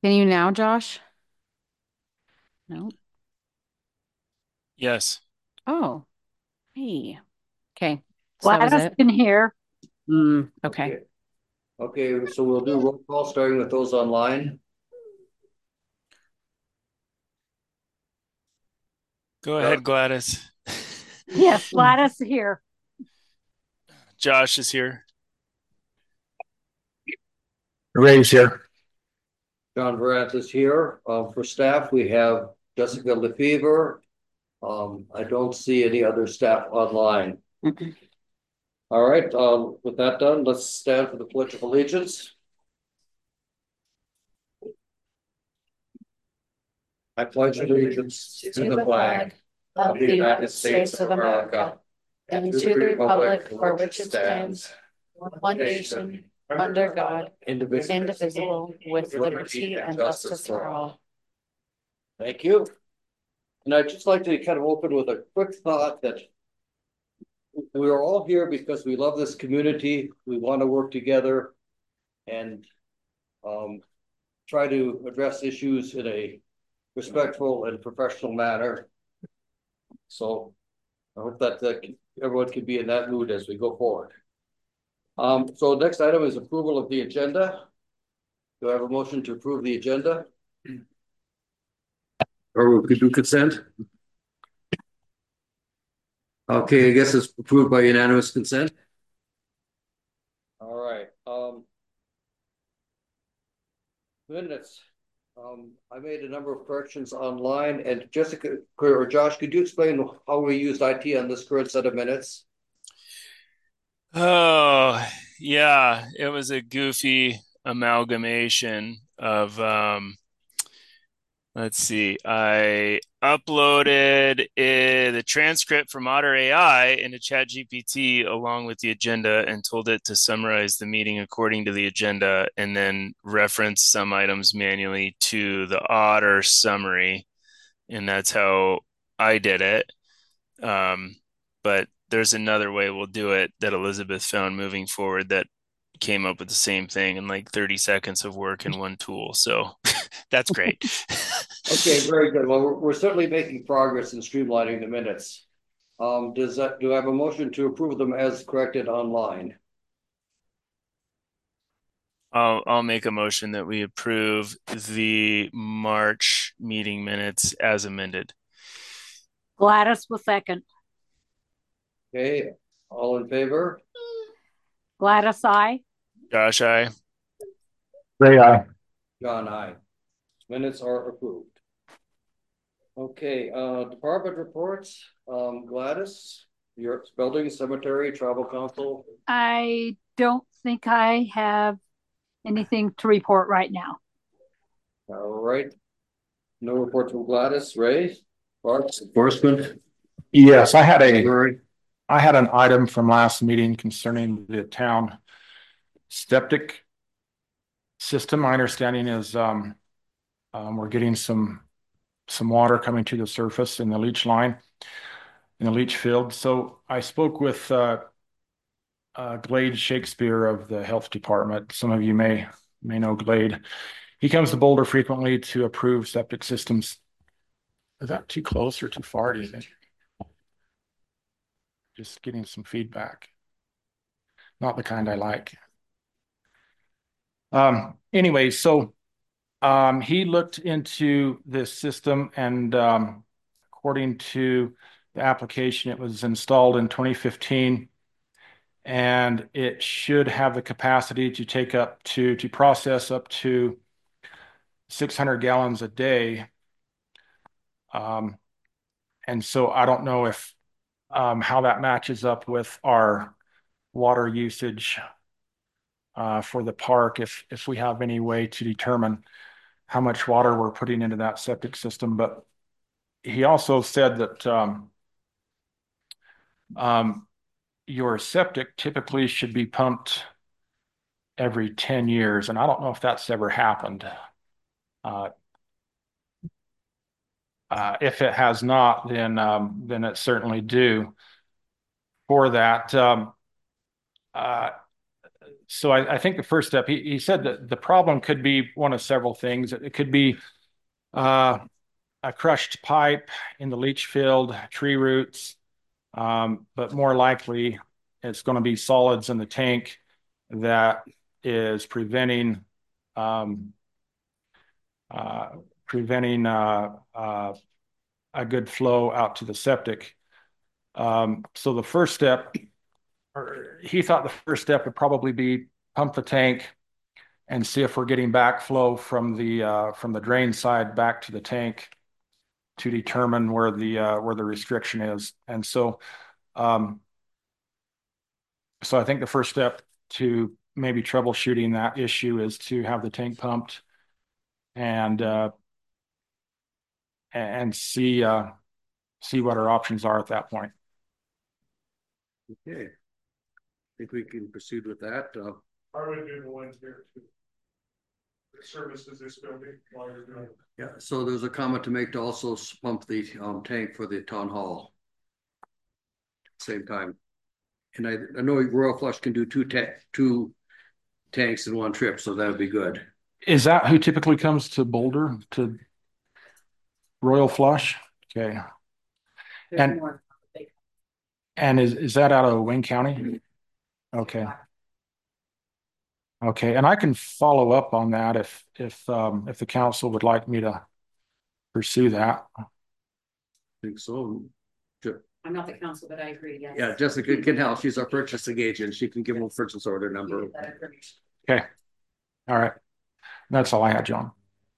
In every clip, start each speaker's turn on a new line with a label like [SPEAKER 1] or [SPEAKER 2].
[SPEAKER 1] Can you now, Josh? No.
[SPEAKER 2] Yes.
[SPEAKER 1] Oh, hey. Okay. So that was
[SPEAKER 3] Gladys
[SPEAKER 1] it.
[SPEAKER 3] can hear.
[SPEAKER 1] Okay.
[SPEAKER 4] Okay. Okay, so we'll do roll call starting with those online.
[SPEAKER 2] Go
[SPEAKER 4] Uh,
[SPEAKER 2] ahead, Gladys.
[SPEAKER 3] Yes, Gladys here.
[SPEAKER 2] Josh is here.
[SPEAKER 5] Ray's here.
[SPEAKER 4] John Varant is here. For staff, we have Jessica Lefevre. I don't see any other staff online. All right, with that done, let's stand for the Pledge of Allegiance. I pledge allegiance to the flag of the United States of America and to the republic for which it stands, one nation, under God, indivisible, with liberty and justice for all. Thank you. And I'd just like to kind of open with a quick thought that we are all here because we love this community. We want to work together and try to address issues in a respectful and professional manner. So I hope that everyone can be in that mood as we go forward. So next item is approval of the agenda. Do I have a motion to approve the agenda? Or we could do consent? Okay, I guess it's approved by unanimous consent. All right. Minutes. I made a number of corrections online, and Jessica or Josh, could you explain how we used IT on this current set of minutes?
[SPEAKER 2] Oh, yeah. It was a goofy amalgamation of let's see. I uploaded the transcript from Otter AI into ChatGPT along with the agenda and told it to summarize the meeting according to the agenda and then reference some items manually to the Otter summary. And that's how I did it. But there's another way we'll do it that Elizabeth found moving forward that came up with the same thing in like 30 seconds of work in one tool. So that's great.
[SPEAKER 4] Okay, very good. Well, we're certainly making progress in streamlining the minutes. Do I have a motion to approve them as corrected online?
[SPEAKER 2] I'll make a motion that we approve the March meeting minutes as amended.
[SPEAKER 3] Gladys will second.
[SPEAKER 4] Okay, all in favor?
[SPEAKER 3] Gladys, I.
[SPEAKER 2] Josh, I.
[SPEAKER 5] Ray, aye.
[SPEAKER 4] John, aye. Minutes are approved. Okay, department reports. Gladys, your building, cemetery, travel council.
[SPEAKER 3] I don't think I have anything to report right now.
[SPEAKER 4] All right. No report from Gladys. Ray, Parks, enforcement.
[SPEAKER 5] Yes,
[SPEAKER 4] Murray.
[SPEAKER 5] I had an item from last meeting concerning the town septic system. My understanding is we're getting some water coming to the surface in the leach line in the leach field. So I spoke with Glade Shakespeare of the health department. Some of you may know Glade. He comes to Boulder frequently to approve septic systems. Is that too close or too far, do you think? Just getting some feedback. Not the kind I like. Anyway, so he looked into this system and according to the application, it was installed in 2015 and it should have the capacity to to process up to 600 gallons a day. And so I don't know if how that matches up with our water usage for the park, if we have any way to determine how much water we're putting into that septic system. But he also said that um, your septic typically should be pumped every 10 years. And I don't know if that's ever happened. Uh, if it has not, then it's certainly due for that. so I think the first step, he said that the problem could be one of several things. It could be uh, a crushed pipe in the leach field, tree roots, but more likely it's going to be solids in the tank that is um, uh, preventing a good flow out to the septic. So the first step, or he thought the first step would probably be pump the tank and see if we're getting backflow from the drain side back to the tank to determine where the restriction is. And um, so I think the first step to maybe troubleshooting that issue is to have the tank pumped and and see what our options are at that point.
[SPEAKER 6] Okay. I think we can proceed with that.
[SPEAKER 7] I would do the ones here too. The services this building while you're doing it.
[SPEAKER 6] Yeah, so there's a comment to make to also pump the tank for the town hall. Same time. And I know Royal Flush can do two tanks in one trip, so that would be good.
[SPEAKER 5] Is that who typically comes to Boulder to Royal Flush? Okay. And is that out of Wayne County? Okay. Okay, and I can follow up on that if the council would like me to pursue that.
[SPEAKER 6] I think so.
[SPEAKER 1] I'm not the council, but I agree, yes.
[SPEAKER 6] Yeah, Jessica can help. She's our purchasing agent. She can give them a purchase order number.
[SPEAKER 5] Okay. All right. That's all I had, John.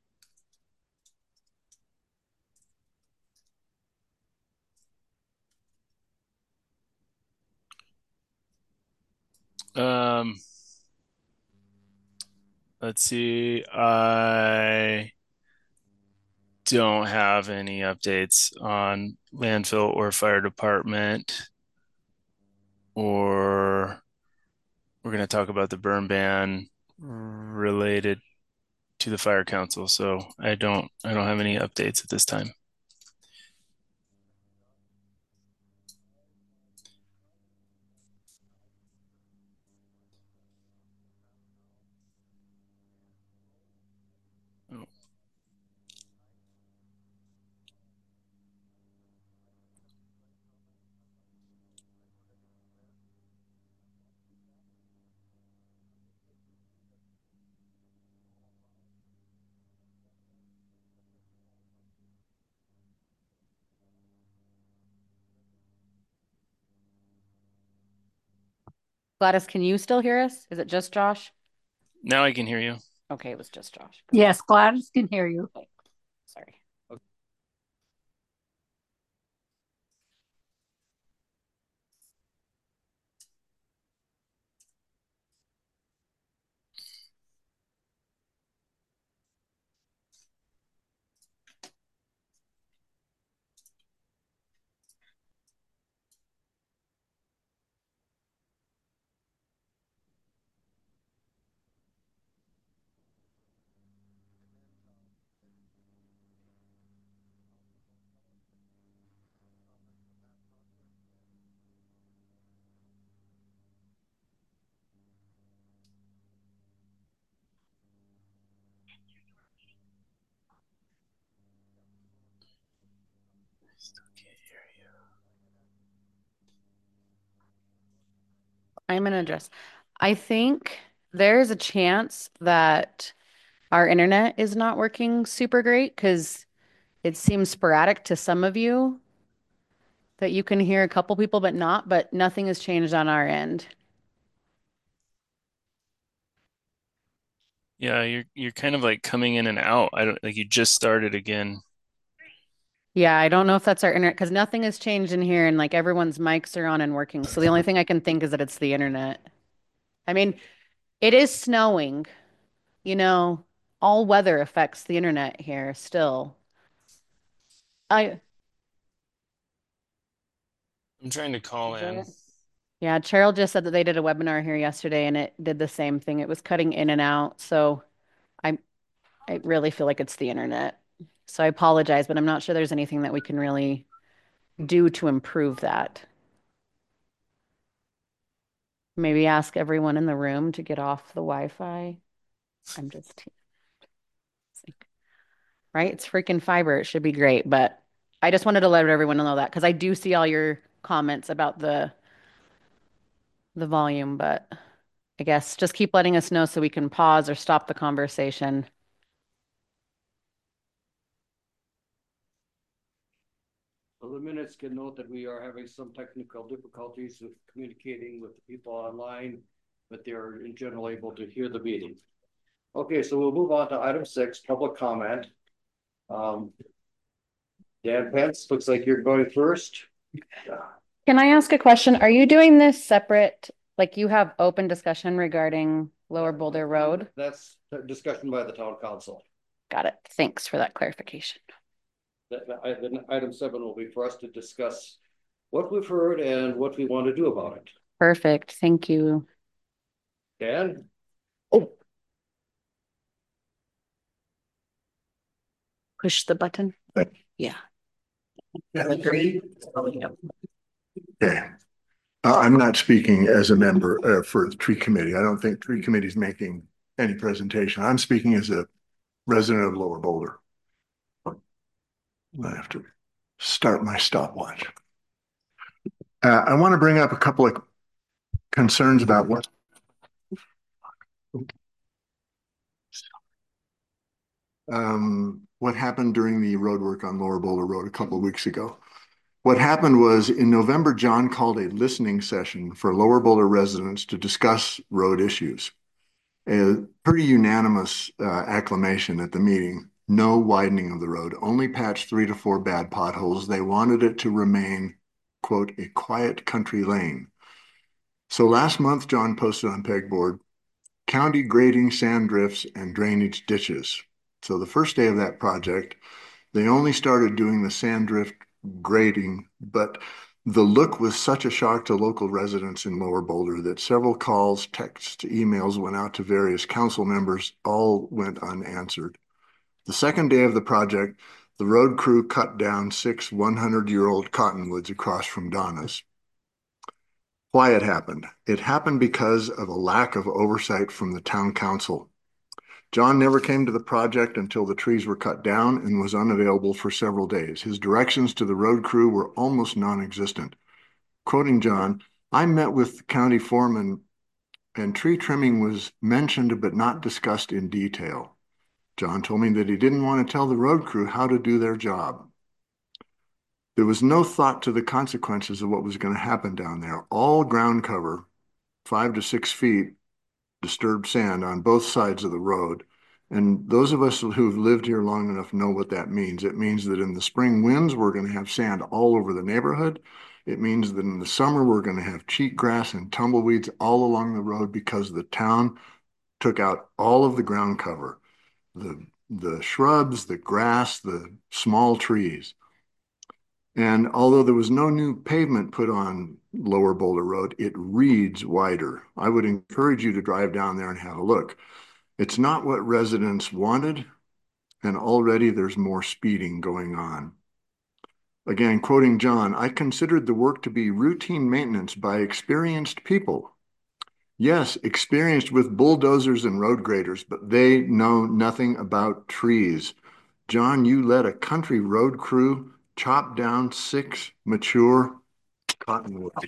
[SPEAKER 2] Let's see. I don't have any updates on landfill or fire department, or we're going to talk about the burn ban related to the fire council. So I don't have any updates at this time.
[SPEAKER 1] Gladys, can you still hear us? Is it just Josh?
[SPEAKER 2] Now I can hear you.
[SPEAKER 1] Okay, it was just Josh.
[SPEAKER 3] Yes, Gladys can hear you.
[SPEAKER 1] Sorry. I'm going to address. I think there's a chance that our internet is not working super great because it seems sporadic to some of you that you can hear a couple people, but nothing has changed on our end.
[SPEAKER 2] Yeah, you're kind of like coming in and out. I don't like you just started again.
[SPEAKER 1] Yeah, I don't know if that's our internet because nothing has changed in here and like everyone's mics are on and working. So the only thing I can think is that it's the internet. I mean, it is snowing, you know, all weather affects the internet here still. I
[SPEAKER 2] I'm trying to call in.
[SPEAKER 1] Yeah, Cheryl just said that they did a webinar here yesterday and it did the same thing. It was cutting in and out. So I I really feel like it's the internet. So I apologize, but I'm not sure there's anything that we can really do to improve that. Maybe ask everyone in the room to get off the Wi-Fi. I'm just right. It's freaking fiber. It should be great, but I just wanted to let everyone know that because I do see all your comments about the volume, but I guess just keep letting us know so we can pause or stop the conversation.
[SPEAKER 6] So the minutes can note that we are having some technical difficulties with communicating with the people online, but they're in general able to hear the meeting. Okay, so we'll move on to item 6, public comment. Dan Pence, looks like you're going first.
[SPEAKER 1] Can I ask a question? Are you doing this separate? Like you have open discussion regarding Lower Boulder Road?
[SPEAKER 6] That's a discussion by the town council.
[SPEAKER 1] Got it. Thanks for that clarification.
[SPEAKER 6] Item 7 will be for us to discuss what we've heard and what we want to do about it.
[SPEAKER 1] Perfect. Thank you.
[SPEAKER 6] Dan?
[SPEAKER 1] Oh. Push the button. Yeah.
[SPEAKER 8] Okay. I'm not speaking as a member for the tree committee. I don't think tree committee is making any presentation. I'm speaking as a resident of Lower Boulder. I have to start my stopwatch. I want to bring up a couple of concerns about what happened during the road work on Lower Boulder Road a couple of weeks ago. What happened was in November, John called a listening session for Lower Boulder residents to discuss road issues. A pretty unanimous acclamation at the meeting. No widening of the road, only patch 3 to 4 bad potholes. They wanted it to remain, quote, a quiet country lane. So last month, John posted on Pegboard, county grading sand drifts and drainage ditches. So the first day of that project, they only started doing the sand drift grading, but the look was such a shock to local residents in Lower Boulder that several calls, texts, emails went out to various council members, all went unanswered. The second day of the project, the road crew cut down 6 100-year-old cottonwoods across from Donna's. Why it happened? It happened because of a lack of oversight from the town council. John never came to the project until the trees were cut down and was unavailable for several days. His directions to the road crew were almost non-existent. Quoting John, I met with the county foreman and tree trimming was mentioned but not discussed in detail. John told me that he didn't want to tell the road crew how to do their job. There was no thought to the consequences of what was going to happen down there. All ground cover, 5 to 6 feet, disturbed sand on both sides of the road. And those of us who've lived here long enough know what that means. It means that in the spring winds, we're going to have sand all over the neighborhood. It means that in the summer, we're going to have cheatgrass and tumbleweeds all along the road because the town took out all of the ground cover, the shrubs, the grass, the small trees. And although there was no new pavement put on Lower Boulder Road, it reads wider. I would encourage you to drive down there and have a look. It's not what residents wanted, and already there's more speeding going on. Again, quoting John, I considered the work to be routine maintenance by experienced people. Yes, experienced with bulldozers and road graders, but they know nothing about trees. John, you led a country road crew chop down 6 mature cottonwoods.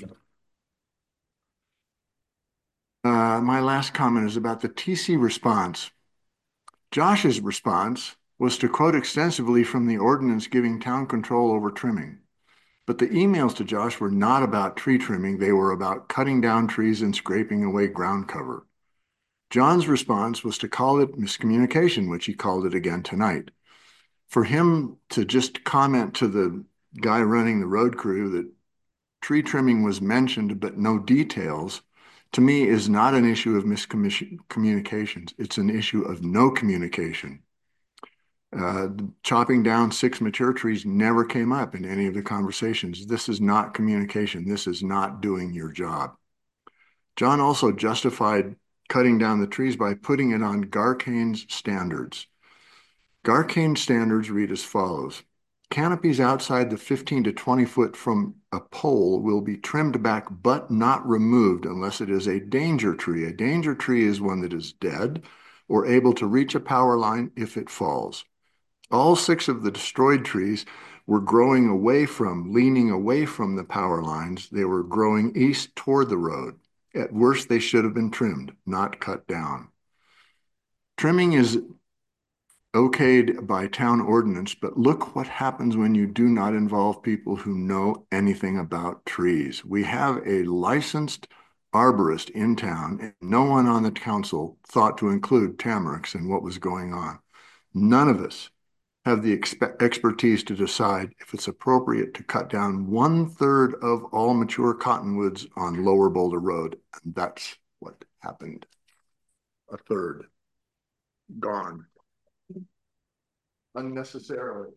[SPEAKER 8] My last comment is about the TC response. Josh's response was to quote extensively from the ordinance giving town control over trimming. But the emails to Josh were not about tree trimming. They were about cutting down trees and scraping away ground cover. John's response was to call it miscommunication, which he called it again tonight. For him to just comment to the guy running the road crew that tree trimming was mentioned but no details, to me is not an issue of miscommunications. It's an issue of no communication. Chopping down 6 mature trees never came up in any of the conversations. This is not communication. This is not doing your job. John also justified cutting down the trees by putting it on Garcane's standards. Garcane standards read as follows. Canopies outside the 15 to 20 foot from a pole will be trimmed back but not removed unless it is a danger tree. A danger tree is one that is dead or able to reach a power line if it falls. All 6 of the destroyed trees were growing away from, leaning away from the power lines. They were growing east toward the road. At worst, they should have been trimmed, not cut down. Trimming is okayed by town ordinance, but look what happens when you do not involve people who know anything about trees. We have a licensed arborist in town, and no one on the council thought to include tamaracks in what was going on. None of us have the expertise to decide if it's appropriate to cut down 1/3 of all mature cottonwoods on Lower Boulder Road. And that's what happened. 1/3 gone unnecessarily.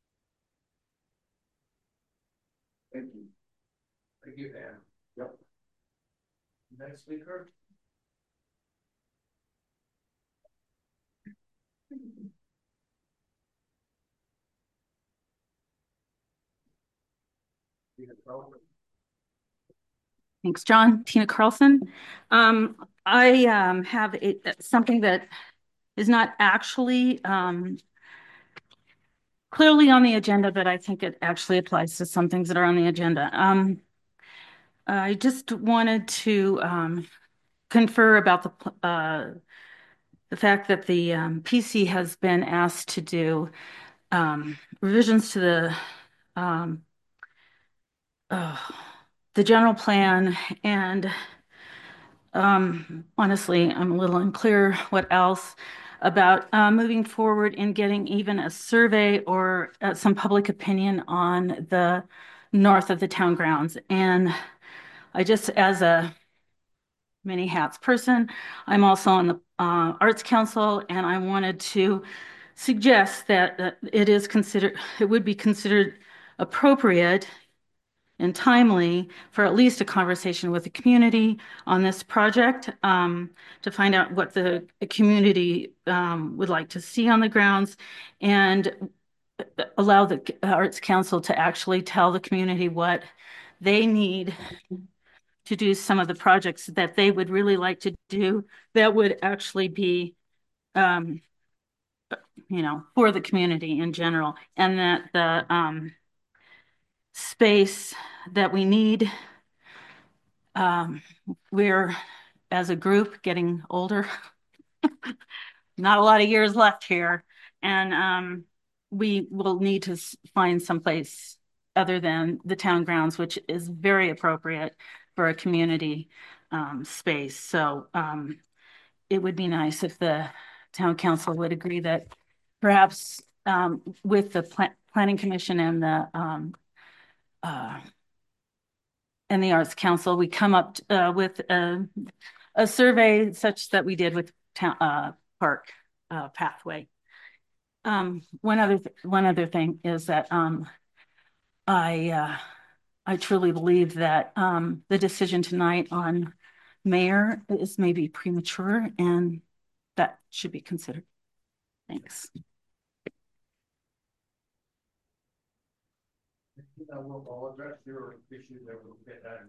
[SPEAKER 8] Thank you.
[SPEAKER 6] Thank you, Dan.
[SPEAKER 8] Yep.
[SPEAKER 6] Next speaker.
[SPEAKER 9] Thanks, John. Tina Carlson. I have something that is not actually clearly on the agenda, but I think it actually applies to some things that are on the agenda. I just wanted to confer about the fact that the PC has been asked to do revisions to the general plan, and honestly, I'm a little unclear what else about moving forward in getting even a survey or some public opinion on the north of the town grounds. And I just, as a many hats person, I'm also on the Arts Council, and I wanted to suggest that it would be considered appropriate and timely for at least a conversation with the community on this project, to find out what the community would like to see on the grounds, and allow the Arts Council to actually tell the community what they need to do some of the projects that they would really like to do that would actually be for the community in general, and that the space that we need, we're, as a group, getting older, not a lot of years left here, and we will need to find someplace other than the town grounds, which is very appropriate for a community space. So it would be nice if the town council would agree that perhaps with the planning commission and the Arts Council, we come up with a survey such that we did with town park pathway. One other thing is that I truly believe that the decision tonight on mayor is maybe premature, and that should be considered. Thanks.
[SPEAKER 6] I'll address your issue that we'll get that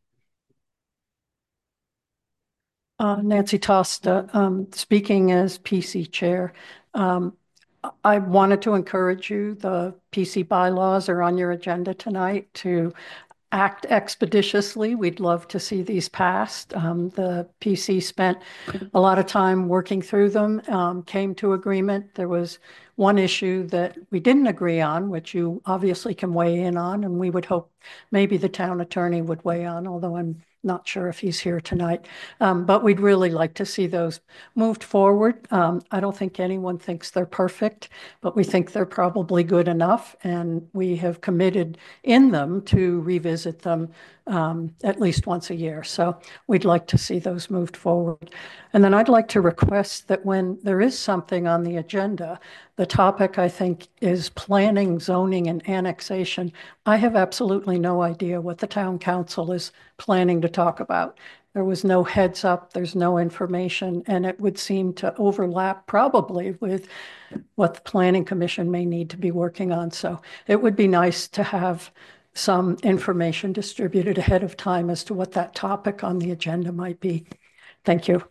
[SPEAKER 6] right.
[SPEAKER 10] Nancy Tosta, speaking as PC chair. I wanted to encourage you, the PC bylaws are on your agenda tonight to act expeditiously. We'd love to see these passed. The PC spent a lot of time working through them, came to agreement. There was one issue that we didn't agree on, which you obviously can weigh in on, and we would hope maybe the town attorney would weigh on, although I'm not sure if he's here tonight. But we'd really like to see those moved forward. I don't think anyone thinks they're perfect, but we think they're probably good enough, and we have committed in them to revisit them at least once a year. So we'd like to see those moved forward. And then I'd like to request that when there is something on the agenda, the topic I think is planning, zoning, and annexation. I have absolutely no idea what the town council is planning to talk about. There was no heads up, there's no information, and it would seem to overlap probably with what the Planning Commission may need to be working on. So it would be nice to have some information distributed ahead of time as to what that topic on the agenda might be. Thank you.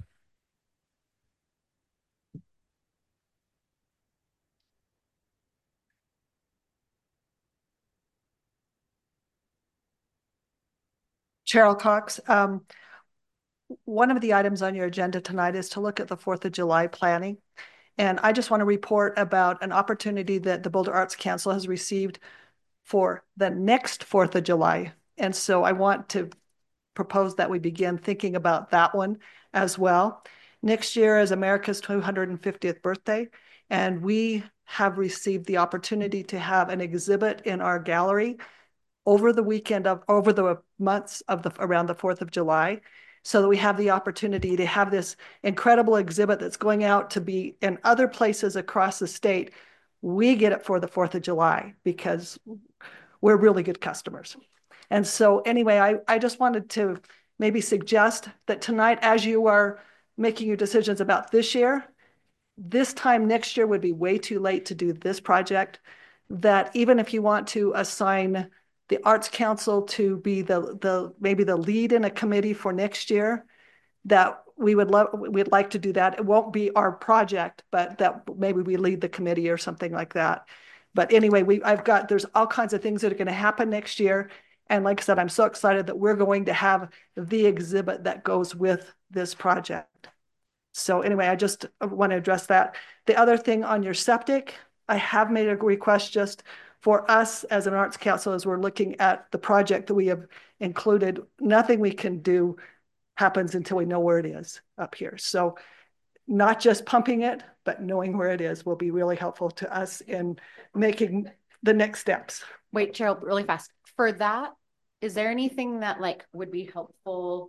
[SPEAKER 11] Cheryl Cox. One of the items on your agenda tonight is to look at the 4th of July planning. And I just want to report about an opportunity that the Boulder Arts Council has received for the next 4th of July. And so I want to propose that we begin thinking about that one as well. Next year is America's 250th birthday, and we have received the opportunity to have an exhibit in our gallery over the months of around the 4th of July, so that we have the opportunity to have this incredible exhibit that's going out to be in other places across the state. We get it for the 4th of July because we're really good customers. And so anyway, I just wanted to maybe suggest that tonight, as you are making your decisions about this year, this time next year would be way too late to do this project, that even if you want to assign the Arts Council to be maybe the lead in a committee for next year, that we'd like to do that. It won't be our project, but that maybe we lead the committee or something like that. But anyway, there's all kinds of things that are going to happen next year. And like I said, I'm so excited that we're going to have the exhibit that goes with this project. So anyway, I just want to address that. The other thing on your septic, I have made a request just for us as an Arts Council, as we're looking at the project that we have included. Nothing we can do happens until we know where it is up here. So not just pumping it, but knowing where it is will be really helpful to us in making the next steps.
[SPEAKER 1] Wait, Cheryl, really fast. For that, is there anything that like would be helpful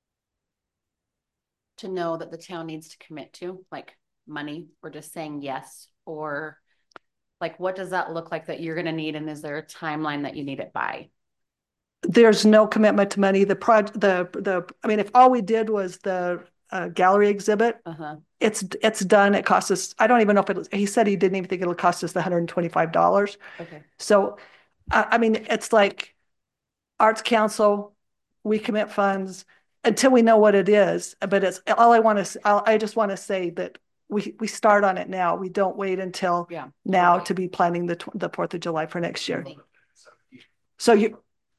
[SPEAKER 1] to know that the town needs to commit to, like money, or just saying yes? Or like, what does that look like that you're going to need? And is there a timeline that you need it by?
[SPEAKER 11] There's no commitment to money. I mean, if all we did was the gallery exhibit, it's done. It costs us, I don't even know if he said he didn't even think it'll cost us the $125.
[SPEAKER 1] Okay.
[SPEAKER 11] So, I mean, it's like Arts Council, we commit funds until we know what it is. But it's all I just want to say that we start on it now. We don't wait until now to be planning the 4th of July for next year. So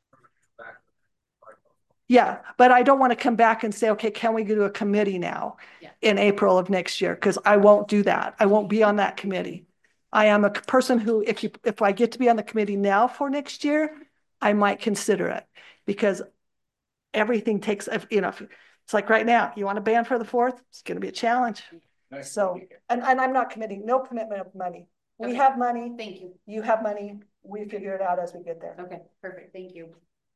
[SPEAKER 11] but I don't want to come back and say, okay, can we go to a committee now in April of next year? Because I won't do that. I won't be on that committee. I am a person who, if I get to be on the committee now for next year, I might consider it, because everything takes, it's like right now, you want to ban for the 4th? It's going to be a challenge. So, and I'm not committing, no commitment of money. We have money.
[SPEAKER 1] Thank you.
[SPEAKER 11] You have money. We figure it out as we get there.
[SPEAKER 1] Okay, perfect. Thank you.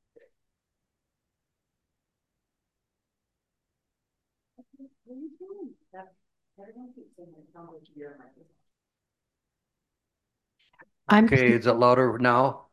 [SPEAKER 6] Okay, is it louder now?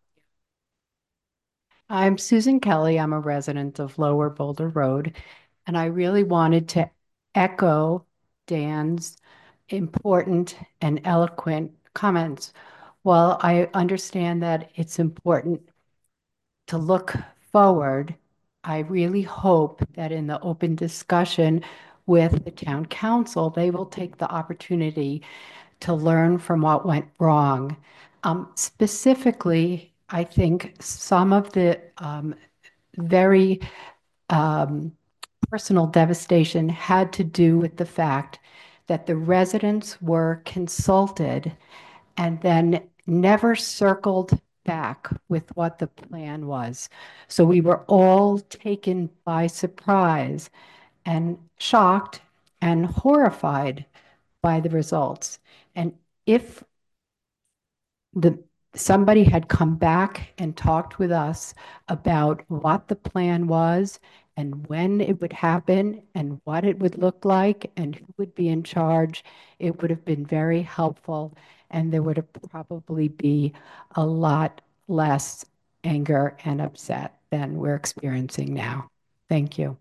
[SPEAKER 12] I'm Susan Kelly. I'm a resident of Lower Boulder Road, and I really wanted to echo Dan's important and eloquent comments. While I understand that it's important to look forward, I really hope that in the open discussion with the town council, they will take the opportunity to learn from what went wrong. Specifically, I think some of the very personal devastation had to do with the fact that the residents were consulted and then never circled back with what the plan was. So we were all taken by surprise and shocked and horrified by the results. And if the somebody had come back and talked with us about what the plan was and when it would happen and what it would look like and who would be in charge, it would have been very helpful. And there would have probably be a lot less anger and upset than we're experiencing now. Thank you.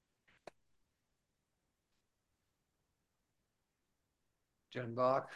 [SPEAKER 6] Jen Bach.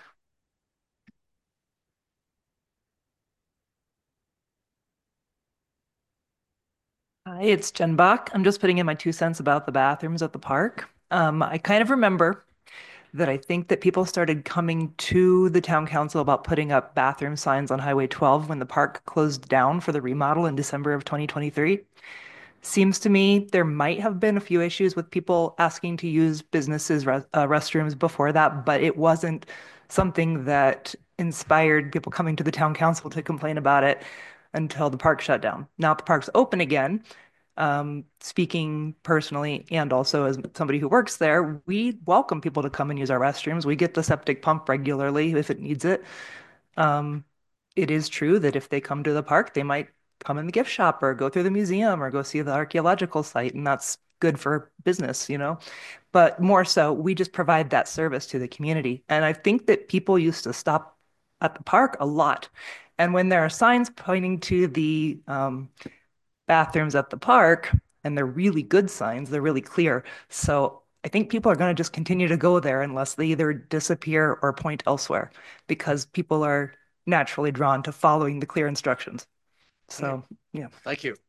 [SPEAKER 13] Hi, it's Jen Bach. I'm just putting in my 2 cents about the bathrooms at the park. I kind of remember that I think that people started coming to the town council about putting up bathroom signs on Highway 12 when the park closed down for the remodel in December of 2023. Seems to me there might have been a few issues with people asking to use businesses' restrooms before that, but it wasn't something that inspired people coming to the town council to complain about it until the park shut down. Now the park's open again. Speaking personally and also as somebody who works there, we welcome people to come and use our restrooms. We get the septic pump regularly if it needs it. It is true that if they come to the park, they might come in the gift shop or go through the museum or go see the archaeological site, and that's good for business, you know. But more so, we just provide that service to the community. And I think that people used to stop at the park a lot. And when there are signs pointing to the bathrooms at the park, and they're really good signs, they're really clear. So I think people are going to just continue to go there unless they either disappear or point elsewhere because people are naturally drawn to following the clear instructions. So, yeah.
[SPEAKER 6] Thank you.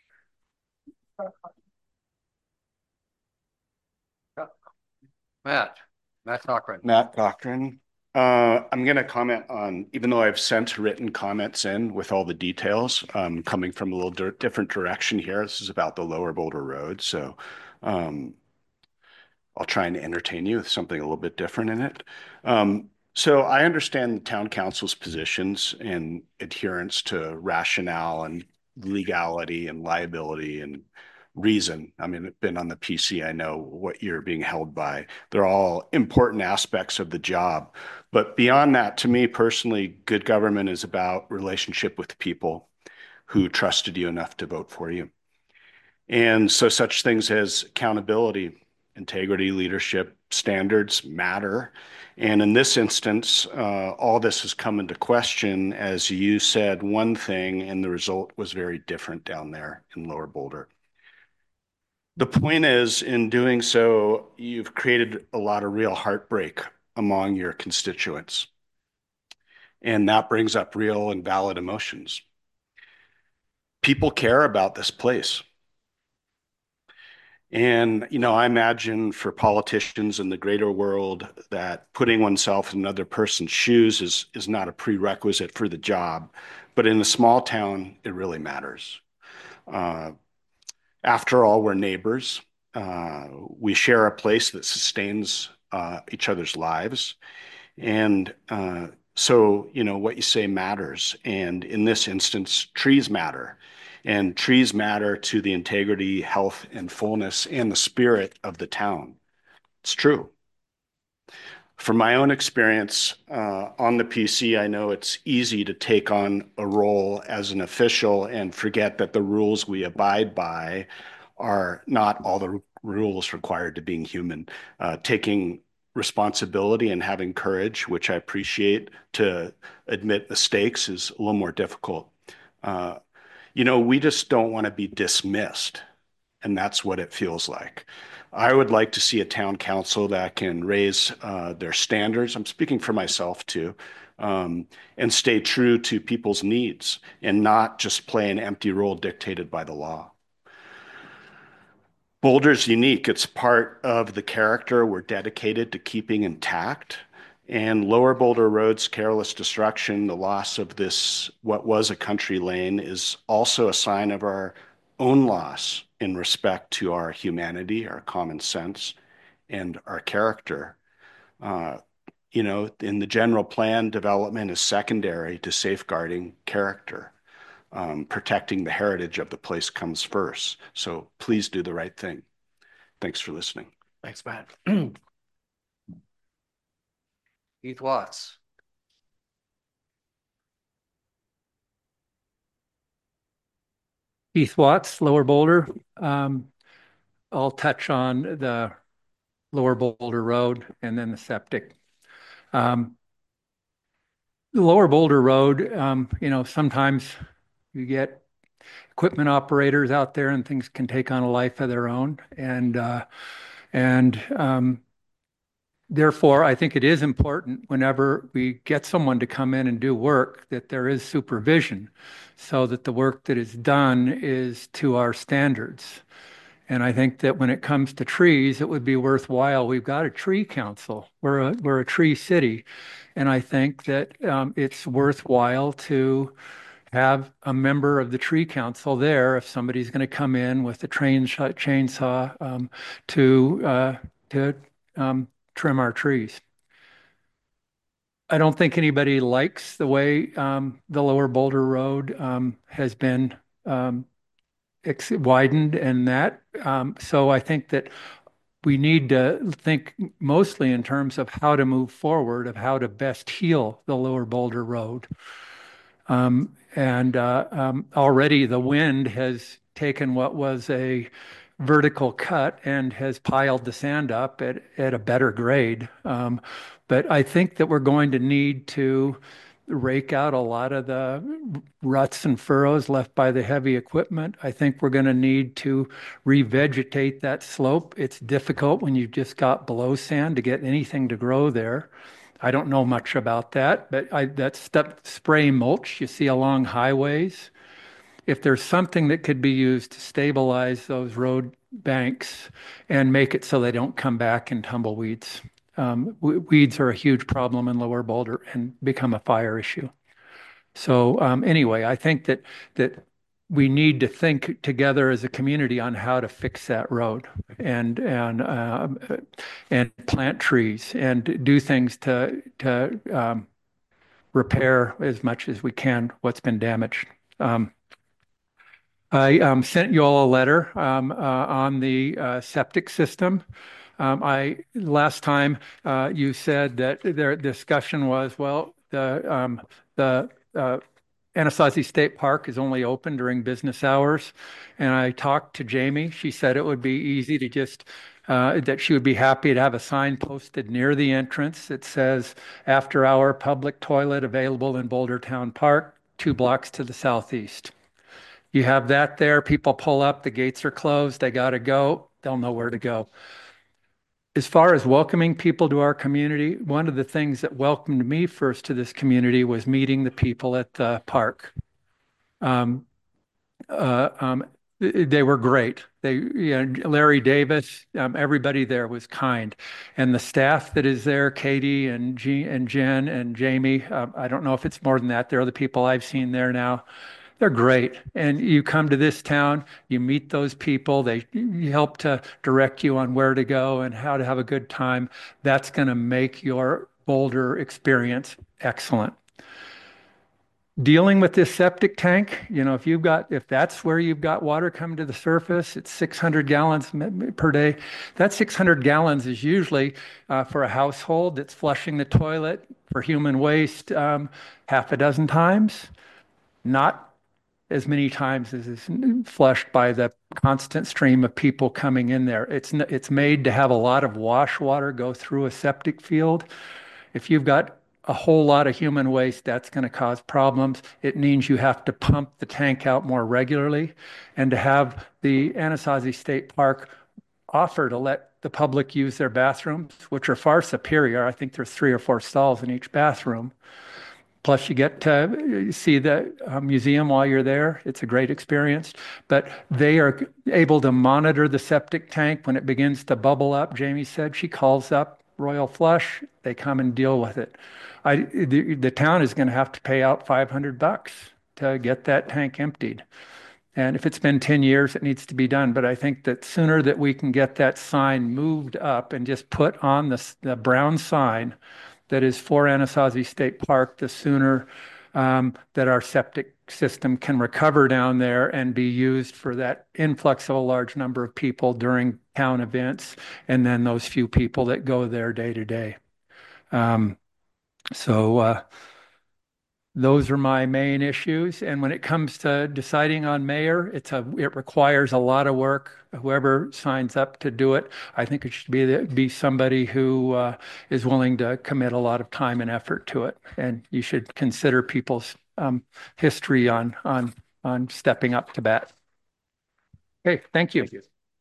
[SPEAKER 6] Matt Cochran.
[SPEAKER 14] Matt Cochran. I'm going to comment on, even though I've sent written comments in with all the details, coming from a little different direction here. This is about the Lower Boulder Road. So I'll try and entertain you with something a little bit different in it. So I understand the town council's positions and adherence to rationale and legality and liability and reason. I mean, I've been on the PC. I know what you're being held by. They're all important aspects of the job. But beyond that, to me personally, good government is about relationship with people who trusted you enough to vote for you. And so such things as accountability, integrity, leadership, standards matter. And in this instance, all this has come into question as you said one thing and the result was very different down there in Lower Boulder. The point is, in doing so, you've created a lot of real heartbreak among your constituents. And that brings up real and valid emotions. People care about this place. And, you know, I imagine for politicians in the greater world that putting oneself in another person's shoes is not a prerequisite for the job. But in a small town, it really matters. After all, we're neighbors. We share a place that sustains each other's lives. And so, you know, what you say matters. And in this instance, trees matter. And trees matter to the integrity, health, and fullness and the spirit of the town. It's true. From my own experience on the PC, I know it's easy to take on a role as an official and forget that the rules we abide by are not all the rules required to being human. Taking responsibility and having courage, which I appreciate, to admit mistakes is a little more difficult. You know, we just don't want to be dismissed, and that's what it feels like. I would like to see a town council that can raise their standards. I'm speaking for myself too, and stay true to people's needs and not just play an empty role dictated by the law. Boulder's unique. It's part of the character we're dedicated to keeping intact. And Lower Boulder Road's careless destruction, the loss of this, what was a country lane, is also a sign of our own loss in respect to our humanity, our common sense, and our character. You know, in the general plan, development is secondary to safeguarding character. Protecting the heritage of the place comes first. So please do the right thing. Thanks for listening.
[SPEAKER 6] Thanks, Matt. Keith Watts.
[SPEAKER 15] Keith Watts, Lower Boulder. I'll touch on the Lower Boulder Road and then the septic. The Lower Boulder Road, sometimes you get equipment operators out there and things can take on a life of their own. And therefore, I think it is important whenever we get someone to come in and do work that there is supervision so that the work that is done is to our standards. And I think that when it comes to trees, it would be worthwhile. We've got a tree council. We're a tree city. And I think that it's worthwhile to have a member of the tree council there if somebody's going to come in with a chainsaw to trim our trees. I don't think anybody likes the way the Lower Boulder Road has been widened and that. So I think that we need to think mostly in terms of how to move forward, of how to best heal the Lower Boulder Road. And already the wind has taken what was a vertical cut and has piled the sand up at a better grade. But I think that we're going to need to rake out a lot of the ruts and furrows left by the heavy equipment. I think we're going to need to revegetate that slope. It's difficult when you've just got below sand to get anything to grow there. I don't know much about that, but that spray mulch you see along highways, if there's something that could be used to stabilize those road banks and make it so they don't come back in tumbleweeds. Weeds are a huge problem in Lower Boulder and become a fire issue. So anyway, I think that we need to think together as a community on how to fix that road and plant trees and do things to repair as much as we can what's been damaged. I sent you all a letter on the septic system. Last time you said that their discussion was, well, the Anasazi State Park is only open during business hours. And I talked to Jamie. She said it would be easy to just, that she would be happy to have a sign posted near the entrance that says after hour public toilet available in Boulder Town Park, 2 blocks to the southeast. You have that there, people pull up, the gates are closed, they got to go, they'll know where to go. As far as welcoming people to our community, one of the things that welcomed me first to this community was meeting the people at the park. They were great. Larry Davis, everybody there was kind. And the staff that is there, Katie and Jen and Jamie, I don't know if it's more than that. They're the people I've seen there now. They're great. And you come to this town, you meet those people, they help to direct you on where to go and how to have a good time. That's going to make your Boulder experience excellent. Dealing with this septic tank, if that's where you've got water coming to the surface, it's 600 gallons per day. That 600 gallons is usually for a household that's flushing the toilet for human waste half a dozen times, not as many times as is flushed by the constant stream of people coming in there. It's made to have a lot of wash water go through a septic field. If you've got a whole lot of human waste, that's going to cause problems. It means you have to pump the tank out more regularly, and to have the Anasazi State Park offer to let the public use their bathrooms, which are far superior. I think there's 3 or 4 stalls in each bathroom. Plus, you get to see the museum while you're there. It's a great experience. But they are able to monitor the septic tank when it begins to bubble up. Jamie said she calls up Royal Flush. They come and deal with it. The town is going to have to pay out $500 to get that tank emptied. And if it's been 10 years, it needs to be done. But I think that sooner that we can get that sign moved up and just put on the brown sign that is for Anasazi State Park, the sooner that our septic system can recover down there and be used for that influx of a large number of people during town events, and then those few people that go there day to day. So Those are my main issues. And when it comes to deciding on mayor, it requires a lot of work. Whoever signs up to do it, I think it should be somebody who is willing to commit a lot of time and effort to it. And you should consider people's history on stepping up to bat. Okay, thank you.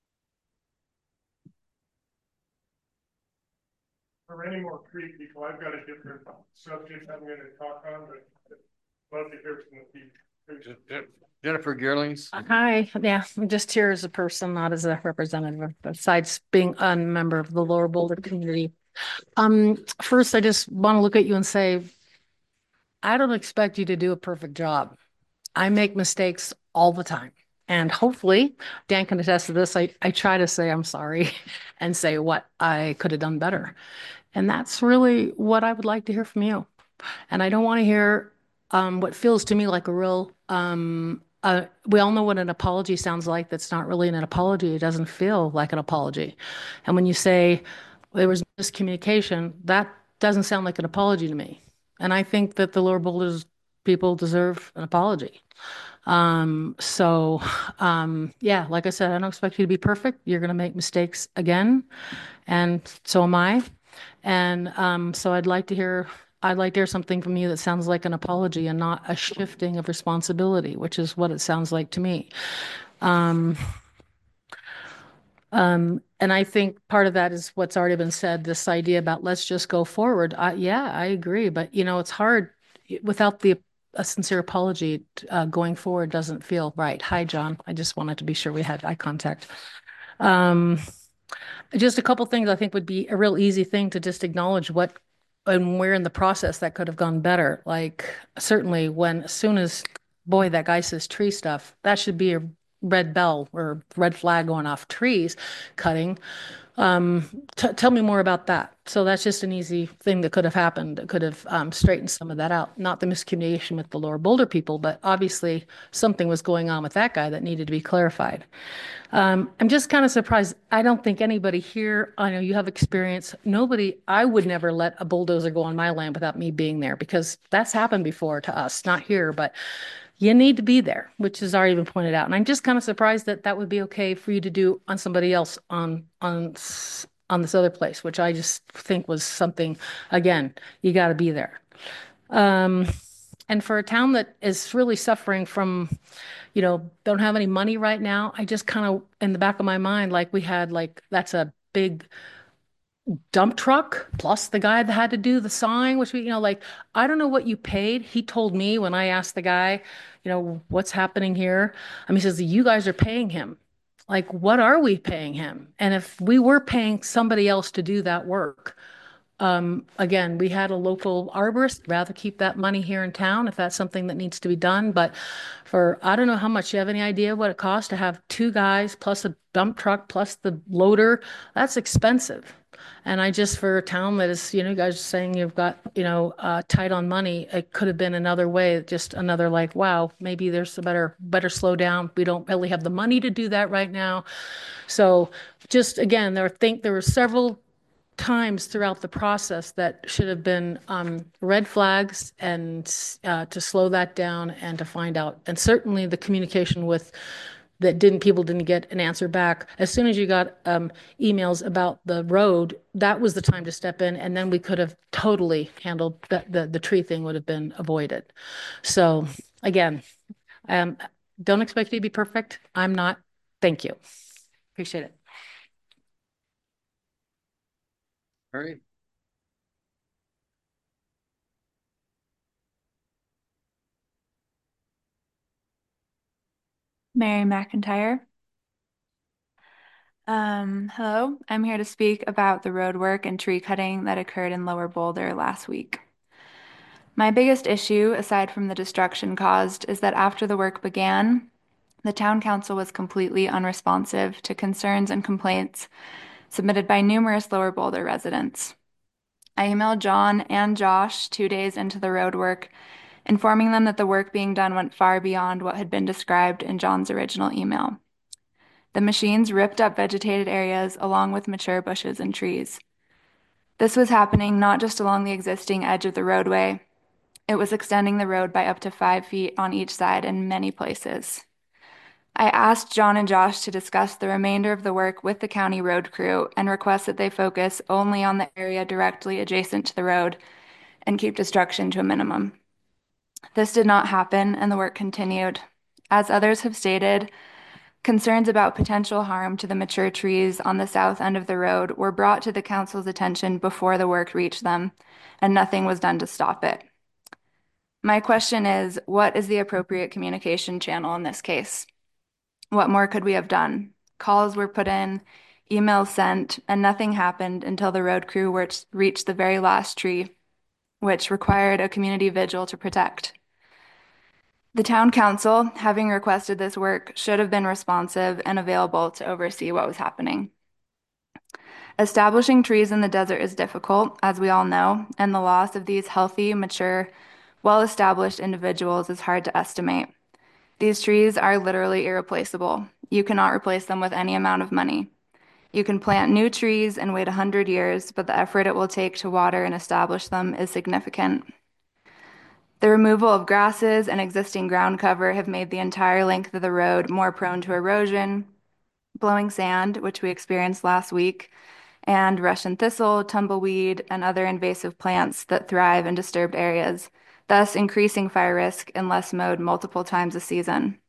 [SPEAKER 7] For any more Creek people, I've got a different subject I'm going to talk on, but I'd love to hear from the people.
[SPEAKER 6] Jennifer Gearlings.
[SPEAKER 16] Hi, yeah, I'm just here as a person, not as a representative, besides being a member of the Lower Boulder community. First, I just want to look at you and say, I don't expect you to do a perfect job. I make mistakes all the time. And hopefully, Dan can attest to this. I try to say I'm sorry and say what I could have done better. And that's really what I would like to hear from you. And I don't want to hear what feels to me like a real, we all know what an apology sounds like. That's not really an apology. It doesn't feel like an apology. And when you say there was miscommunication, that doesn't sound like an apology to me. And I think that the Lower Boulders people deserve an apology. Yeah, like I said, I don't expect you to be perfect. You're going to make mistakes again. And so am I. And so I'd like to hear something from you that sounds like an apology and not a shifting of responsibility, which is what it sounds like to me. And I think part of that is what's already been said, this idea about let's just go forward. Yeah, I agree. But, it's hard without a sincere apology. Going forward doesn't feel right. Hi, John. I just wanted to be sure we had eye contact. Just a couple things I think would be a real easy thing to just acknowledge what and where in the process that could have gone better. Like certainly as soon as, boy, that guy says tree stuff, that should be a red bell or red flag going off. Trees cutting. Tell me more about that. So that's just an easy thing that could have happened. That could have straightened some of that out. Not the miscommunication with the Lower Boulder people, but obviously something was going on with that guy that needed to be clarified. I'm just kind of surprised. I don't think anybody here, I know you have experience. I would never let a bulldozer go on my land without me being there because that's happened before to us, not here, but you need to be there, which has already been pointed out. And I'm just kind of surprised that that would be okay for you to do on somebody else on this other place, which I just think was something, again, you got to be there. And for a town that is really suffering from, don't have any money right now, I just kind of, in the back of my mind, that's a big dump truck plus the guy that had to do the sign, which I don't know what you paid. He told me when I asked the guy, what's happening here? He says, you guys are paying him. Like, what are we paying him? And if we were paying somebody else to do that work, again, we had a local arborist, rather keep that money here in town if that's something that needs to be done. But I don't know how much, you have any idea what it costs to have two guys plus a dump truck plus the loader? That's expensive. And for a town that is, you guys are saying you've got, tight on money, it could have been another way, just another wow, maybe there's a better slow down. We don't really have the money to do that right now. So just again, there were several times throughout the process that should have been red flags and to slow that down and to find out. And certainly the communication people didn't get an answer back. As soon as you got emails about the road, that was the time to step in, and then we could have totally handled the tree thing would have been avoided. So again, don't expect you to be perfect. I'm not. Thank you. Appreciate it.
[SPEAKER 6] All right.
[SPEAKER 17] Mary McIntyre. Hello, I'm here to speak about the road work and tree cutting that occurred in Lower Boulder last week. My biggest issue, aside from the destruction caused, is that after the work began, the town council was completely unresponsive to concerns and complaints submitted by numerous Lower Boulder residents. I emailed John and Josh 2 days into the road work, informing them that the work being done went far beyond what had been described in John's original email. The machines ripped up vegetated areas along with mature bushes and trees. This was happening not just along the existing edge of the roadway, It was extending the road by up to 5 feet on each side in many places. I asked John and Josh to discuss the remainder of the work with the county road crew and request that they focus only on the area directly adjacent to the road and keep destruction to a minimum. This did not happen, and the work continued. As others have stated, concerns about potential harm to the mature trees on the south end of the road were brought to the council's attention before the work reached them, and nothing was done to stop it. My question is, what is the appropriate communication channel in this case? What more could we have done? Calls were put in, emails sent, and nothing happened until the road crew reached the very last tree, which required a community vigil to protect. The town council, having requested this work, should have been responsive and available to oversee what was happening. Establishing trees in the desert is difficult, as we all know, and the loss of these healthy, mature, well-established individuals is hard to estimate. These trees are literally irreplaceable. You cannot replace them with any amount of money. You can plant new trees and wait 100 years, but the effort it will take to water and establish them is significant. The removal of grasses and existing ground cover have made the entire length of the road more prone to erosion, blowing sand, which we experienced last week, and Russian thistle, tumbleweed, and other invasive plants that thrive in disturbed areas, thus increasing fire risk unless mowed multiple times a season.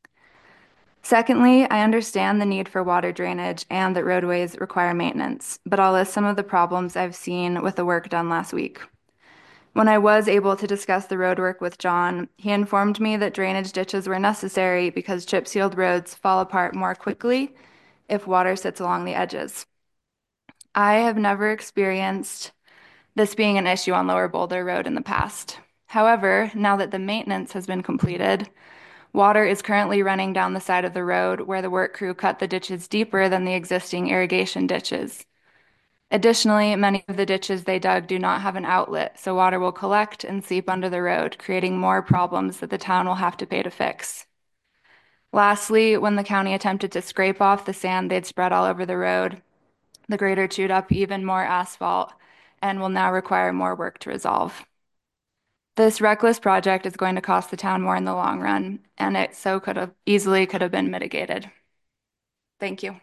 [SPEAKER 17] Secondly, I understand the need for water drainage and that roadways require maintenance, but I'll list some of the problems I've seen with the work done last week. When I was able to discuss the roadwork with John, he informed me that drainage ditches were necessary because chip-sealed roads fall apart more quickly if water sits along the edges. I have never experienced this being an issue on Lower Boulder Road in the past. However, now that the maintenance has been completed, water is currently running down the side of the road where the work crew cut the ditches deeper than the existing irrigation ditches. Additionally, many of the ditches they dug do not have an outlet, so water will collect and seep under the road, creating more problems that the town will have to pay to fix. Lastly, when the county attempted to scrape off the sand they'd spread all over the road, the grader chewed up even more asphalt and will now require more work to resolve. This reckless project is going to cost the town more in the long run, and it so easily could have been mitigated. Thank you.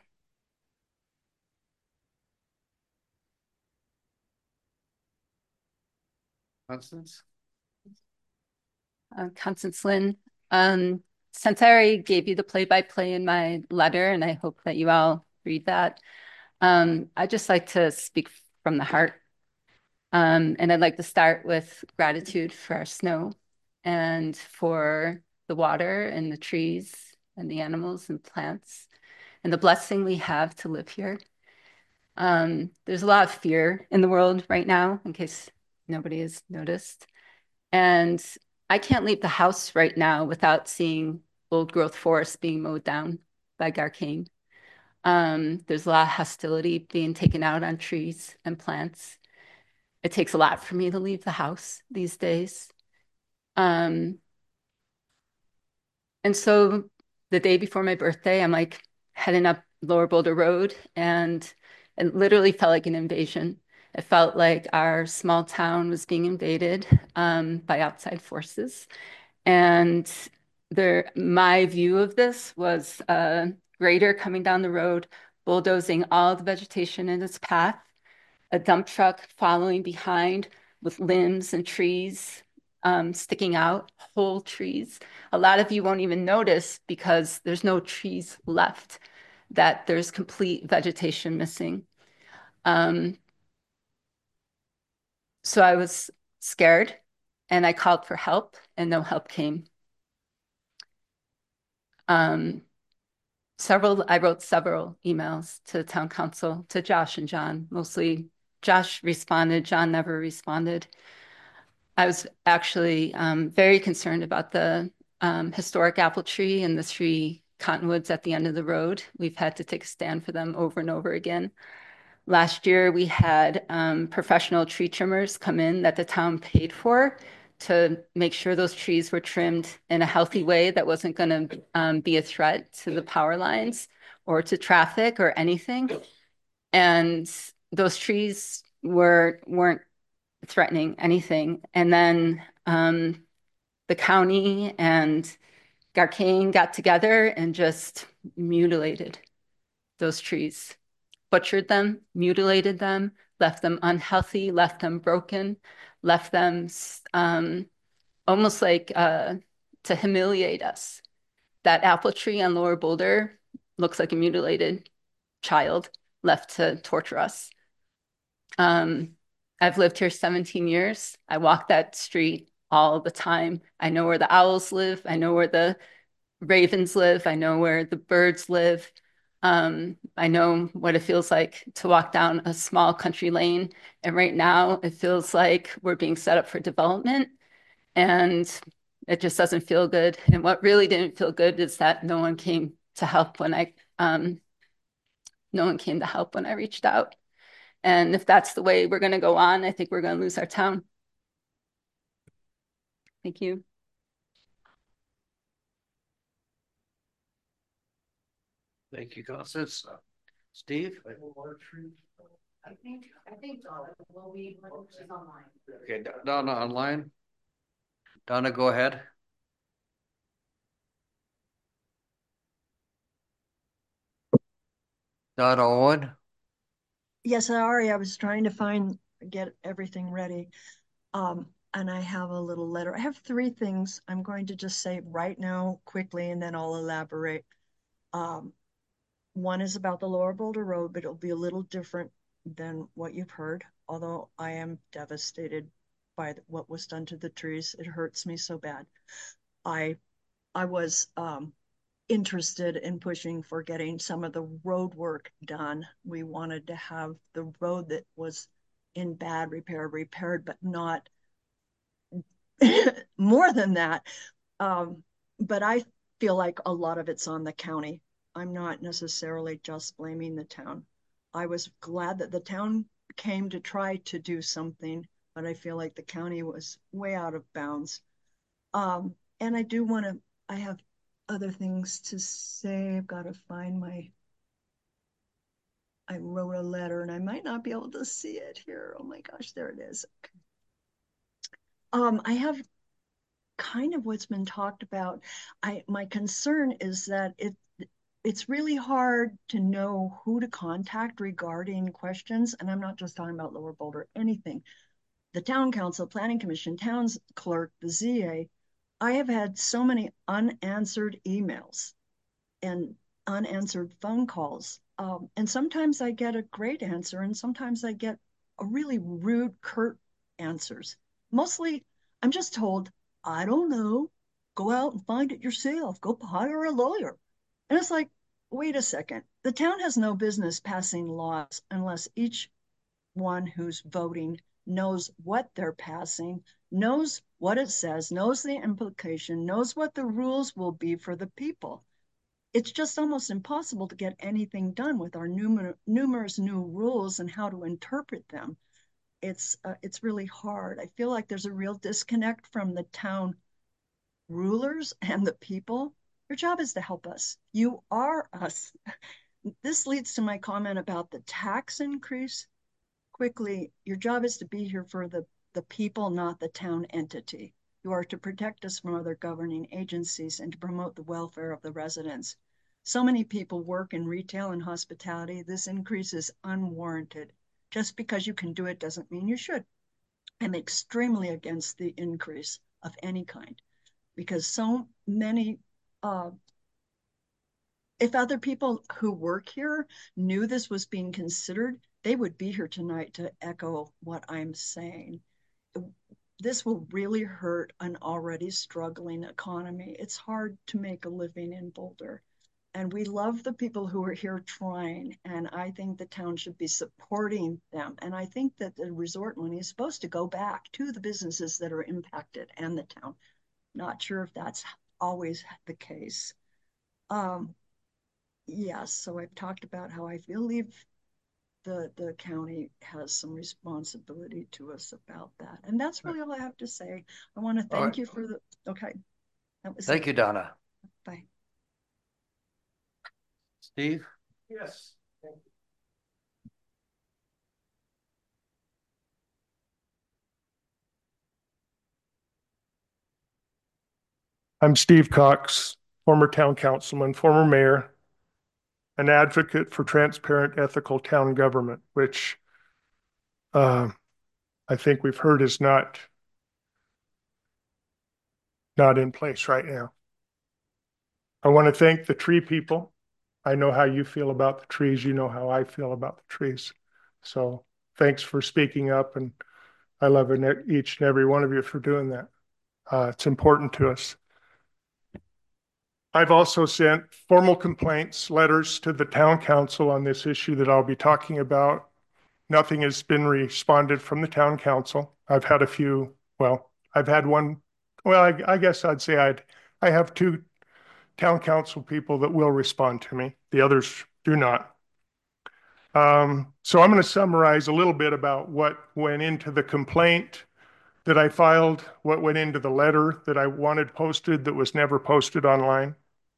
[SPEAKER 12] Constance? Constance Lynn. Since I already gave you the play-by-play in my letter, and I hope that you all read that, I'd just like to speak from the heart. And I'd like to start with gratitude for our snow and for the water and the trees and the animals and plants and the blessing we have to live here. There's a lot of fear in the world right now, in case nobody has noticed. And I can't leave the house right now without seeing old growth forests being mowed down by Garcane. There's a lot of hostility being taken out on trees and plants. It takes a lot for me to leave the house these days. And so the day before my birthday, I'm like heading up Lower Boulder Road, and it literally felt like an invasion. It felt like our small town was being invaded by outside forces. And my view of this was a grader coming down the road, bulldozing all the vegetation in its path, a dump truck following behind with limbs and trees sticking out, whole trees. A lot of you won't even notice because there's no trees left, that there's complete vegetation missing. So I was scared and I called for help and no help came. I wrote several emails to the town council, to Josh and John. Mostly Josh responded, John never responded. I was actually very concerned about the historic apple tree and the three cottonwoods at the end of the road. We've had to take a stand for them over and over again. Last year, we had professional tree trimmers come in that the town paid for to make sure those trees were trimmed in a healthy way that wasn't going to be a threat to the power lines or to traffic or anything. And those trees weren't
[SPEAKER 18] threatening anything. And then the county and Garcane got together and just mutilated those trees, butchered them, mutilated them, left them unhealthy, left them broken, left them almost like to humiliate us. That apple tree on Lower Boulder looks like a mutilated child left to torture us. I've lived here 17 years. I walk that street all the time. I know where the owls live. I know where the ravens live. I know where the birds live. I know what it feels like to walk down a small country lane. And right now, it feels like we're being set up for development. And it just doesn't feel good. And what really didn't feel good is that no one came to help when I reached out. And if that's the way we're going to go on, I think we're going to lose our town. Thank you.
[SPEAKER 6] Thank you, Constance. Steve?
[SPEAKER 12] I think we'll be she's online.
[SPEAKER 6] Okay, Donna online. Donna, go ahead. Donna Owen.
[SPEAKER 19] Yes, Ari, I was trying to get everything ready. And I have a little letter. I have three things I'm going to just say right now quickly, and then I'll elaborate. One is about the Lower Boulder Road, but it'll be a little different than what you've heard, although I am devastated by what was done to the trees. It hurts me so bad. I was interested in pushing for getting some of the road work done. We wanted to have the road that was in bad repair repaired, but not more than that. But I feel like a lot of it's on the county. I'm not necessarily just blaming the town. I was glad that the town came to try to do something, but I feel like the county was way out of bounds. And I have other things to say. I've got to find I wrote a letter and I might not be able to see it here. Oh my gosh, there it is. I have kind of what's been talked about. My concern is that it's really hard to know who to contact regarding questions. And I'm not just talking about Lower Boulder, anything. The town council, planning commission, town's clerk, the ZA. I have had so many unanswered emails and unanswered phone calls. And sometimes I get a great answer, and sometimes I get a really rude, curt answers. Mostly, I'm just told, I don't know, go out and find it yourself, go hire a lawyer. And it's like, wait a second, the town has no business passing laws unless each one who's voting knows what they're passing, knows what it says, knows the implication, knows what the rules will be for the people. It's just almost impossible to get anything done with our numerous new rules and how to interpret them. It's really hard. I feel like there's a real disconnect from the town rulers and the people. Your job is to help us. You are us. This leads to my comment about the tax increase. Quickly, your job is to be here for the people, not the town entity. You are to protect us from other governing agencies and to promote the welfare of the residents. So many people work in retail and hospitality. This increase is unwarranted. Just because you can do it doesn't mean you should. I'm extremely against the increase of any kind because so many, if other people who work here knew this was being considered, they would be here tonight to echo what I'm saying. This will really hurt an already struggling economy. It's hard to make a living in Boulder. And we love the people who are here trying. And I think the town should be supporting them. And I think that the resort money is supposed to go back to the businesses that are impacted and the town. Not sure if that's always the case. Yes, so I've talked about how I believe the county has some responsibility to us about that. And that's really all I have to say. I want to thank you for okay.
[SPEAKER 6] Thank you, Donna.
[SPEAKER 19] Bye.
[SPEAKER 6] Steve?
[SPEAKER 5] Yes.
[SPEAKER 7] I'm Steve Cox, former town councilman, former mayor, an advocate for transparent, ethical town government, which I think we've heard is not in place right now. I want to thank the tree people. I know how you feel about the trees. You know how I feel about the trees. So thanks for speaking up, and I love each and every one of you for doing that. It's important to us. I've also sent formal complaints, letters to the town council on this issue that I'll be talking about. Nothing has been responded from the town council. I've had a few, well, I've had one, well, I guess I'd say I have two town council people that will respond to me. The others do not. So I'm going to summarize a little bit about what went into the complaint that I filed, what went into the letter that I wanted posted that was never posted online.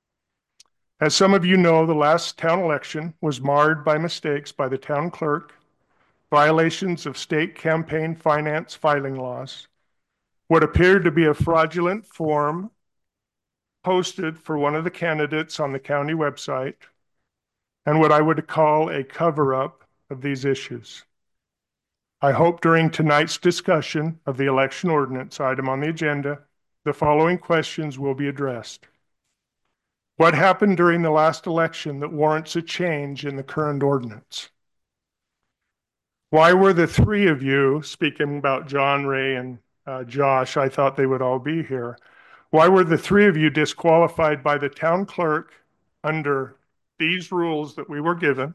[SPEAKER 7] As some of you know, the last town election was marred by mistakes by the town clerk, violations of state campaign finance filing laws, what appeared to be a fraudulent form posted for one of the candidates on the county website, and what I would call a cover-up of these issues. I hope during tonight's discussion of the election ordinance item on the agenda, the following questions will be addressed. What happened during the last election that warrants a change in the current ordinance? Why were the three of you, speaking about John, Ray, and Josh, I thought they would all be here. Why were the three of you disqualified by the town clerk under these rules that we were given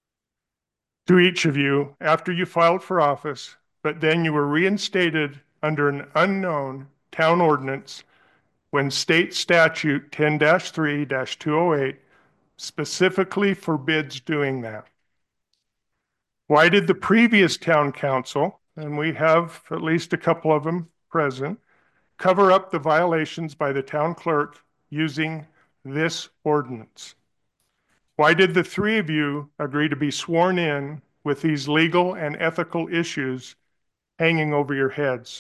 [SPEAKER 7] to each of you after you filed for office, but then you were reinstated under an unknown town ordinance when state statute 10-3-208 specifically forbids doing that? Why did the previous town council, and we have at least a couple of them present, cover up the violations by the town clerk using this ordinance? Why did the three of you agree to be sworn in with these legal and ethical issues hanging over your heads?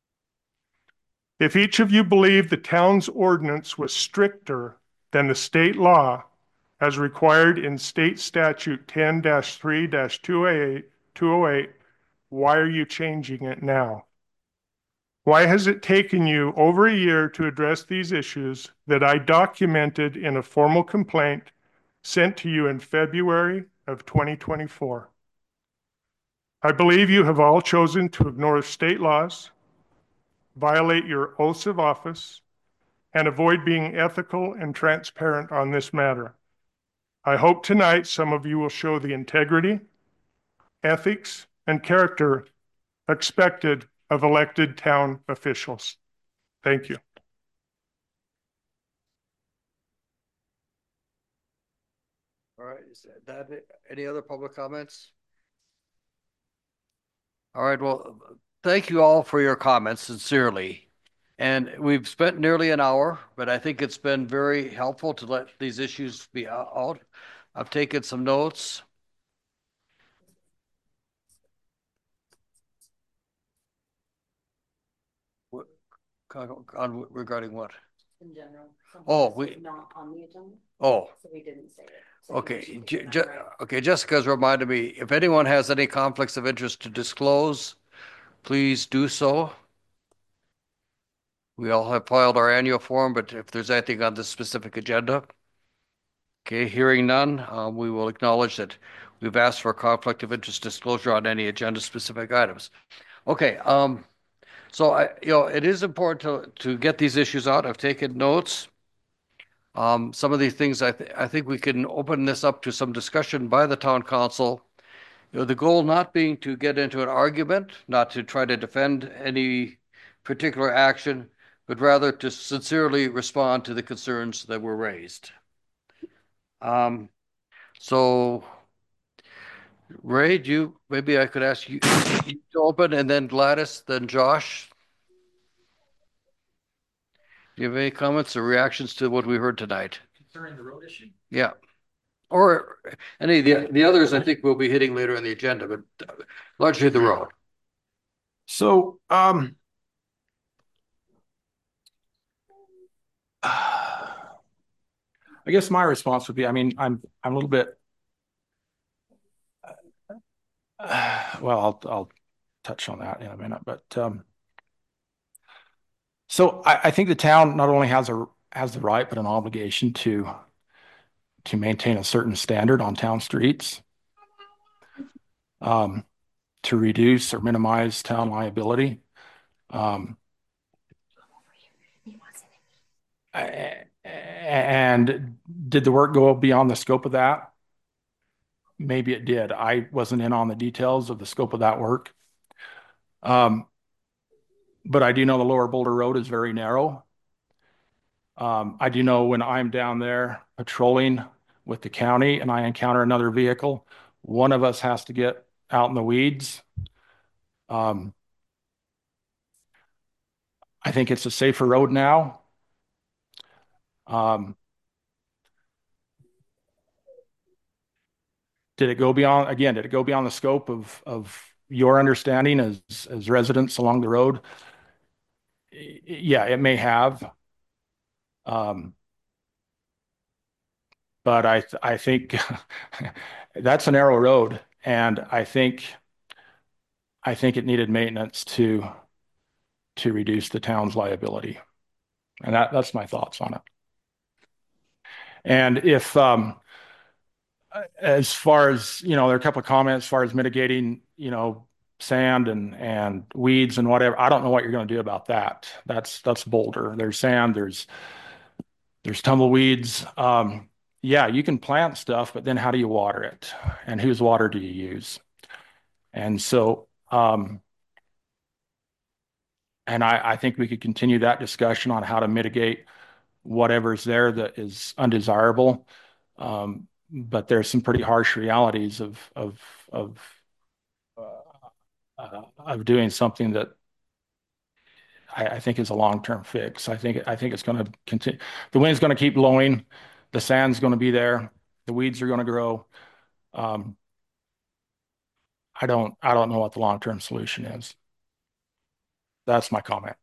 [SPEAKER 7] If each of you believed the town's ordinance was stricter than the state law as required in state statute 10-3-208, why are you changing it now? Why has it taken you over a year to address these issues that I documented in a formal complaint sent to you in February of 2024? I believe you have all chosen to ignore state laws, violate your oaths of office, and avoid being ethical and transparent on this matter. I hope tonight some of you will show the integrity, ethics, and character expected of elected town officials. Thank you.
[SPEAKER 6] All right, is that it? Any other public comments? All right, well, thank you all for your comments, sincerely. And we've spent nearly an hour, but I think it's been very helpful to let these issues be out. I've taken some notes. Regarding what?
[SPEAKER 12] In general.
[SPEAKER 6] Oh,
[SPEAKER 12] not on the agenda.
[SPEAKER 6] Oh.
[SPEAKER 12] So we didn't say it. So
[SPEAKER 6] okay. Okay. Jessica's reminded me, if anyone has any conflicts of interest to disclose, please do so. We all have filed our annual form, but if there's anything on this specific agenda, okay, hearing none, we will acknowledge that we've asked for a conflict of interest disclosure on any agenda specific items. Okay. So it is important to get these issues out. I've taken notes. Some of these things I think we can open this up to some discussion by the town council. The goal not being to get into an argument, not to try to defend any particular action, but rather to sincerely respond to the concerns that were raised. So Ray, maybe I could ask you to open, and then Gladys, then Josh. Do you have any comments or reactions to what we heard tonight?
[SPEAKER 5] Concerning the road issue?
[SPEAKER 6] Yeah. Or any of the others I think we'll be hitting later in the agenda, but largely the road.
[SPEAKER 5] So, I guess my response would be, I mean, I'm a little bit, well, I'll touch on that in a minute, but so I think the town not only has the right, but an obligation to maintain a certain standard on town streets, to reduce or minimize town liability. And did the work go beyond the scope of that? Maybe it did. I wasn't in on the details of the scope of that work. But I do know the Lower Boulder Road is very narrow. I do know when I'm down there patrolling with the county and I encounter another vehicle, one of us has to get out in the weeds. I think it's a safer road now. Did it go beyond, again, did it go beyond the scope of your understanding as residents along the road? Yeah, it may have. But I think that's a narrow road, and I think it needed maintenance to reduce the town's liability, and that's my thoughts on it. And if as far as there are a couple of comments as far as mitigating sand and weeds and whatever. I don't know what you're going to do about that. That's Boulder. There's sand. There's tumbleweeds. Yeah, you can plant stuff, but then how do you water it? And whose water do you use? And so, and I think we could continue that discussion on how to mitigate whatever's there that is undesirable. But there's some pretty harsh realities of doing something that I think is a long-term fix. I think it's going to continue. The wind's going to keep blowing. The sand's going to be there. The weeds are going to grow. I don't know what the long-term solution is. That's my comment.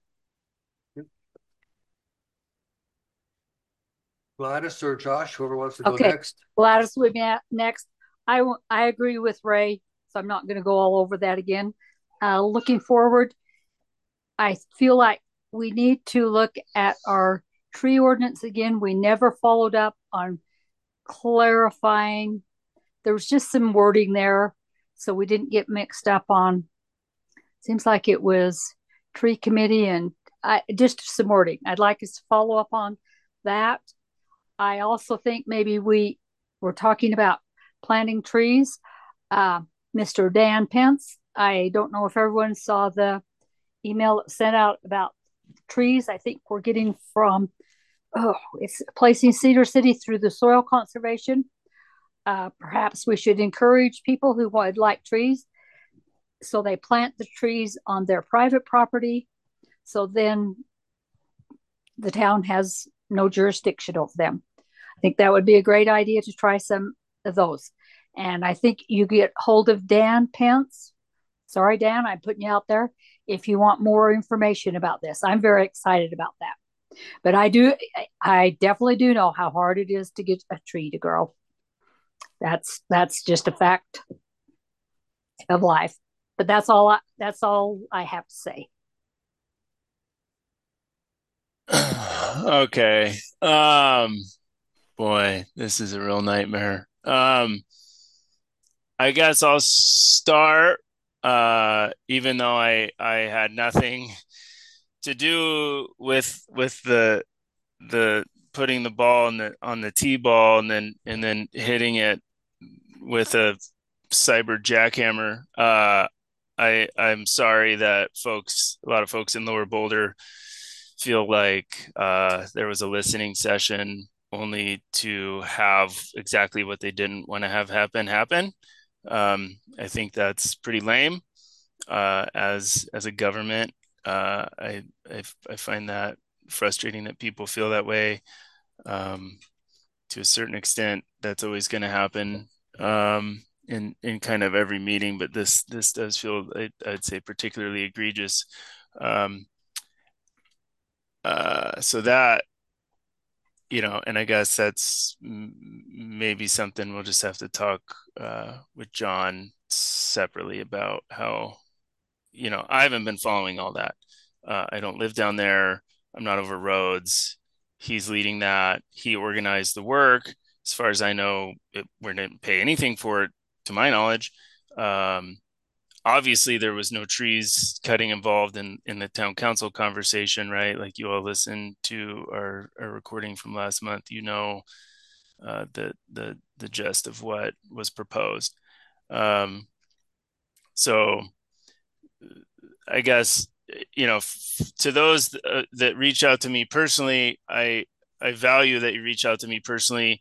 [SPEAKER 6] Gladys or Josh, whoever wants to go
[SPEAKER 3] Okay,
[SPEAKER 6] next.
[SPEAKER 3] Gladys would be next. I agree with Ray, so I'm not going to go all over that again. Looking forward, I feel like we need to look at our tree ordinance again. We never followed up on clarifying. There was just some wording there, so we didn't get mixed up on. Seems like it was tree committee and just some wording. I'd like us to follow up on that. I also think maybe we were talking about planting trees. Mr. Dan Pence, I don't know if everyone saw the email sent out about trees. I think we're getting from, it's placing Cedar City through the soil conservation. Perhaps we should encourage people who would like trees, so they plant the trees on their private property. So then the town has no jurisdiction over them. I think that would be a great idea to try some of those. And I think you get hold of Dan Pence. Sorry, Dan, I'm putting you out there. If you want more information about this, I'm very excited about that. But I definitely do know how hard it is to get a tree to grow. That's just a fact of life. But that's all I have to say.
[SPEAKER 2] Okay. Boy, this is a real nightmare. I guess I'll start, even though I had nothing to do with the putting the ball on the tee ball and then hitting it with a cyber jackhammer. I'm sorry that a lot of folks in Lower Boulder feel like there was a listening session only to have exactly what they didn't want to have happen. I think that's pretty lame. As a government, I find that frustrating that people feel that way. To a certain extent, that's always going to happen in kind of every meeting, but this does feel, I'd say, particularly egregious. So that and I guess that's maybe something we'll just have to talk with John separately about how, I haven't been following all that. I don't live down there. I'm not over roads. He's leading that. He organized the work. As far as I know, we didn't pay anything for it, to my knowledge. Obviously, there was no trees cutting involved in the town council conversation, right? Like you all listened to our recording from last month, the gist of what was proposed. So I guess, to those that reach out to me personally, I value that you reach out to me personally.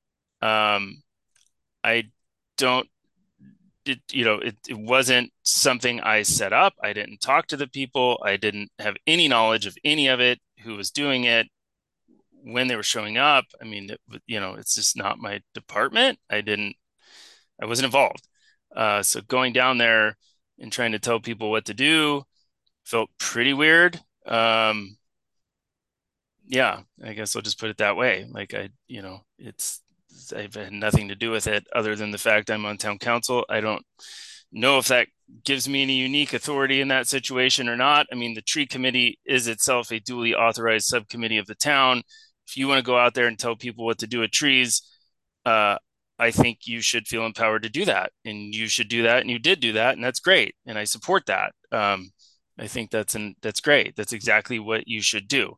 [SPEAKER 2] I don't, it wasn't something I set up. I didn't talk to the people. I didn't have any knowledge of any of it, who was doing it, when they were showing up. I mean, it's just not my department. I wasn't involved. So going down there and trying to tell people what to do felt pretty weird. Yeah, I guess I'll just put it that way. Like I've had nothing to do with it other than the fact I'm on town council. I don't know if that gives me any unique authority in that situation or not. I mean, the tree committee is itself a duly authorized subcommittee of the town. If you want to go out there and tell people what to do with trees, I think you should feel empowered to do that, and you should do that, and you did do that, and that's great, and I support that. I think that's great. That's exactly what you should do.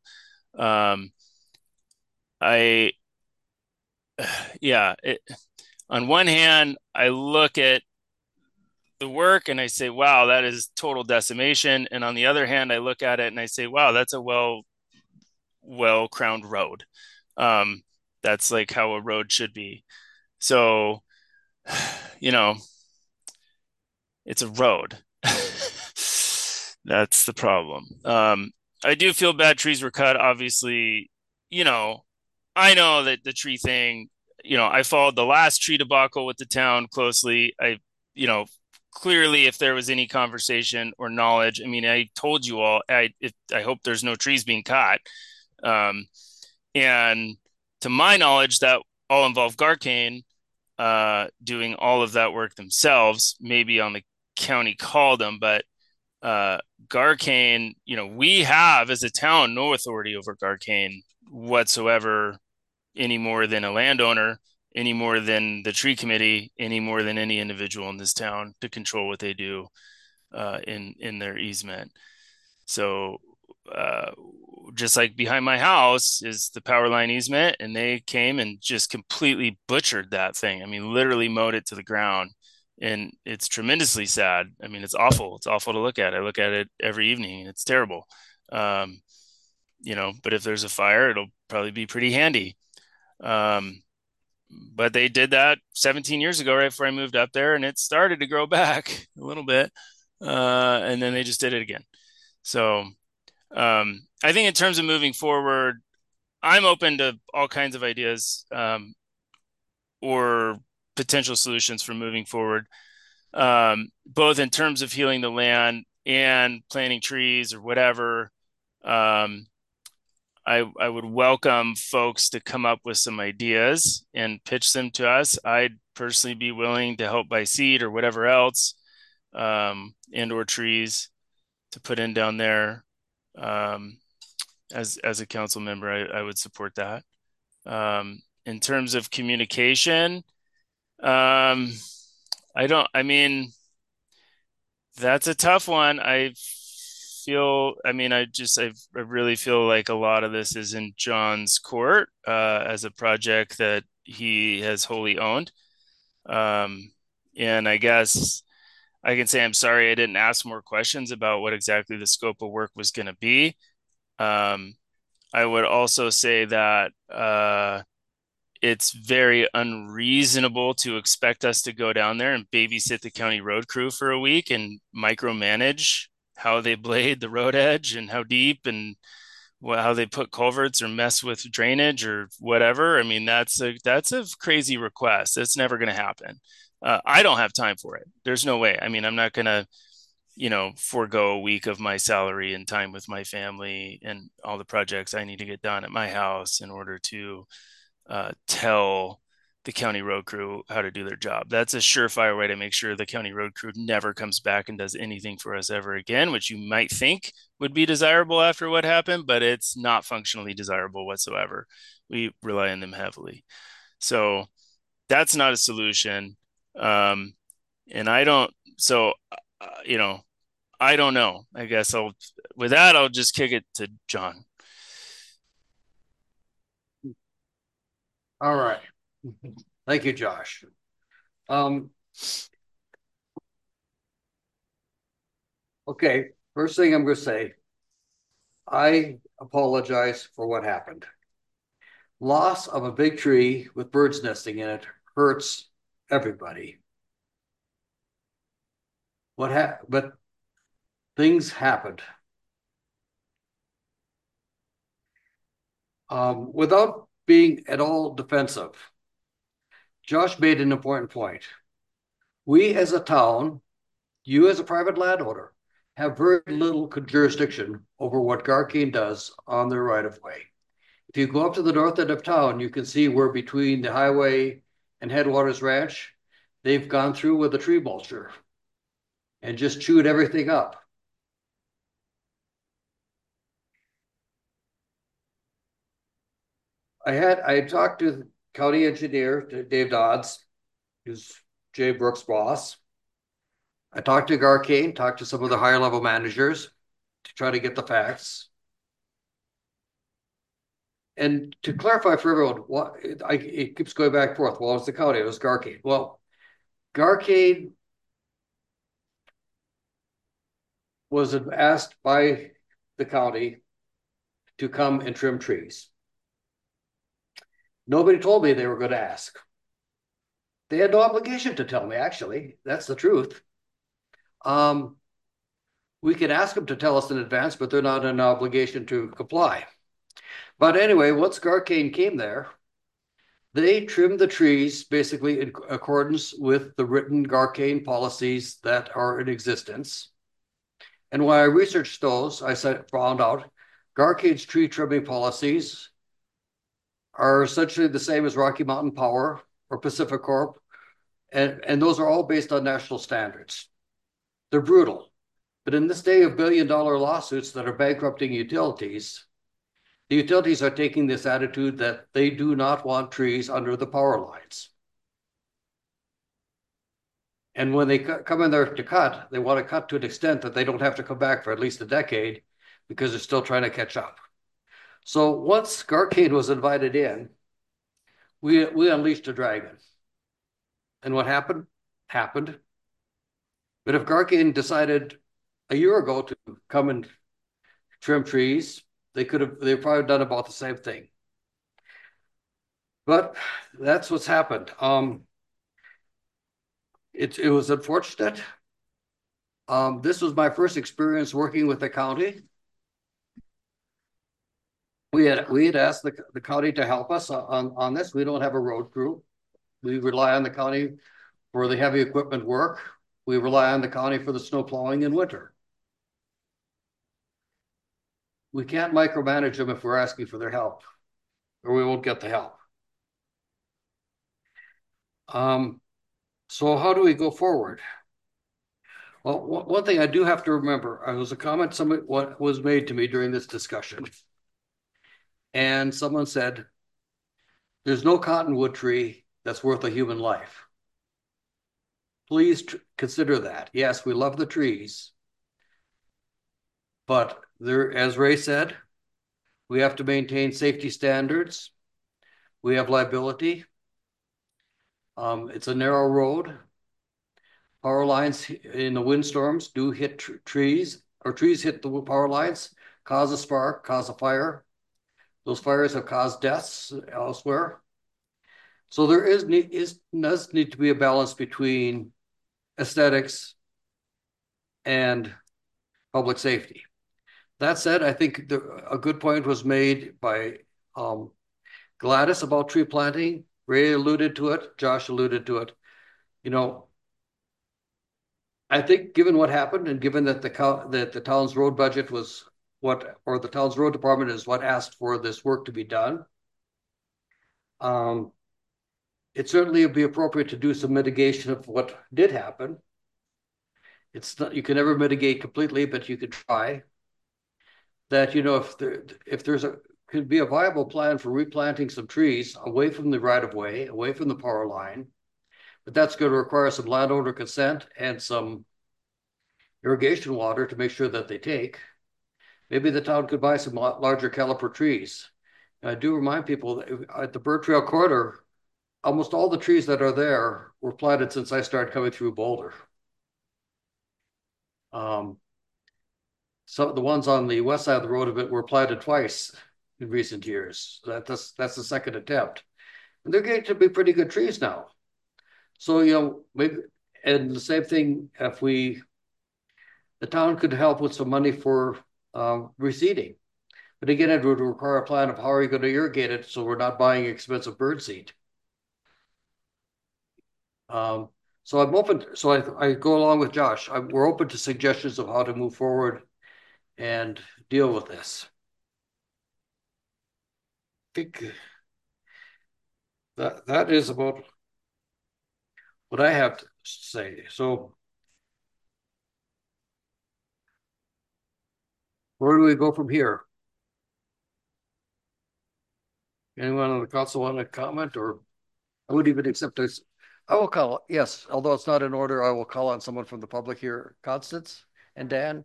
[SPEAKER 2] On one hand, I look at the work and I say, wow, that is total decimation. And on the other hand, I look at it and I say, wow, that's a well-crowned road. That's like how a road should be. So, it's a road. That's the problem. I do feel bad trees were cut. Obviously, I know that the tree thing, I followed the last tree debacle with the town closely. Clearly, if there was any conversation or knowledge, I mean, I told you all, I hope there's no trees being cut. And to my knowledge, that all involved Garcane doing all of that work themselves, maybe on the county called them, but Garcane, we have as a town no authority over Garcane whatsoever, any more than a landowner, any more than the tree committee, any more than any individual in this town to control what they do in their easement. So just like behind my house is the power line easement, and they came and just completely butchered that thing. I mean, literally mowed it to the ground. And it's tremendously sad. I mean, it's awful. It's awful to look at. I look at it every evening. It's terrible. But if there's a fire, it'll probably be pretty handy. But they did that 17 years ago, right before I moved up there, and it started to grow back a little bit. And then they just did it again. So I think in terms of moving forward, I'm open to all kinds of ideas or potential solutions for moving forward, both in terms of healing the land and planting trees or whatever. I would welcome folks to come up with some ideas and pitch them to us. I'd personally be willing to help buy seed or whatever else, and or trees to put in down there. As a council member, I would support that. In terms of communication, I that's a tough one. I really feel like a lot of this is in John's court as a project that he has wholly owned. And I guess I can say I'm sorry I didn't ask more questions about what exactly the scope of work was going to be. I would also say that it's very unreasonable to expect us to go down there and babysit the county road crew for a week and micromanage how they blade the road edge and how deep and how they put culverts or mess with drainage or whatever. I mean, that's a crazy request. It's never going to happen. I don't have time for it. There's no way. I mean, I'm not going to forego a week of my salary and time with my family and all the projects I need to get done at my house in order to tell the county road crew how to do their job. That's a surefire way to make sure the county road crew never comes back and does anything for us ever again, which you might think would be desirable after what happened, but it's not functionally desirable whatsoever. We rely on them heavily. So that's not a solution. And I don't, so, I don't know. I guess with that, I'll just kick it to John.
[SPEAKER 6] All right. Thank you, Josh. Okay, first thing I'm going to say, I apologize for what happened. Loss of a big tree with birds nesting in it hurts everybody. But things happened. Without being at all defensive, Josh made an important point. We as a town, you as a private landowner, have very little jurisdiction over what Garcane does on their right of way. If you go up to the north end of town, you can see where between the highway and Headwaters Ranch, they've gone through with a tree mulcher and just chewed everything up. I talked to the county engineer, Dave Dodds, who's Jay Brooks' boss. I talked to Garcane, talked to some of the higher level managers to try to get the facts. And to clarify for everyone, it keeps going back and forth. Well, it's the county, it was Garcane. Well, Garcane was asked by the county to come and trim trees. Nobody told me they were going to ask. They had no obligation to tell me, actually. That's the truth. We can ask them to tell us in advance, but they're not an obligation to comply. But anyway, once Garcane came there, they trimmed the trees basically in accordance with the written Garcane policies that are in existence. And when I researched those, found out Garcane's tree trimming policies are essentially the same as Rocky Mountain Power or Pacific Corp. And those are all based on national standards. They're brutal. But in this day of billion-dollar lawsuits that are bankrupting utilities, the utilities are taking this attitude that they do not want trees under the power lines. And when they come in there to cut, they want to cut to an extent that they don't have to come back for at least a decade because they're still trying to catch up. So once Garcane was invited in, we unleashed a dragon. And what happened? Happened. But if Garcane decided a year ago to come and trim trees, they've probably done about the same thing. But that's what's happened. It was unfortunate. This was my first experience working with the county. We had asked the county to help us on this. We don't have a road crew. We rely on the county for the heavy equipment work. We rely on the county for the snow plowing in winter. We can't micromanage them if we're asking for their help, or we won't get the help. So how do we go forward? Well, one thing I do have to remember, it was a comment what was made to me during this discussion. And someone said, there's no cottonwood tree that's worth a human life. Please consider that. Yes, we love the trees, but as Ray said, we have to maintain safety standards. We have liability. It's a narrow road. Power lines in the windstorms do hit trees, or trees hit the power lines, cause a spark, cause a fire. Those fires have caused deaths elsewhere. So there does need to be a balance between aesthetics and public safety. That said, I think a good point was made by Gladys about tree planting. Ray alluded to it. Josh alluded to it. I think given what happened and given that the town's road budget was or the town's road department is what asked for this work to be done. It certainly would be appropriate to do some mitigation of what did happen. It's not, you can never mitigate completely, but you could try. That, if there's could be a viable plan for replanting some trees away from the right of way, away from the power line, but that's going to require some landowner consent and some irrigation water to make sure that they take. Maybe the town could buy some larger caliper trees. And I do remind people that at the Bird Trail corridor, almost all the trees that are there were planted since I started coming through Boulder. So the ones on the west side of the road of it were planted twice in recent years. That's the second attempt. And they're getting to be pretty good trees now. So, maybe, and the same thing, if the town could help with some money for reseeding. But again, it would require a plan of how are you going to irrigate it so we're not buying expensive bird seed. So I'm open. So I go along with Josh. We're open to suggestions of how to move forward and deal with this. I think that is about what I have to say. So where do we go from here? Anyone on the council want to comment, or I would even accept this? I will call, yes, although it's not in order, I will call on someone from the public here. Constance and Dan,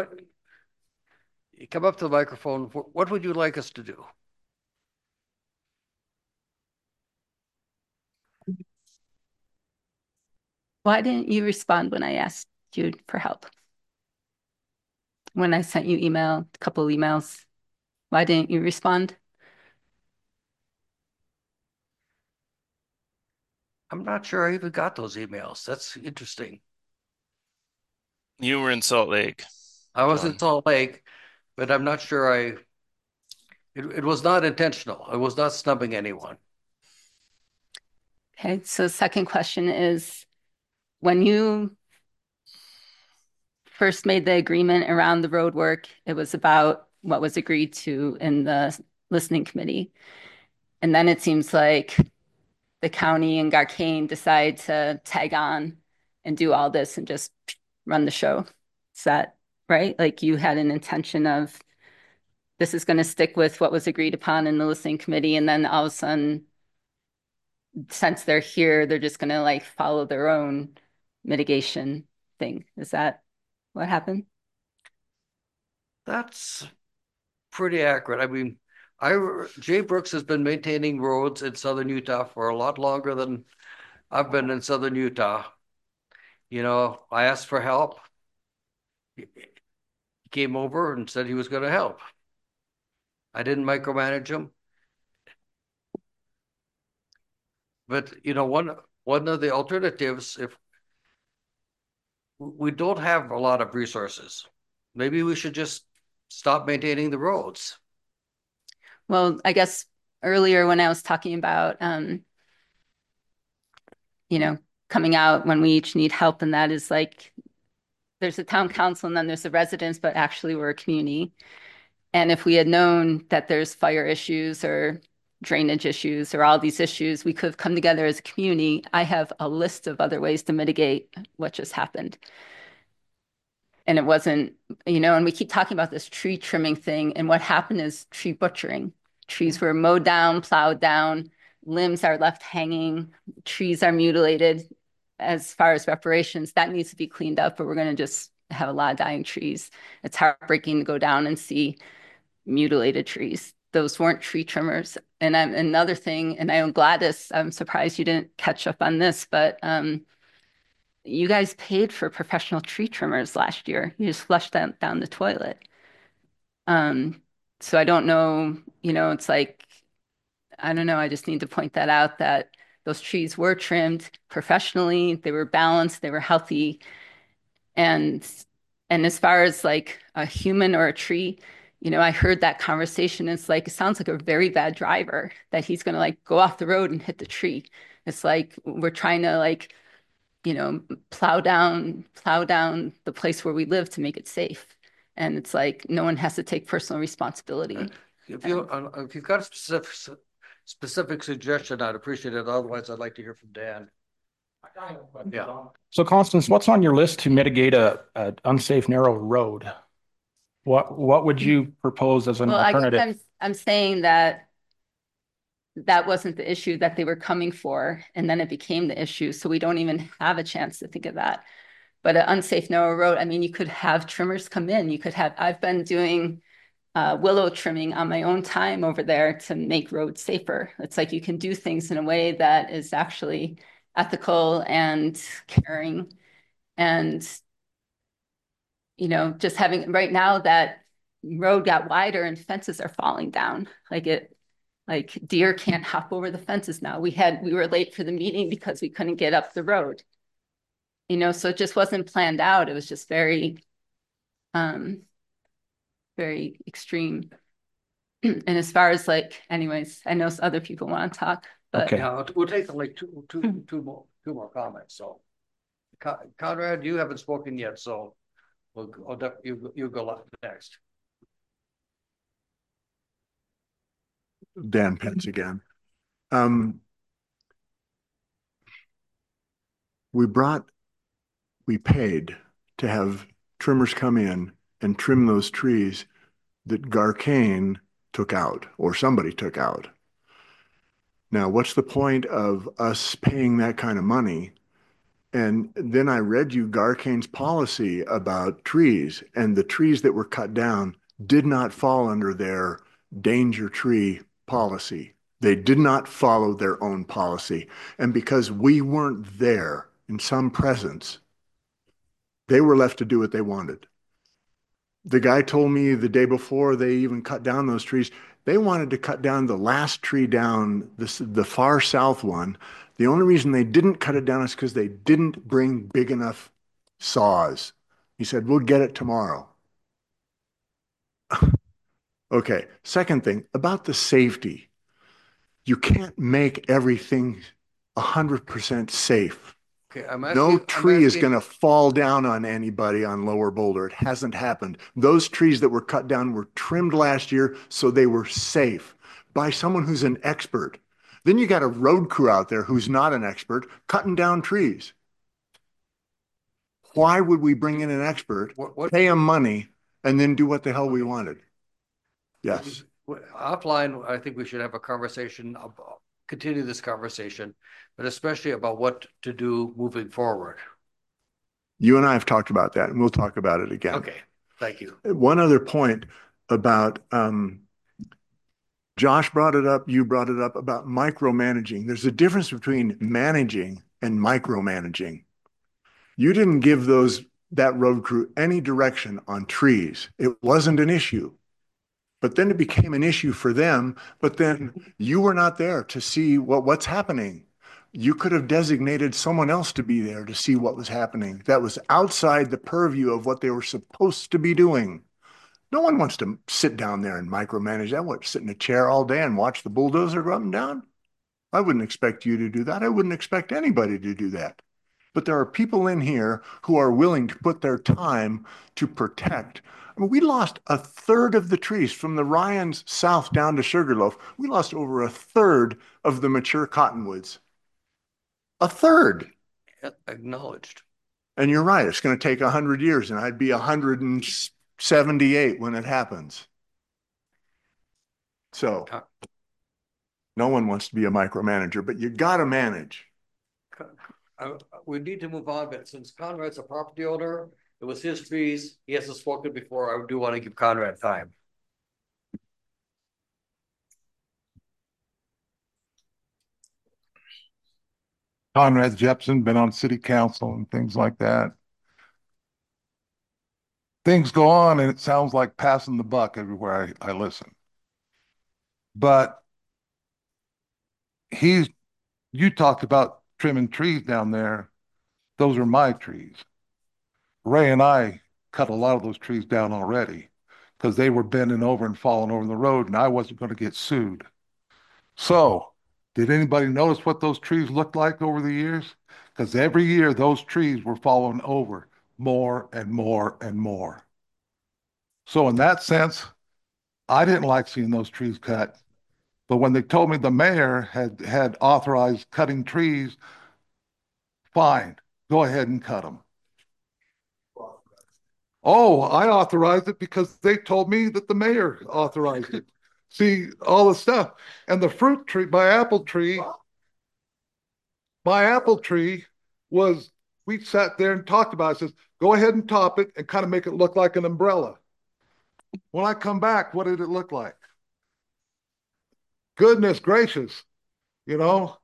[SPEAKER 6] you come up to the microphone. What would you like us to do?
[SPEAKER 18] Why didn't you respond when I asked you for help? When I sent you a couple emails, why didn't you respond?
[SPEAKER 6] I'm not sure I even got those emails. That's interesting.
[SPEAKER 2] You were in Salt Lake.
[SPEAKER 6] I was in Salt Lake, but I'm not sure it was not intentional. I was not snubbing anyone.
[SPEAKER 18] Okay, so second question is, when you first made the agreement around the road work, it was about what was agreed to in the listening committee. And then it seems like the county and Garcane decide to tag on and do all this and just run the show. Is that right? Like you had an intention of this is going to stick with what was agreed upon in the listening committee, and then all of a sudden, since they're here, they're just going to like follow their own mitigation thing. Is that what happened?
[SPEAKER 6] That's pretty accurate. I mean, Jay Brooks has been maintaining roads in southern Utah for a lot longer than I've been in southern Utah. I asked for help. He came over and said he was going to help. I didn't micromanage him. But one of the alternatives, if we don't have a lot of resources, maybe we should just stop maintaining the roads.
[SPEAKER 18] Well, I guess earlier when I was talking about, coming out when we each need help, and that is like, there's a town council and then there's the residents, but actually we're a community. And if we had known that there's fire issues or drainage issues or all these issues, we could have come together as a community. I have a list of other ways to mitigate what just happened. And it wasn't, and we keep talking about this tree trimming thing. And what happened is tree butchering. Trees were mowed down, plowed down, limbs are left hanging, trees are mutilated. As far as reparations, that needs to be cleaned up, but we're going to just have a lot of dying trees. It's heartbreaking to go down and see mutilated trees. Those weren't tree trimmers. And another thing, and I know Gladys, I'm surprised you didn't catch up on this, but you guys paid for professional tree trimmers last year. You just flushed them down the toilet. So I don't know, it's like, I don't know. I just need to point that out that those trees were trimmed professionally. They were balanced. They were healthy. And as far as like a human or a tree, I heard that conversation. It's like, it sounds like a very bad driver that he's going to like go off the road and hit the tree. It's like, we're trying to like plow down the place where we live to make it safe. And it's like no one has to take personal responsibility.
[SPEAKER 6] If you've got a specific suggestion, I'd appreciate it. Otherwise, I'd like to hear from Dan. Yeah.
[SPEAKER 5] So Constance, what's on your list to mitigate a unsafe narrow road? What would you propose as an alternative?
[SPEAKER 18] I guess I'm saying that wasn't the issue that they were coming for, and then it became the issue. So we don't even have a chance to think of that. But an unsafe narrow road, I mean, you could have trimmers come in. I've been doing willow trimming on my own time over there to make roads safer. It's like you can do things in a way that is actually ethical and caring. And, just having right now that road got wider and fences are falling down. Like deer can't hop over the fences now. We were late for the meeting because we couldn't get up the road. So it just wasn't planned out. It was just very, very extreme. And as far as anyways, I know other people want to talk, but
[SPEAKER 6] okay. We'll take two more comments. So, Conrad, you haven't spoken yet, so you go next.
[SPEAKER 8] Dan Pence again. We paid to have trimmers come in and trim those trees that Garcane took out or somebody took out. Now, what's the point of us paying that kind of money? And then I read you Garcane's policy about trees, and the trees that were cut down did not fall under their danger tree policy. They did not follow their own policy. And because we weren't there in some presence, they were left to do what they wanted. The guy told me the day before they even cut down those trees, they wanted to cut down the last tree down, the far south one. The only reason they didn't cut it down is because they didn't bring big enough saws. He said, we'll get it tomorrow. Okay, second thing, about the safety. You can't make everything 100% safe.
[SPEAKER 6] Okay,
[SPEAKER 8] no tree is going to fall down on anybody on Lower Boulder. It hasn't happened. Those trees that were cut down were trimmed last year, so they were safe by someone who's an expert. Then you got a road crew out there who's not an expert cutting down trees. Why would we bring in an expert, pay him money, and then do what the hell we wanted? Yes.
[SPEAKER 6] Offline, I think we should have a conversation about, continue this conversation, but especially about what to do moving forward.
[SPEAKER 8] You and I have talked about that, and we'll talk about it again.
[SPEAKER 6] Okay, thank you.
[SPEAKER 8] One other point about, Josh brought it up, you brought it up about micromanaging. There's a difference between managing and micromanaging. You didn't give that road crew any direction on trees. It wasn't an issue. But then it became an issue for them, but then you were not there to see what's happening. You could have designated someone else to be there to see what was happening. That was outside the purview of what they were supposed to be doing. No one wants to sit down there and micromanage that. What, sit in a chair all day and watch the bulldozer go up and down? I wouldn't expect you to do that. I wouldn't expect anybody to do that. But there are people in here who are willing to put their time to protect. I mean, we lost a third of the trees from the Ryans south down to Sugarloaf. We lost over a third of the mature cottonwoods. A third.
[SPEAKER 6] Acknowledged.
[SPEAKER 8] And you're right. It's going to take 100 years, and I'd be 178 when it happens. So no one wants to be a micromanager, but you got to manage.
[SPEAKER 6] We need to move on, but since Conrad's a property owner, it was his trees. He hasn't spoken before. I do want to give Conrad time.
[SPEAKER 20] Conrad Jepson, been on city council and things like that. Things go on and it sounds like passing the buck everywhere I listen. But you talked about trimming trees down there. Those are my trees. Ray and I cut a lot of those trees down already because they were bending over and falling over the road, and I wasn't going to get sued. So Did anybody notice what those trees looked like over the years? Because every year those trees were falling over more and more and more. So in that sense, I didn't like seeing those trees cut. But when they told me the mayor had authorized cutting trees, fine, go ahead and cut them. Oh, I authorized it because they told me that the mayor authorized it. See, all the stuff. And the fruit tree, my apple tree was, we sat there and talked about it. It says, go ahead and top it and kind of make it look like an umbrella. When I come back, what did it look like? Goodness gracious, you know?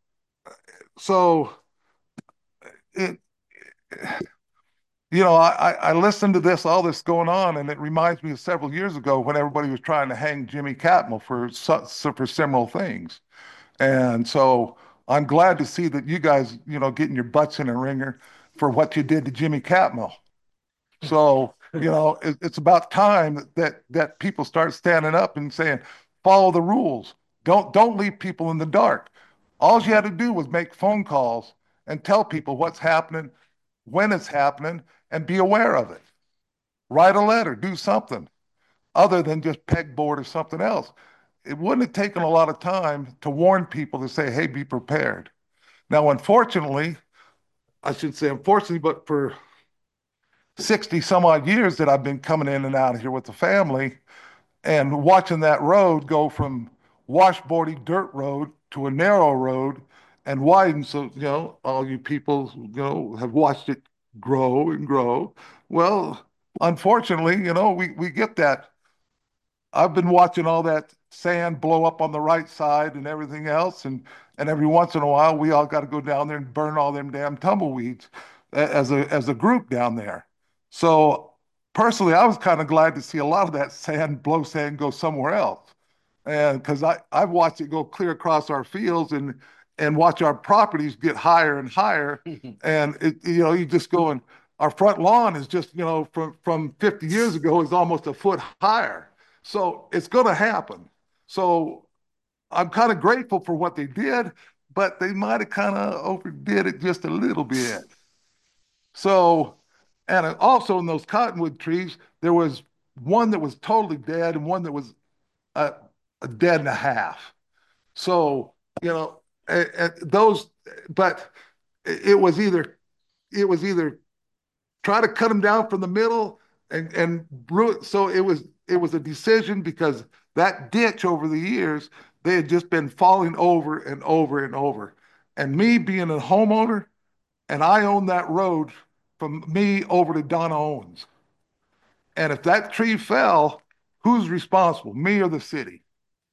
[SPEAKER 20] So it, you know, I listened to this, all this going on, and it reminds me of several years ago when everybody was trying to hang Jimmy Catmull for similar things. And so I'm glad to see that you guys, you know, getting your butts in a ringer for what you did to Jimmy Catmull. So, you know, it's about time that people start standing up and saying, follow the rules. Don't leave people in the dark. All you had to do was make phone calls and tell people what's happening, when it's happening, and be aware of it. Write a letter, do something other than just pegboard or something else. It wouldn't have taken a lot of time to warn people to say, hey, be prepared. Now, unfortunately, I should say unfortunately, but for 60 some odd years that I've been coming in and out of here with the family and watching that road go from washboardy dirt road to a narrow road and widen. So, you know, all you people, you know, have watched it grow and grow. Well, unfortunately, you know, we get that. I've been watching all that sand blow up on the right side and everything else, and every once in a while we all got to go down there and burn all them damn tumbleweeds as a group down there. So personally, I was kind of glad to see a lot of that sand go somewhere else, and because I've watched it go clear across our fields and watch our properties get higher and higher, and it, you know, you just going. Our front lawn is just, you know, from 50 years ago is almost a foot higher. So it's going to happen. So I'm kind of grateful for what they did, but they might have kind of overdid it just a little bit. So, and also in those cottonwood trees, there was one that was totally dead and one that was a, a dead and a half. So, you know, those, but it was either try to cut them down from the middle and so it was a decision because that ditch over the years they had just been falling over and over and over. And me being a homeowner, and I own that road from me over to Donna Owens. And if that tree fell, who's responsible, me or the city?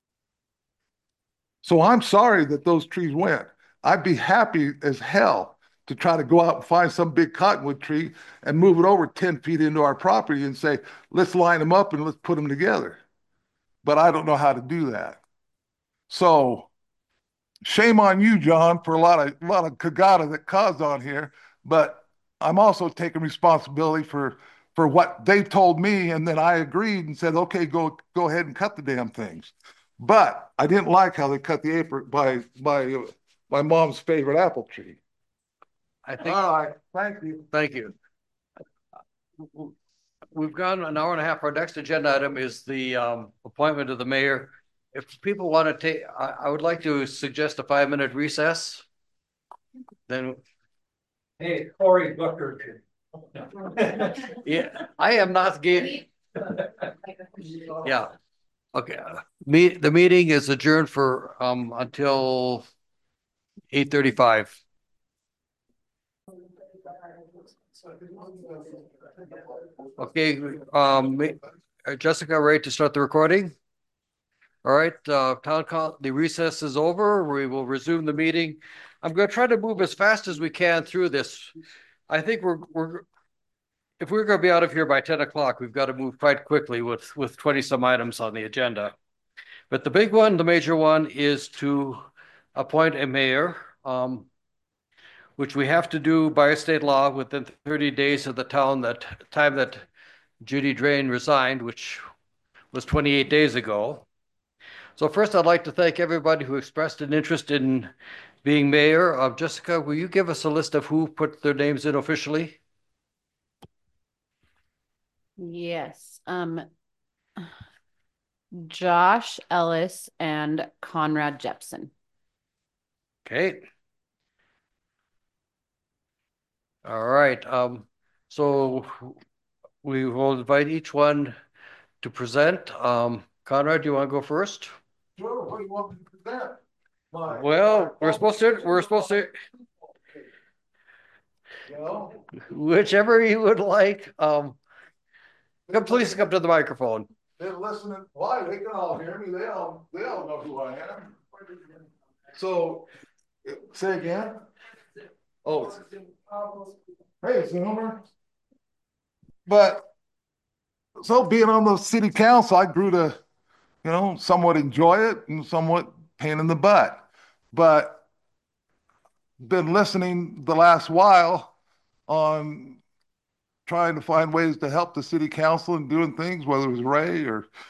[SPEAKER 20] So I'm sorry that those trees went. I'd be happy as hell to try to go out and find some big cottonwood tree and move it over 10 feet into our property and say, let's line them up and let's put them together. But I don't know how to do that. So shame on you, John, for a lot of cagata that caused on here. But I'm also taking responsibility for what they told me, and then I agreed and said, okay, go ahead and cut the damn things. But I didn't like how they cut the apron by my mom's favorite apple tree.
[SPEAKER 6] I think.
[SPEAKER 20] All right, thank you.
[SPEAKER 6] Thank you. We've gone an hour and a half. Our next agenda item is the appointment of the mayor. If people want to take, I would like to suggest a 5-minute recess. Then.
[SPEAKER 15] Hey, Cory Booker.
[SPEAKER 6] Yeah, I am not gay. Yeah. Okay. The meeting is adjourned for until 8:35. Okay, Jessica, ready to start the recording? All right, the recess is over. We will resume the meeting. I'm going to try to move as fast as we can through this. I think if we're going to be out of here by 10 o'clock, we've got to move quite quickly with 20 some items on the agenda. But the big one, the major one, is to appoint a mayor, which we have to do by state law within 30 days of the time that Judy Drain resigned, which was 28 days ago. So first, I'd like to thank everybody who expressed an interest in being mayor. Jessica, will you give us a list of who put their names in officially?
[SPEAKER 1] Yes. Josh Ellis and Conrad Jepson.
[SPEAKER 6] Okay. All right. So we will invite each one to present. Conrad, do you want to go first?
[SPEAKER 20] Sure, what do you want me to present?
[SPEAKER 6] Well, we're supposed to,
[SPEAKER 20] You know,
[SPEAKER 6] whichever you would like. Please come to the microphone.
[SPEAKER 20] they're listening. Why? They can all hear me. They all know who I am. So, say again. Oh, hey, Zoomer. But so being on the city council, I grew to, somewhat enjoy it and somewhat pain in the butt. But been listening the last while on trying to find ways to help the city council and doing things, whether it was Ray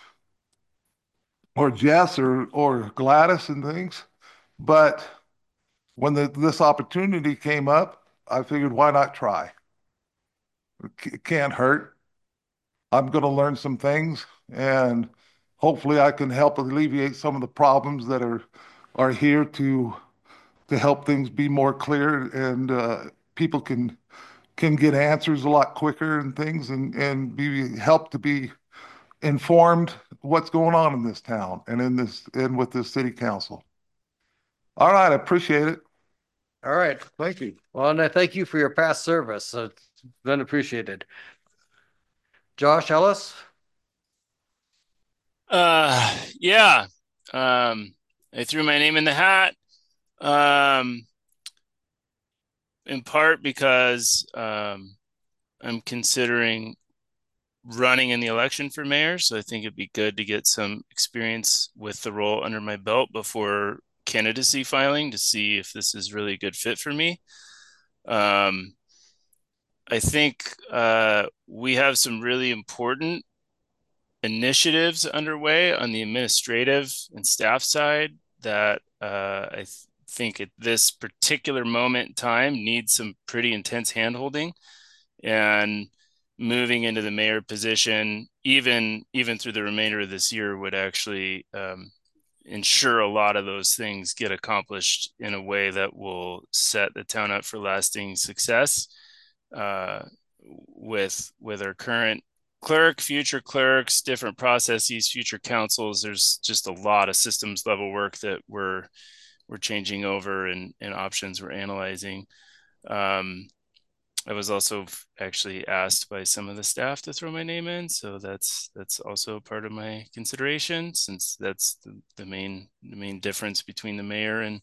[SPEAKER 20] or Jess or Gladys and things. But when this opportunity came up, I figured, why not try? It can't hurt. I'm going to learn some things, and hopefully I can help alleviate some of the problems that are here to help things be more clear, and people can get answers a lot quicker and things, and be helped to be informed what's going on in this town and with this city council. All right, I appreciate it.
[SPEAKER 6] All right, thank you. Well, and I thank you for your past service. It's been appreciated. Josh Ellis?
[SPEAKER 2] Yeah. I threw my name in the hat. In part because I'm considering running in the election for mayor, so I think it'd be good to get some experience with the role under my belt before candidacy filing to see if this is really a good fit for me. I think we have some really important initiatives underway on the administrative and staff side that I think at this particular moment in time needs some pretty intense handholding, and moving into the mayor position, even through the remainder of this year, would actually ensure a lot of those things get accomplished in a way that will set the town up for lasting success with our current clerk, future clerks, different processes, future councils. There's just a lot of systems level work that we're changing over, and options we're analyzing. I was also actually asked by some of the staff to throw my name in, so that's also part of my consideration, since that's the main difference between the mayor and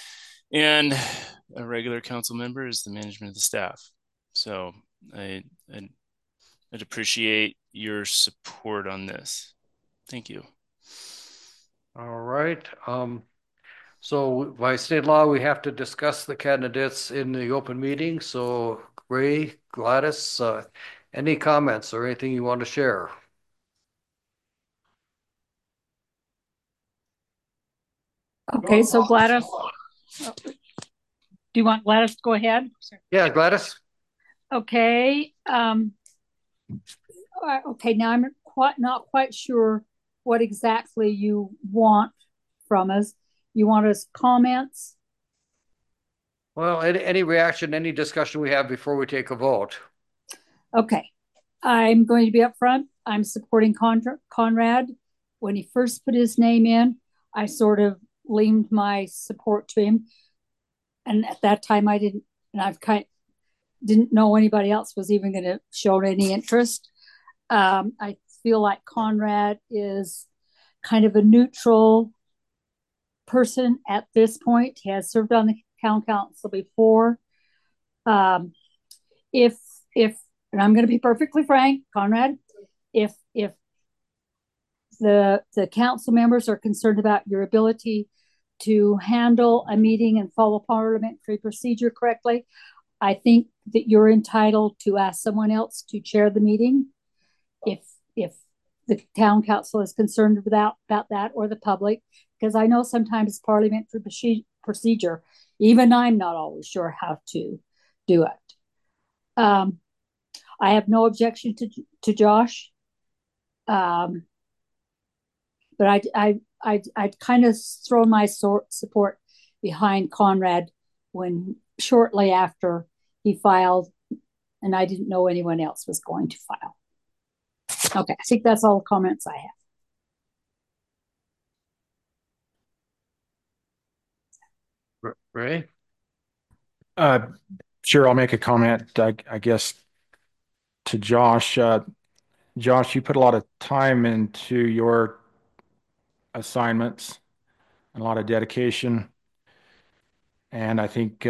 [SPEAKER 2] a regular council member is the management of the staff. So I'd appreciate your support on this. Thank you.
[SPEAKER 6] All right. So by state law, we have to discuss the candidates in the open meeting. So Ray, Gladys, any comments or anything you want to share?
[SPEAKER 3] Okay, so Gladys, do you want Gladys to go ahead?
[SPEAKER 6] Yeah, Gladys.
[SPEAKER 3] Okay. Okay, now I'm not quite sure what exactly you want from us. You want us comments?
[SPEAKER 6] Well, any reaction, any discussion we have before we take a vote?
[SPEAKER 3] Okay, I'm going to be upfront. I'm supporting Conrad. When he first put his name in, I sort of leaned my support to him. And at that time I didn't know anybody else was even going to show any interest. I feel like Conrad is kind of a neutral person at this point. He has served on the town council before. If and I'm going to be perfectly frank, Conrad, if the council members are concerned about your ability to handle a meeting and follow parliamentary procedure correctly, I think that you're entitled to ask someone else to chair the meeting. If the town council is concerned about that, or the public, because I know sometimes parliamentary procedure, even I'm not always sure how to do it. I have no objection to Josh, but I'd kind of throw my support behind Conrad when shortly after he filed, and I didn't know anyone else was going to file. Okay, I think that's all the comments I have.
[SPEAKER 6] Ray?
[SPEAKER 5] Sure, I'll make a comment, I guess, to Josh. Josh, you put a lot of time into your assignments and a lot of dedication. And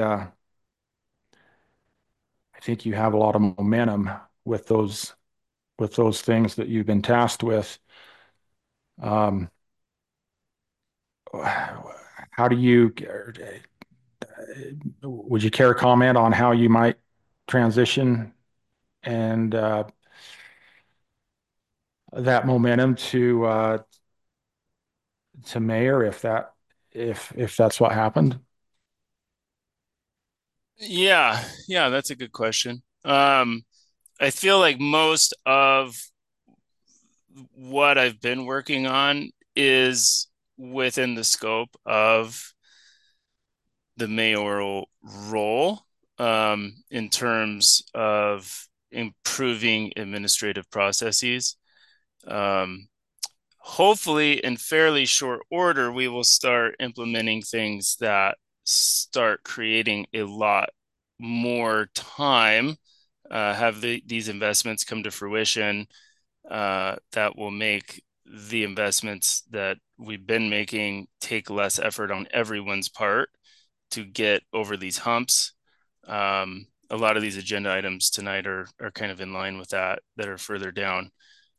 [SPEAKER 5] I think you have a lot of momentum with those things that you've been tasked with. Um, how do you would you care to comment on how you might transition and that momentum to mayor if that's what happened?
[SPEAKER 2] Yeah, that's a good question. I feel like most of what I've been working on is within the scope of the mayoral role, in terms of improving administrative processes. Hopefully, in fairly short order, we will start implementing things that start creating a lot more time, have these investments come to fruition, that will make the investments that we've been making take less effort on everyone's part to get over these humps. A lot of these agenda items tonight are kind of in line with that are further down.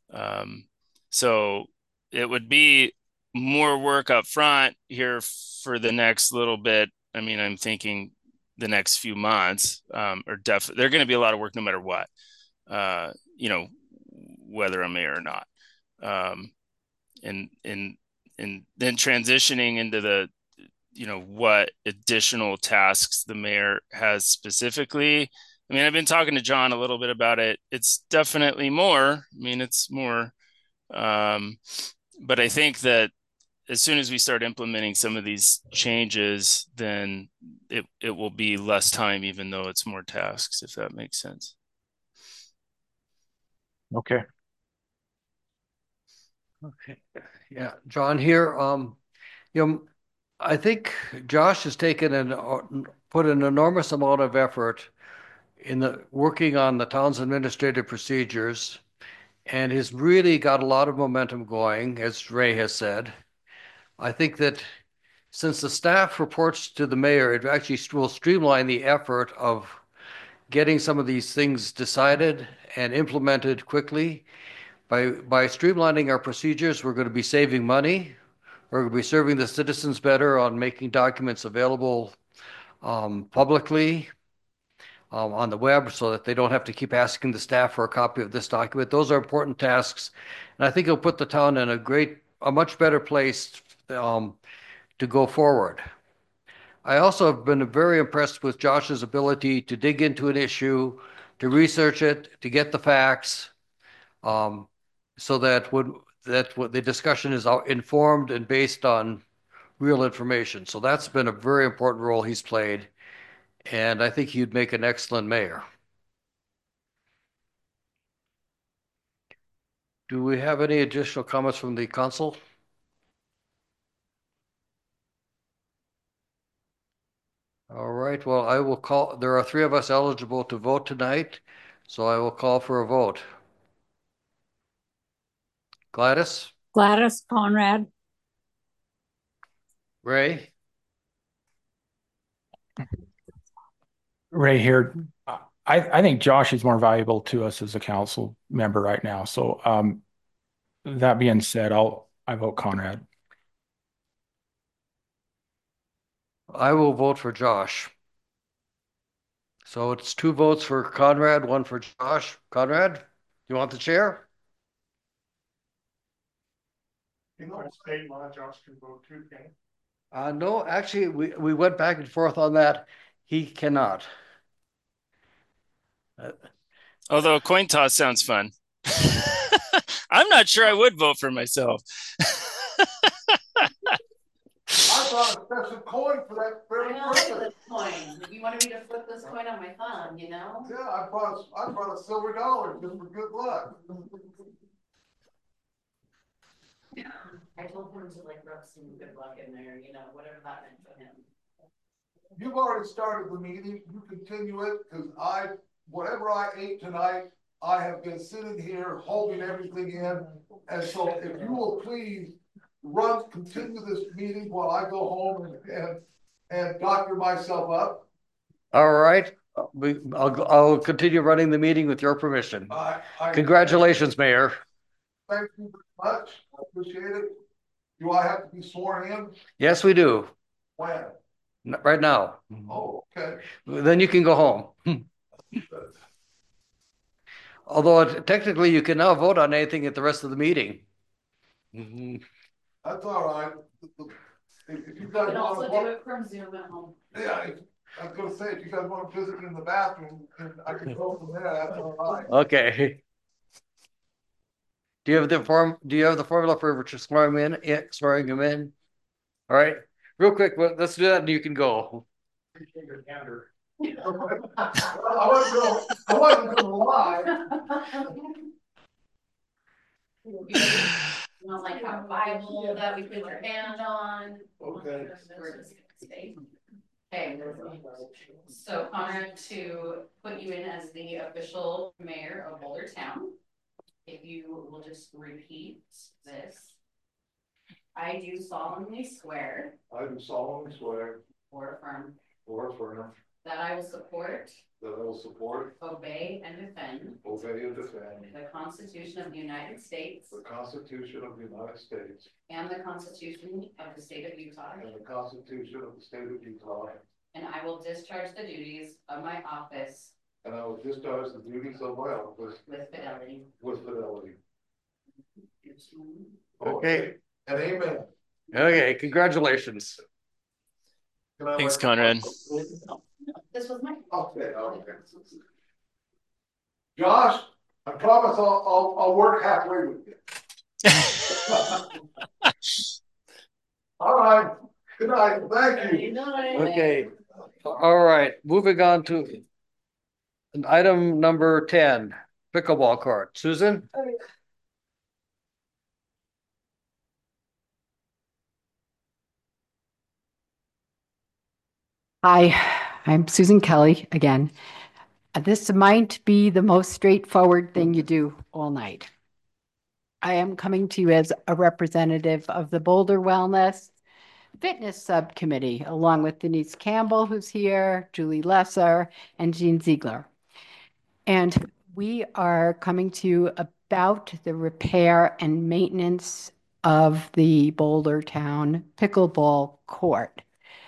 [SPEAKER 2] So it would be more work up front here for the next little bit. I mean, I'm thinking the next few months, are definitely, they're going to be a lot of work no matter what, whether I'm mayor or not. And then transitioning into the, what additional tasks the mayor has specifically. I mean, I've been talking to John a little bit about it. It's definitely more. I mean, it's more. But I think that as soon as we start implementing some of these changes, then it will be less time, even though it's more tasks, if that makes sense.
[SPEAKER 5] Okay.
[SPEAKER 6] Okay. Yeah, John here. I think Josh has put an enormous amount of effort in working on the town's administrative procedures, and has really got a lot of momentum going, as Ray has said. I think that since the staff reports to the mayor, it actually will streamline the effort of getting some of these things decided and implemented quickly. By streamlining our procedures, we're going to be saving money. We're going to be serving the citizens better on making documents available publicly on the web, so that they don't have to keep asking the staff for a copy of this document. Those are important tasks. And I think it'll put the town in a much better place to go forward. I also have been very impressed with Josh's ability to dig into an issue, to research it, to get the facts, so that the discussion is informed and based on real information. So that's been a very important role he's played, and I think he'd make an excellent mayor. Do we have any additional comments from the council? All right, well, there are three of us eligible to vote tonight, so I will call for a vote. Gladys?
[SPEAKER 3] Gladys, Conrad.
[SPEAKER 6] Ray?
[SPEAKER 5] Ray here. I think Josh is more valuable to us as a council member right now. So that being said, I vote Conrad.
[SPEAKER 6] I will vote for Josh. So it's 2 votes for Conrad, 1 for Josh. Conrad, you want the chair?
[SPEAKER 7] You know, state law, Josh can vote too, can he?
[SPEAKER 6] No, actually, we went back and forth on that. He cannot.
[SPEAKER 2] Although a coin toss sounds fun. I'm not sure I would vote for myself.
[SPEAKER 20] I brought a special coin for that very purpose.
[SPEAKER 1] Coin. If you wanted me to flip this coin on my phone, you know?
[SPEAKER 20] Yeah, I brought a silver dollar just for good luck.
[SPEAKER 1] I told him to like rub some good luck in there, you know, whatever that meant to him.
[SPEAKER 20] You've already started the meeting. You continue it because whatever I ate tonight, I have been sitting here holding everything in. And so if you will please continue this meeting while I go home and doctor myself up.
[SPEAKER 6] All right. I'll continue running the meeting with your permission. Congratulations, Mayor.
[SPEAKER 20] Thank you very much. I appreciate it. Do I have to be sworn in?
[SPEAKER 6] Yes, we do.
[SPEAKER 20] When?
[SPEAKER 6] Right now.
[SPEAKER 20] Oh, okay.
[SPEAKER 6] Then you can go home. Although technically you can now vote on anything at the rest of the meeting.
[SPEAKER 20] That's all right. If you guys
[SPEAKER 1] You can also
[SPEAKER 20] want
[SPEAKER 1] do
[SPEAKER 20] to
[SPEAKER 1] it from Zoom at home.
[SPEAKER 20] yeah, I was gonna say, if you guys want to visit in the bathroom, I can go from there. That's all right.
[SPEAKER 6] Okay. Do you have the formula for swearing him in? All right. Real quick, let's do that and you can go.
[SPEAKER 20] Appreciate your candor. I wasn't gonna lie.
[SPEAKER 1] You know, like a Bible that we put your hand on.
[SPEAKER 20] Okay.
[SPEAKER 1] We're just gonna stay. Okay, so Conrad, to put you in as the official mayor of Boulder Town, if you will just repeat this. I do solemnly swear.
[SPEAKER 20] I do solemnly swear.
[SPEAKER 1] Or affirm.
[SPEAKER 20] Or affirm.
[SPEAKER 1] That I will support.
[SPEAKER 20] That I will support.
[SPEAKER 1] Obey and defend.
[SPEAKER 20] Obey and defend.
[SPEAKER 1] The Constitution of the United States.
[SPEAKER 20] The Constitution of the United States.
[SPEAKER 1] And the Constitution of the State of Utah.
[SPEAKER 20] And the Constitution of the State of Utah.
[SPEAKER 1] And I will discharge the duties of my office.
[SPEAKER 20] And I will discharge the duties of my office.
[SPEAKER 1] With fidelity.
[SPEAKER 20] With fidelity.
[SPEAKER 6] Okay.
[SPEAKER 20] And amen.
[SPEAKER 6] Okay, congratulations.
[SPEAKER 2] Thanks, Conrad.
[SPEAKER 1] This was my.
[SPEAKER 20] Okay. Josh, I promise I'll work halfway with you. All right. Good night. Thank you.
[SPEAKER 6] Okay. All right. Moving on to item number 10, pickleball court. Susan?
[SPEAKER 12] Hi, I'm Susan Kelly again. This might be the most straightforward thing you do all night. I am coming to you as a representative of the Boulder Wellness Fitness Subcommittee, along with Denise Campbell, who's here, Julie Lesser, and Jean Ziegler. And we are coming to you about the repair and maintenance of the Boulder Town pickleball court,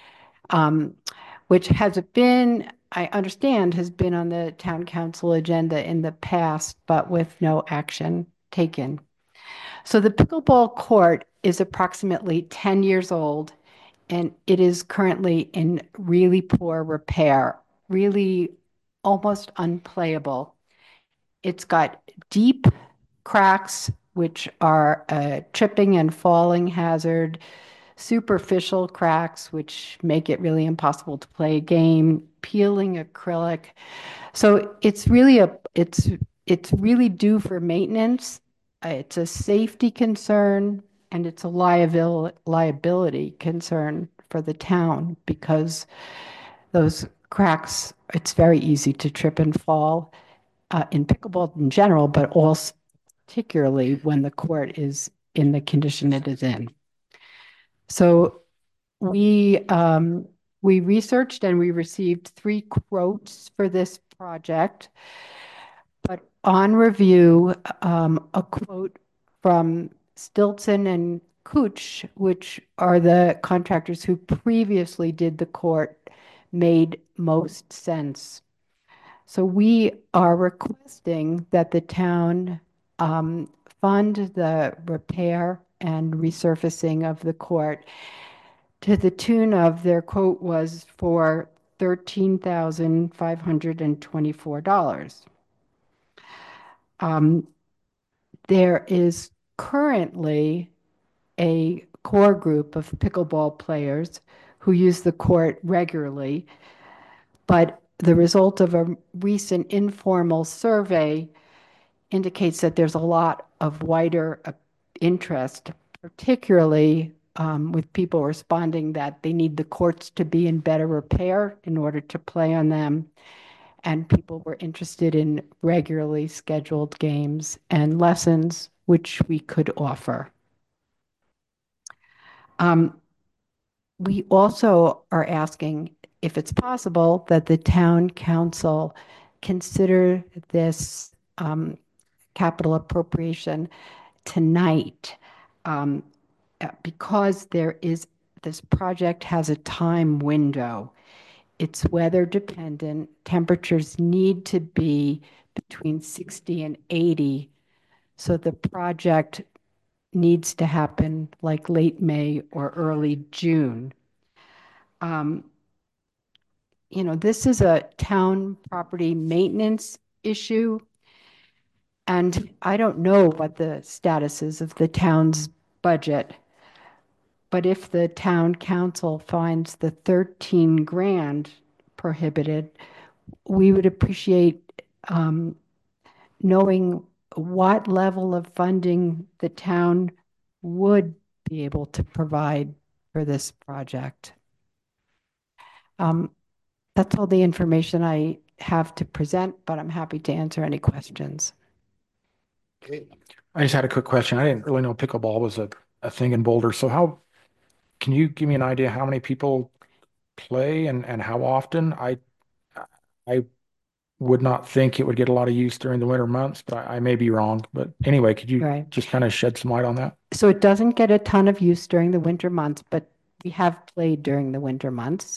[SPEAKER 12] which has been, I understand, has been on the town council agenda in the past, but with no action taken. So the pickleball court is approximately 10 years old, and it is currently in really poor repair, really almost unplayable. It's got deep cracks, which are a tripping and falling hazard, superficial cracks, which make it really impossible to play a game, peeling acrylic. So it's really it's really due for maintenance. It's a safety concern and it's a liability concern for the town because those cracks, it's very easy to trip and fall in pickleball in general, but also particularly when the court is in the condition it is in. So we researched and we received 3 quotes for this project. But on review, a quote from Stilson and Cooch, which are the contractors who previously did the court, made most sense. So we are requesting that the town fund the repair and resurfacing of the court to the tune of, their quote was for $13,524. There is currently a core group of pickleball players who use the court regularly, but the result of a recent informal survey indicates that there's a lot of wider interest, particularly with people responding that they need the courts to be in better repair in order to play on them. And people were interested in regularly scheduled games and lessons, which we could offer. We also are asking if it's possible that the town council consider this capital appropriation tonight, because this project has a time window. It's weather dependent. Temperatures need to be between 60 and 80. So the project needs to happen like late May or early June. This is a town property maintenance issue. And I don't know what the status is of the town's budget, but if the town council finds the 13 grand prohibited, we would appreciate knowing what level of funding the town would be able to provide for this project. That's all the information I have to present, but I'm happy to answer any questions.
[SPEAKER 5] I just had a quick question. I didn't really know pickleball was a thing in Boulder. So can you give me an idea how many people play and how often? I would not think it would get a lot of use during the winter months, but I may be wrong. But anyway, could you just kind of shed some light on that?
[SPEAKER 12] So it doesn't get a ton of use during the winter months, but we have played during the winter months.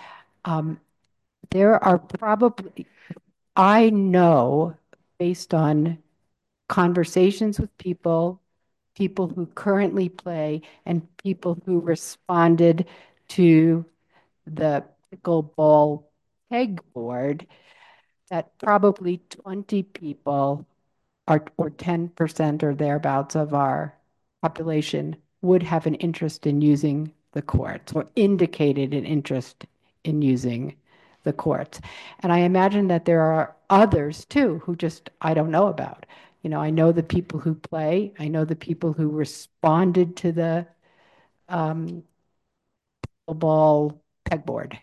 [SPEAKER 12] There are probably, I know, based on conversations with people who currently play, and people who responded to the pickleball pegboard, that probably 20 people or 10% or thereabouts of our population would have an interest in using the courts, or indicated an interest in using the courts. And I imagine that there are others too who just I don't know about. I know the people who play. I know the people who responded to the ball pegboard.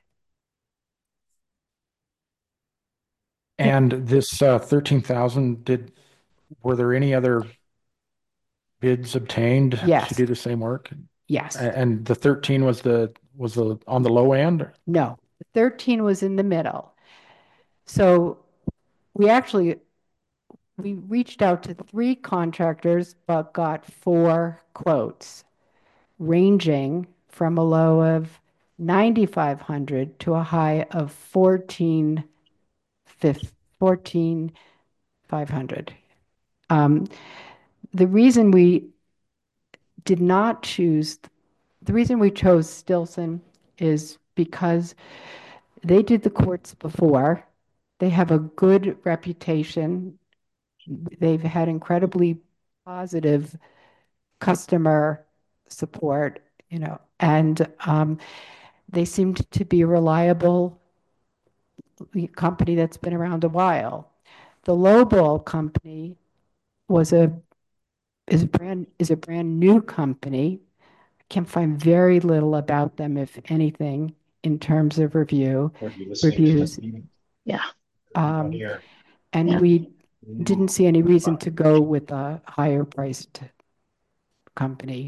[SPEAKER 5] And this 13,000, were there any other bids obtained to do the same work?
[SPEAKER 12] Yes.
[SPEAKER 5] And the 13 was on the low end?
[SPEAKER 12] No, the 13 was in the middle. So we reached out to 3 contractors, but got 4 quotes, ranging from a low of 9,500 to a high of 14,500. The reason we chose Stilson is because they did the courts before. They have a good reputation. They've had incredibly positive customer support, and they seemed to be a reliable company that's been around a while. The Lowball company is a brand new company. I can find very little about them, if anything, in terms of reviews.
[SPEAKER 3] Yeah.
[SPEAKER 12] And we didn't see any reason to go with a higher priced company.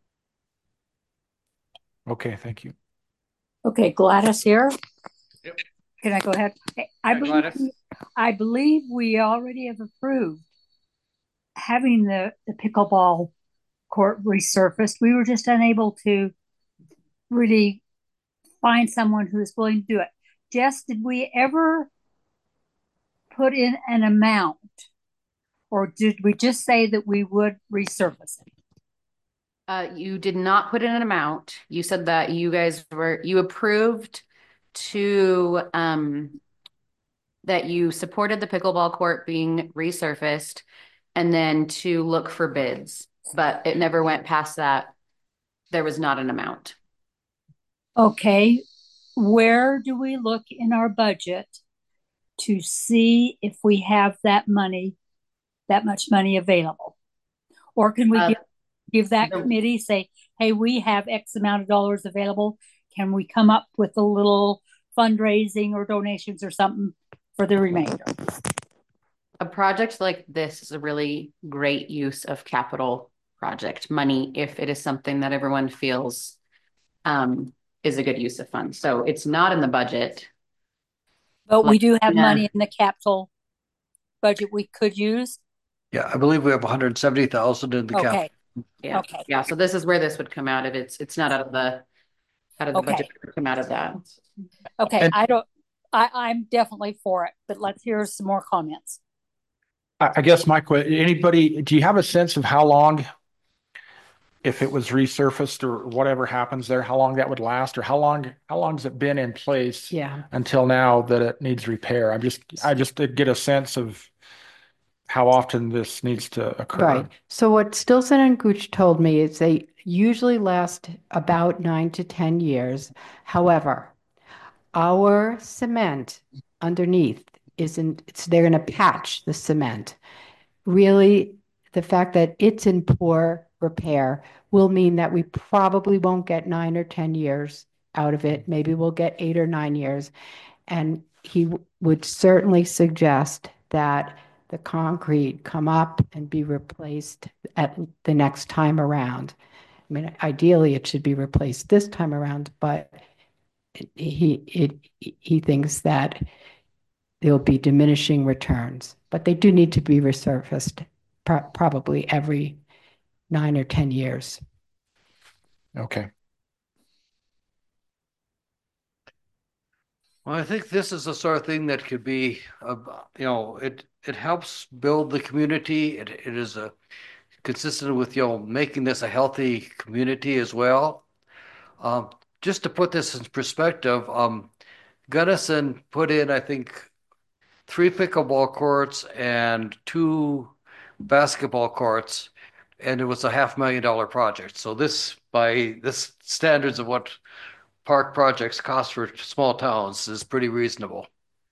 [SPEAKER 5] Okay, thank you.
[SPEAKER 3] Okay, Gladys here.
[SPEAKER 4] Yep.
[SPEAKER 3] Can I go ahead? I believe we already have approved having the pickleball court resurfaced. We were just unable to really find someone who is willing to do it. Jess, did we ever put in an amount, or did we just say that we would resurface it?
[SPEAKER 1] You did not put in an amount. You said that you approved to, that you supported the pickleball court being resurfaced and then to look for bids, but it never went past that. There was not an amount.
[SPEAKER 3] Okay, where do we look in our budget to see if we have that much money available? Or can we give that committee, say, hey, we have X amount of dollars available. Can we come up with a little fundraising or donations or something for the remainder?
[SPEAKER 1] A project like this is a really great use of capital project money if it is something that everyone feels is a good use of funds. So it's not in the budget.
[SPEAKER 3] But we do have money in the capital budget we could use.
[SPEAKER 6] Yeah, I believe we have 170,000 in the
[SPEAKER 3] Okay.
[SPEAKER 6] capital.
[SPEAKER 1] Yeah.
[SPEAKER 3] Okay.
[SPEAKER 1] Yeah. So this is where this would come out of. It's not out of the
[SPEAKER 3] Okay.
[SPEAKER 1] budget. It would come out of that.
[SPEAKER 3] Okay. I'm definitely for it, but let's hear some more comments.
[SPEAKER 5] I guess my question, anybody, do you have a sense of how long, if it was resurfaced or whatever happens there, how long that would last, or how long has it been in place until now that it needs repair? I just did get a sense of how often this needs to occur.
[SPEAKER 12] Right. So what Stilson and Gooch told me is they usually last about 9 to 10 years. However, our cement underneath they're going to patch the cement. Really, the fact that it's in poor repair will mean that we probably won't get 9 or 10 years out of it. Maybe we'll get 8 or 9 years. And he would certainly suggest that the concrete come up and be replaced at the next time around. I mean, ideally, it should be replaced this time around, but he thinks that there'll be diminishing returns, but they do need to be resurfaced probably every 9 or 10 years.
[SPEAKER 5] Okay.
[SPEAKER 6] Well, I think this is the sort of thing that could be, it helps build the community. It is consistent with, making this a healthy community as well. Just to put this in perspective, Gunnison put in, I think, 3 pickleball courts and 2 basketball courts, and it was a $500,000 project. So this, by this standards of what park projects cost for small towns, is pretty reasonable.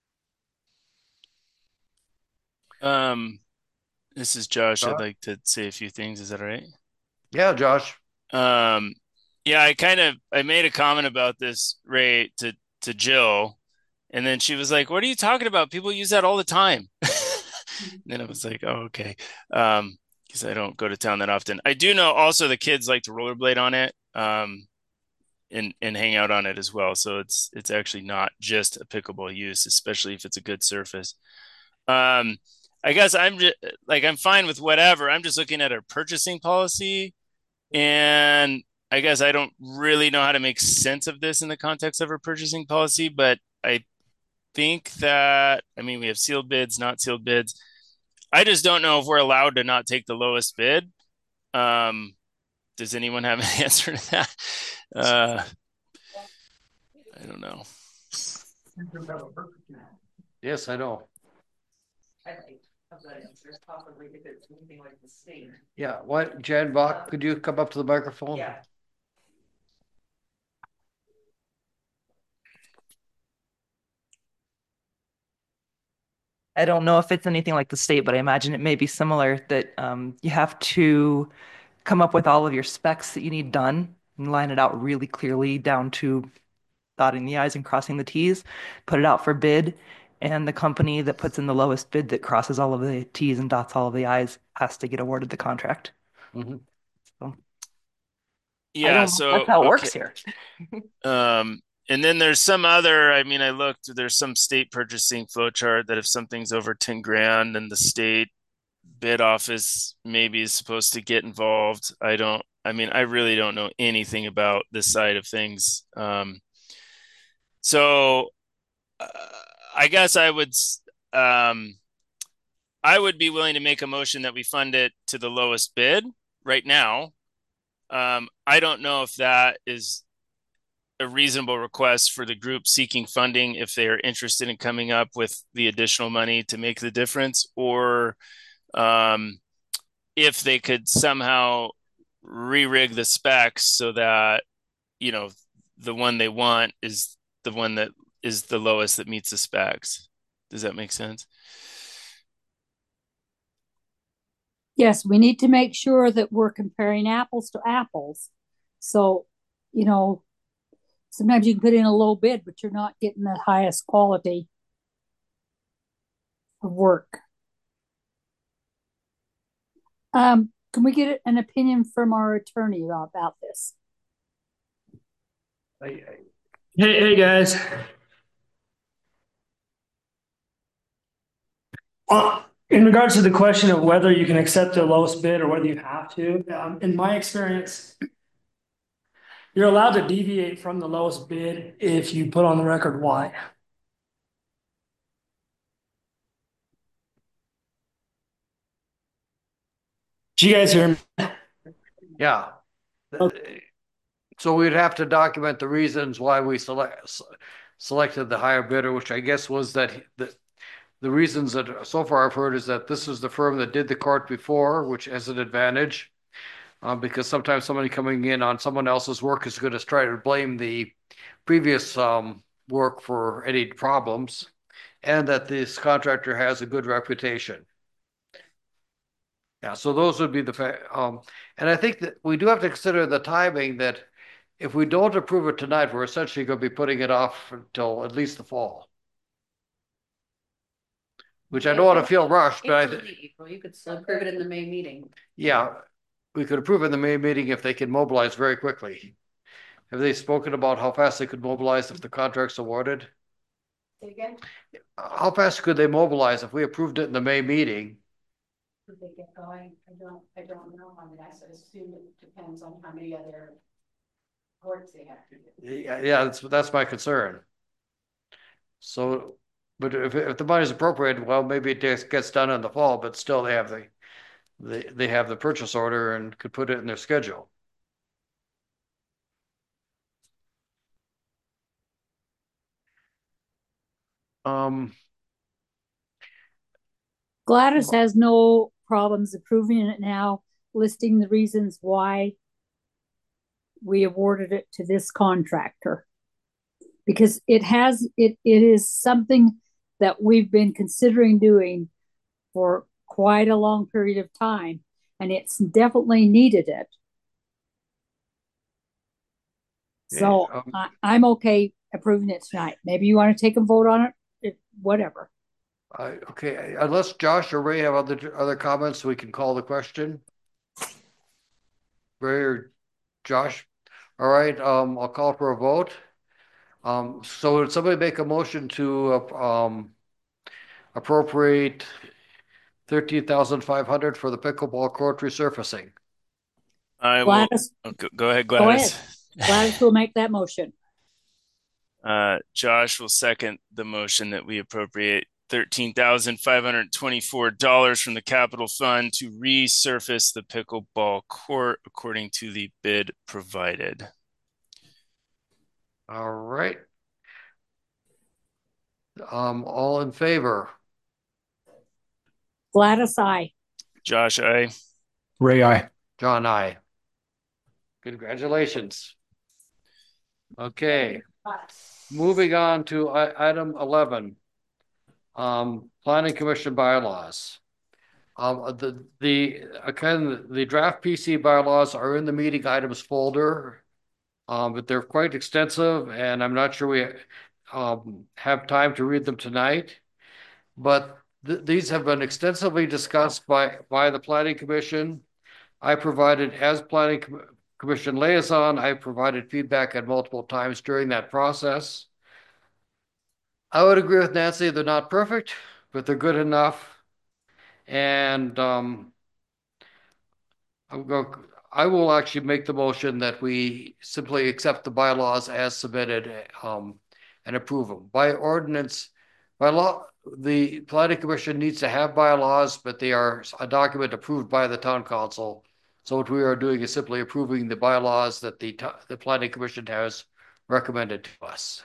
[SPEAKER 2] This is Josh. I'd like to say a few things. Is that all right?
[SPEAKER 6] Yeah, Josh.
[SPEAKER 2] Yeah, I made a comment about this, Ray, to Jill, and then she was like, "What are you talking about? People use that all the time." And then I was like, "Oh, okay." Because I don't go to town that often. I do know also the kids like to rollerblade on it, and hang out on it as well. So it's actually not just a pickleball use, especially if it's a good surface. I guess I'm fine with whatever. I'm just looking at our purchasing policy, and I guess I don't really know how to make sense of this in the context of our purchasing policy, but I think that, we have sealed bids, not sealed bids. I just don't know if we're allowed to not take the lowest bid. Does anyone have an answer to that? I don't know.
[SPEAKER 6] Yes, I know.
[SPEAKER 4] Possibly if it's anything like the state.
[SPEAKER 6] Yeah, what, Jan Bach, could you come up to the microphone?
[SPEAKER 4] Yeah.
[SPEAKER 13] I don't know if it's anything like the state, but I imagine it may be similar, that you have to come up with all of your specs that you need done and line it out really clearly down to dotting the I's and crossing the T's, put it out for bid, and the company that puts in the lowest bid that crosses all of the T's and dots all of the I's has to get awarded the contract.
[SPEAKER 6] Mm-hmm.
[SPEAKER 13] So,
[SPEAKER 2] yeah,
[SPEAKER 13] that's how it works here.
[SPEAKER 2] And then there's some other, I looked, there's some state purchasing flow chart that if something's over 10 grand, then the state bid office maybe is supposed to get involved. I really don't know anything about this side of things. So I guess I would be willing to make a motion that we fund it to the lowest bid right now. I don't know if that is a reasonable request for the group seeking funding if they are interested in coming up with the additional money to make the difference, or if they could somehow re-rig the specs so that, you know, the one they want is the one that is the lowest that meets the specs. Does that make sense?
[SPEAKER 3] Yes, we need to make sure that we're comparing apples to apples. So, you know, sometimes you can put in a low bid, but you're not getting the highest quality of work. Can we get an opinion from our attorney about this?
[SPEAKER 21] Hey guys. In regards to the question of whether you can accept the lowest bid or whether you have to, in my experience, you're allowed to deviate from the lowest bid if you put on the record why. Do you guys hear me?
[SPEAKER 6] Yeah. So we'd have to document the reasons why we selected the higher bidder, which I guess was that the reasons that so far I've heard is that this is the firm that did the court before, which has an advantage, because sometimes somebody coming in on someone else's work is going to try to blame the previous work for any problems, and that this contractor has a good reputation. Yeah, so those would be and I think that we do have to consider the timing, that if we don't approve it tonight, we're essentially going to be putting it off until at least the fall. Which I don't want to feel rushed, but
[SPEAKER 1] April, you could still approve it in the May meeting.
[SPEAKER 6] Yeah, we could approve in the May meeting if they can mobilize very quickly. Have they spoken about how fast they could mobilize if the contract's awarded?
[SPEAKER 12] Say again?
[SPEAKER 6] How fast could they mobilize if we approved it in the May meeting?
[SPEAKER 12] Could they get going? I don't know. I mean, I assume it depends on how many other courts they have to do.
[SPEAKER 6] Yeah, that's my concern. So, but if the money is appropriated, well, maybe it gets done in the fall, but still they have the purchase order and could put it in their schedule.
[SPEAKER 3] Gladys has no problems approving it now, listing the reasons why we awarded it to this contractor. Because it is something that we've been considering doing for quite a long period of time, and it's definitely needed it. So I'm okay approving it tonight. Maybe you want to take a vote on it, whatever.
[SPEAKER 6] Okay, unless Josh or Ray have other comments, we can call the question. Ray or Josh? All right, I'll call for a vote. So would somebody make a motion to appropriate $13,500 for the pickleball court resurfacing?
[SPEAKER 2] I will.
[SPEAKER 3] Gladys.
[SPEAKER 2] Go ahead, Gladys.
[SPEAKER 3] Go ahead. Gladys will make that motion.
[SPEAKER 2] Josh will second the motion that we appropriate $13,524 from the capital fund to resurface the pickleball court according to the bid provided.
[SPEAKER 6] All right. All in favor?
[SPEAKER 3] Gladys, aye.
[SPEAKER 2] Josh, aye.
[SPEAKER 5] Ray, aye.
[SPEAKER 6] John, aye. Congratulations. Okay. Moving on to item 11. Planning Commission bylaws. The draft PC bylaws are in the meeting items folder, but they're quite extensive, and I'm not sure we have time to read them tonight. But these have been extensively discussed by the Planning Commission. I provided, as Planning Commission liaison, I provided feedback at multiple times during that process. I would agree with Nancy, they're not perfect, but they're good enough. And I will actually make the motion that we simply accept the bylaws as submitted and approve them. By ordinance, by law, the Planning Commission needs to have bylaws, but they are a document approved by the town council. So what we are doing is simply approving the bylaws that the planning commission has recommended to us.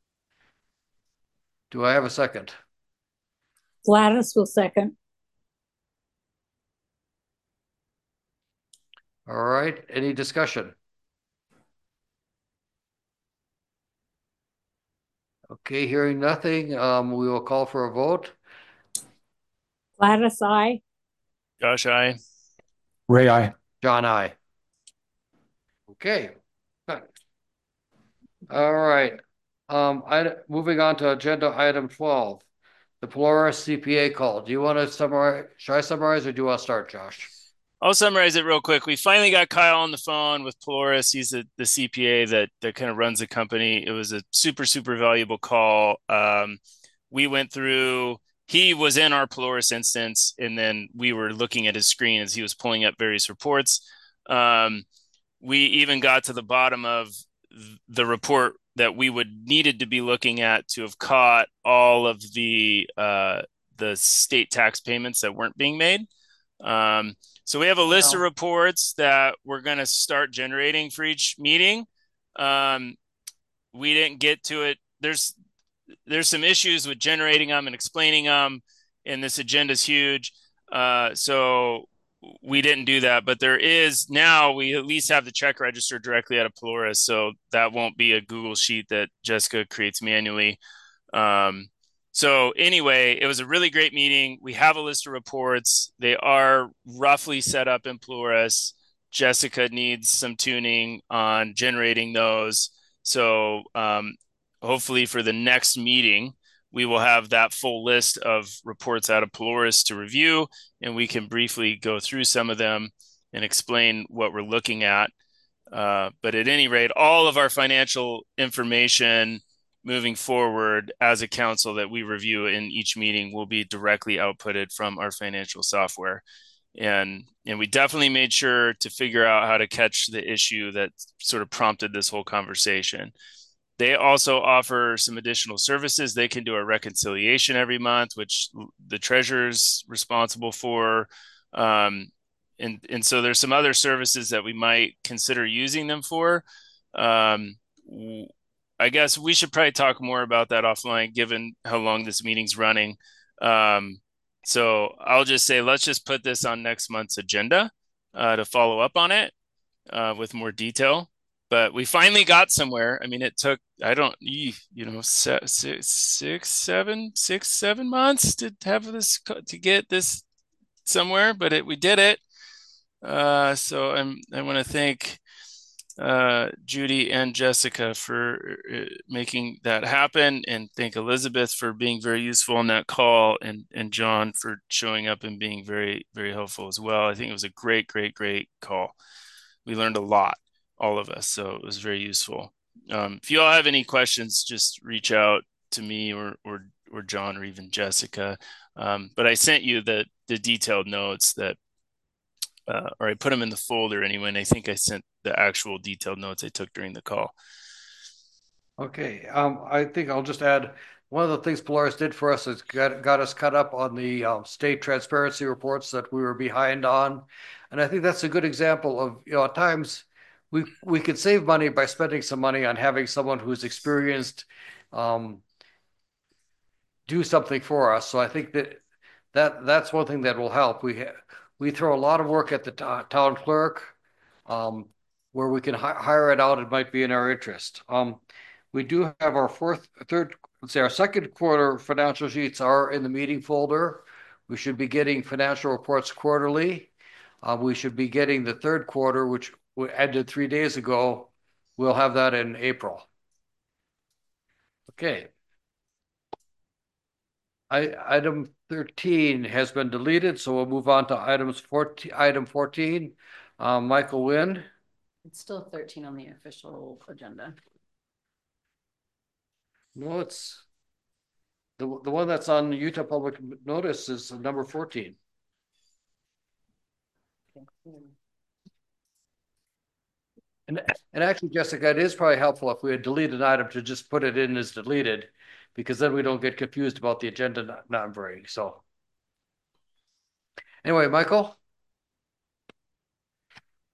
[SPEAKER 6] Do I have a second?
[SPEAKER 3] Gladys will second.
[SPEAKER 6] All right, any discussion? Okay, hearing nothing, we will call for a vote.
[SPEAKER 3] Gladys, aye.
[SPEAKER 2] Josh, aye.
[SPEAKER 5] Ray, aye.
[SPEAKER 6] John, aye. Okay. All right. Moving on to agenda item 12, the Polaris CPA call. Do you want to summarize? Should I summarize or do you want to start, Josh?
[SPEAKER 2] I'll summarize it real quick. We finally got Kyle on the phone with Polaris. He's the CPA that kind of runs the company. It was a super, super valuable call. We went through, he was in our Polaris instance, and then we were looking at his screen as he was pulling up various reports. We even got to the bottom of the report that we would needed to be looking at to have caught all of the state tax payments that weren't being made. So we have a list of reports that we're going to start generating for each meeting. We didn't get to it. There's some issues with generating them and explaining them, and this agenda is huge. So we didn't do that, but there is now, we at least have the check register directly out of Polaris. So that won't be a Google sheet that Jessica creates manually. So anyway, it was a really great meeting. We have a list of reports. They are roughly set up in Polaris. Jessica needs some tuning on generating those. So hopefully for the next meeting, we will have that full list of reports out of Polaris to review, and we can briefly go through some of them and explain what we're looking at. But at any rate, all of our financial information moving forward as a council that we review in each meeting will be directly outputted from our financial software. And we definitely made sure to figure out how to catch the issue that sort of prompted this whole conversation. They also offer some additional services. They can do a reconciliation every month, which the treasurer's responsible for. And so there's some other services that we might consider using them for. I guess we should probably talk more about that offline, given how long this meeting's running. So I'll just say, let's just put this on next month's agenda to follow up on it with more detail. But we finally got somewhere. I mean, it took, I don't, 7 months to have this, to get this somewhere, but we did it. So I want to thank Judy and Jessica for making that happen, and thank Elizabeth for being very useful on that call, and John for showing up and being very, very helpful as well. I think it was a great, great, great call. We learned a lot, all of us, so it was very useful. If you all have any questions, just reach out to me or John or even Jessica. But I sent you the detailed notes that, or I put them in the folder anyway, and I think I sent the actual detailed notes I took during the call.
[SPEAKER 6] Okay, I think I'll just add, one of the things Polaris did for us is got us caught up on the state transparency reports that we were behind on. And I think that's a good example of, at times we could save money by spending some money on having someone who's experienced do something for us. So I think that's one thing that will help. We throw a lot of work at the town clerk, where we can hire it out. It might be in our interest. We do have our our second quarter financial sheets are in the meeting folder. We should be getting financial reports quarterly. We should be getting the third quarter, which we ended 3 days ago. We'll have that in April. Okay. Item 13 has been deleted, so we'll move on to item 14. Michael Wynn.
[SPEAKER 1] It's still 13 on the official agenda.
[SPEAKER 6] No, it's the one that's on the Utah Public Notice is number 14. And actually, Jessica, it is probably helpful if we had deleted an item to just put it in as deleted, because then we don't get confused about the agenda numbering. So anyway, Michael.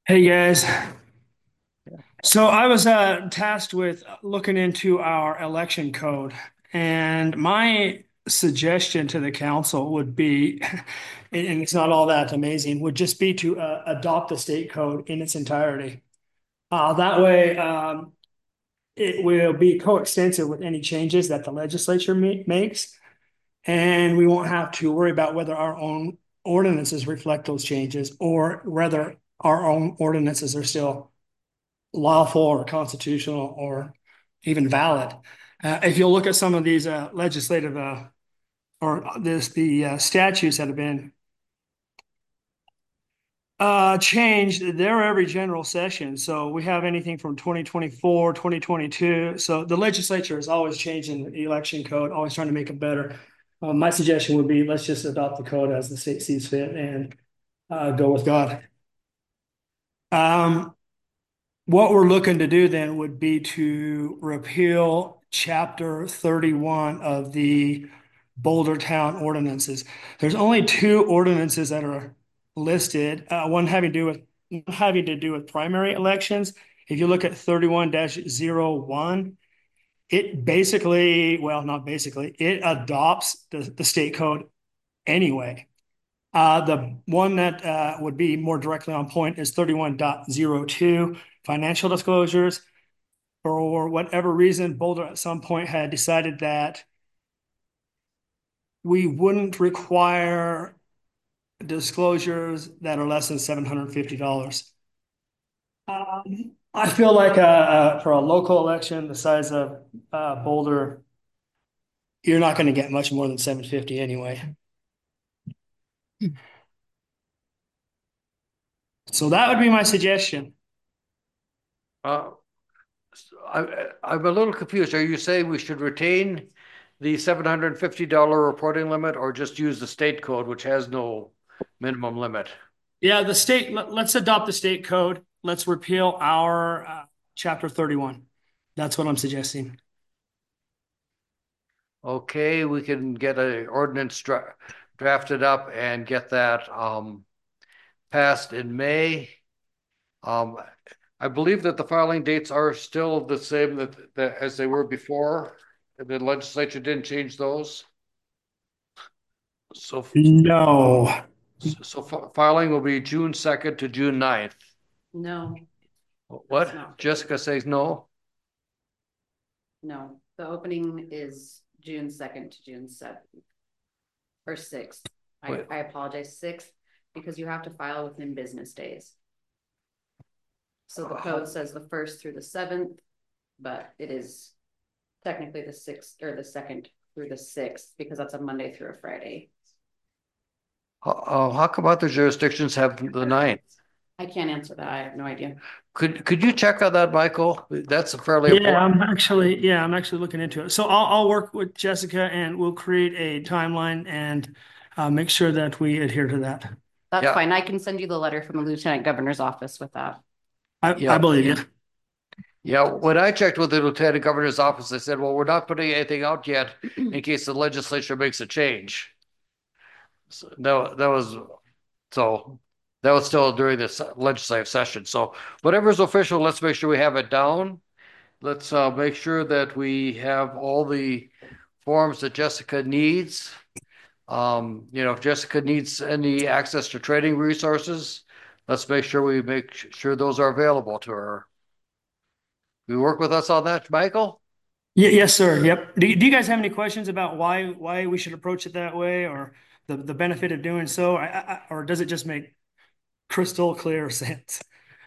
[SPEAKER 21] Hey guys. So I was tasked with looking into our election code, and my suggestion to the council would be, and it's not all that amazing, would just be to adopt the state code in its entirety. That way, it will be coextensive with any changes that the legislature makes, and we won't have to worry about whether our own ordinances reflect those changes or whether our own ordinances are still lawful or constitutional or even valid. If you'll look at some of these legislative the statutes that have been changed, they're every general session. So we have anything from 2024, 2022. So the legislature is always changing the election code, always trying to make it better. My suggestion would be let's just adopt the code as the state sees fit and go with God. What we're looking to do then would be to repeal Chapter 31 of the Boulder Town ordinances. There's only two ordinances that are listed, one having to do with primary elections. If you look at 31-01, it basically, well, not basically, it adopts the state code anyway. The one that would be more directly on point is 31.02, financial disclosures. For whatever reason, Boulder at some point had decided that we wouldn't require disclosures that are less than $750. I feel like for a local election the size of Boulder, you're not going to get much more than $750 anyway. So that would be my suggestion.
[SPEAKER 6] I'm a little confused. Are you saying we should retain the $750 reporting limit or just use the state code, which has no minimum limit?
[SPEAKER 21] Yeah, let's adopt the state code. Let's repeal our Chapter 31. That's what I'm suggesting.
[SPEAKER 6] Okay, we can get an ordinance drafted up and get that passed in May. I believe that the filing dates are still the same as they were before. The legislature didn't change those. So
[SPEAKER 21] no.
[SPEAKER 6] So filing will be June 2nd to June 9th.
[SPEAKER 1] No.
[SPEAKER 6] What? Jessica says no.
[SPEAKER 1] No, the opening is June 2nd to June 7th or 6th. I apologize, 6th, because you have to file within business days. So the code says the 1st through the 7th, but it is technically the 6th or the 2nd through the 6th because that's a Monday through a Friday.
[SPEAKER 6] How come other jurisdictions have the 9th?
[SPEAKER 1] I can't answer that. I have no idea.
[SPEAKER 6] Could you check on that, Michael? That's a fairly
[SPEAKER 21] important.
[SPEAKER 6] I'm
[SPEAKER 21] actually looking into it. So I'll work with Jessica and we'll create a timeline and make sure that we adhere to that.
[SPEAKER 1] That's fine. I can send you the letter from the Lieutenant Governor's office with that.
[SPEAKER 21] I believe you.
[SPEAKER 6] Yeah, when I checked with the Lieutenant Governor's office, they said, well, we're not putting anything out yet in case the legislature makes a change. So that was still during this legislative session. So whatever's official, let's make sure we have it down. Let's make sure that we have all the forms that Jessica needs. If Jessica needs any access to training resources, let's make sure we make sure those are available to her. You work with us on that, Michael?
[SPEAKER 21] Yes, sir. Yep. Do you guys have any questions about why we should approach it that way or the benefit of doing so? Or does it just make crystal clear sense?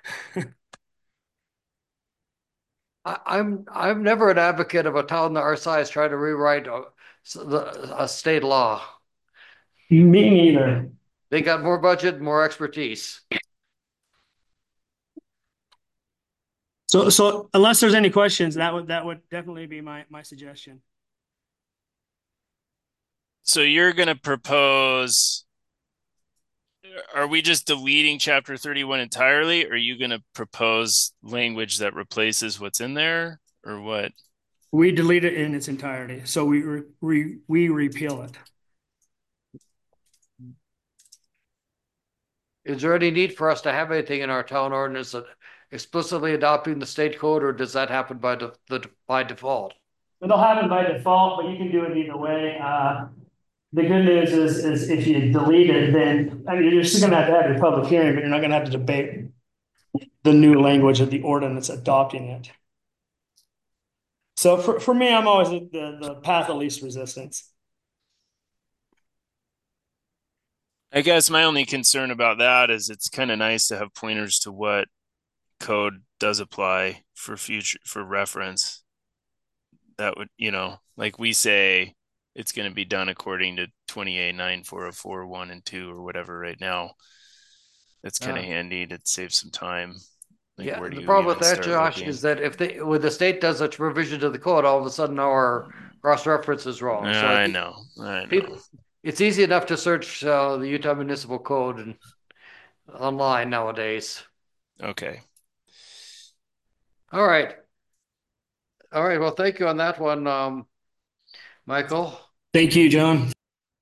[SPEAKER 6] I'm never an advocate of a town our size trying to rewrite a state law.
[SPEAKER 21] Me neither.
[SPEAKER 6] They got more budget, more expertise.
[SPEAKER 21] So unless there's any questions, that would definitely be my suggestion.
[SPEAKER 2] So you're going to propose, are we just deleting Chapter 31 entirely? Or are you going to propose language that replaces what's in there or what?
[SPEAKER 21] We delete it in its entirety. So we repeal it.
[SPEAKER 6] Is there any need for us to have anything in our town ordinance that explicitly adopting the state code, or does that happen by default?
[SPEAKER 21] It'll happen by default, but you can do it either way. The good news is if you delete it, then I mean, you're still going to have your public hearing, but you're not going to have to debate the new language of the ordinance adopting it. So for me, I'm always the path of least resistance.
[SPEAKER 2] I guess my only concern about that is it's kind of nice to have pointers to what code does apply for reference. That would, like we say, it's going to be done according to 20A 1 and 2 or whatever right now. That's kind of handy to save some time. Like,
[SPEAKER 6] yeah, the problem with that, Josh, is that when the state does such revision to the code, all of a sudden our cross-reference is wrong. So
[SPEAKER 2] I know.
[SPEAKER 6] It's easy enough to search the Utah Municipal Code and online nowadays.
[SPEAKER 2] Okay.
[SPEAKER 6] All right. Well, thank you on that one, Michael.
[SPEAKER 21] Thank you, John.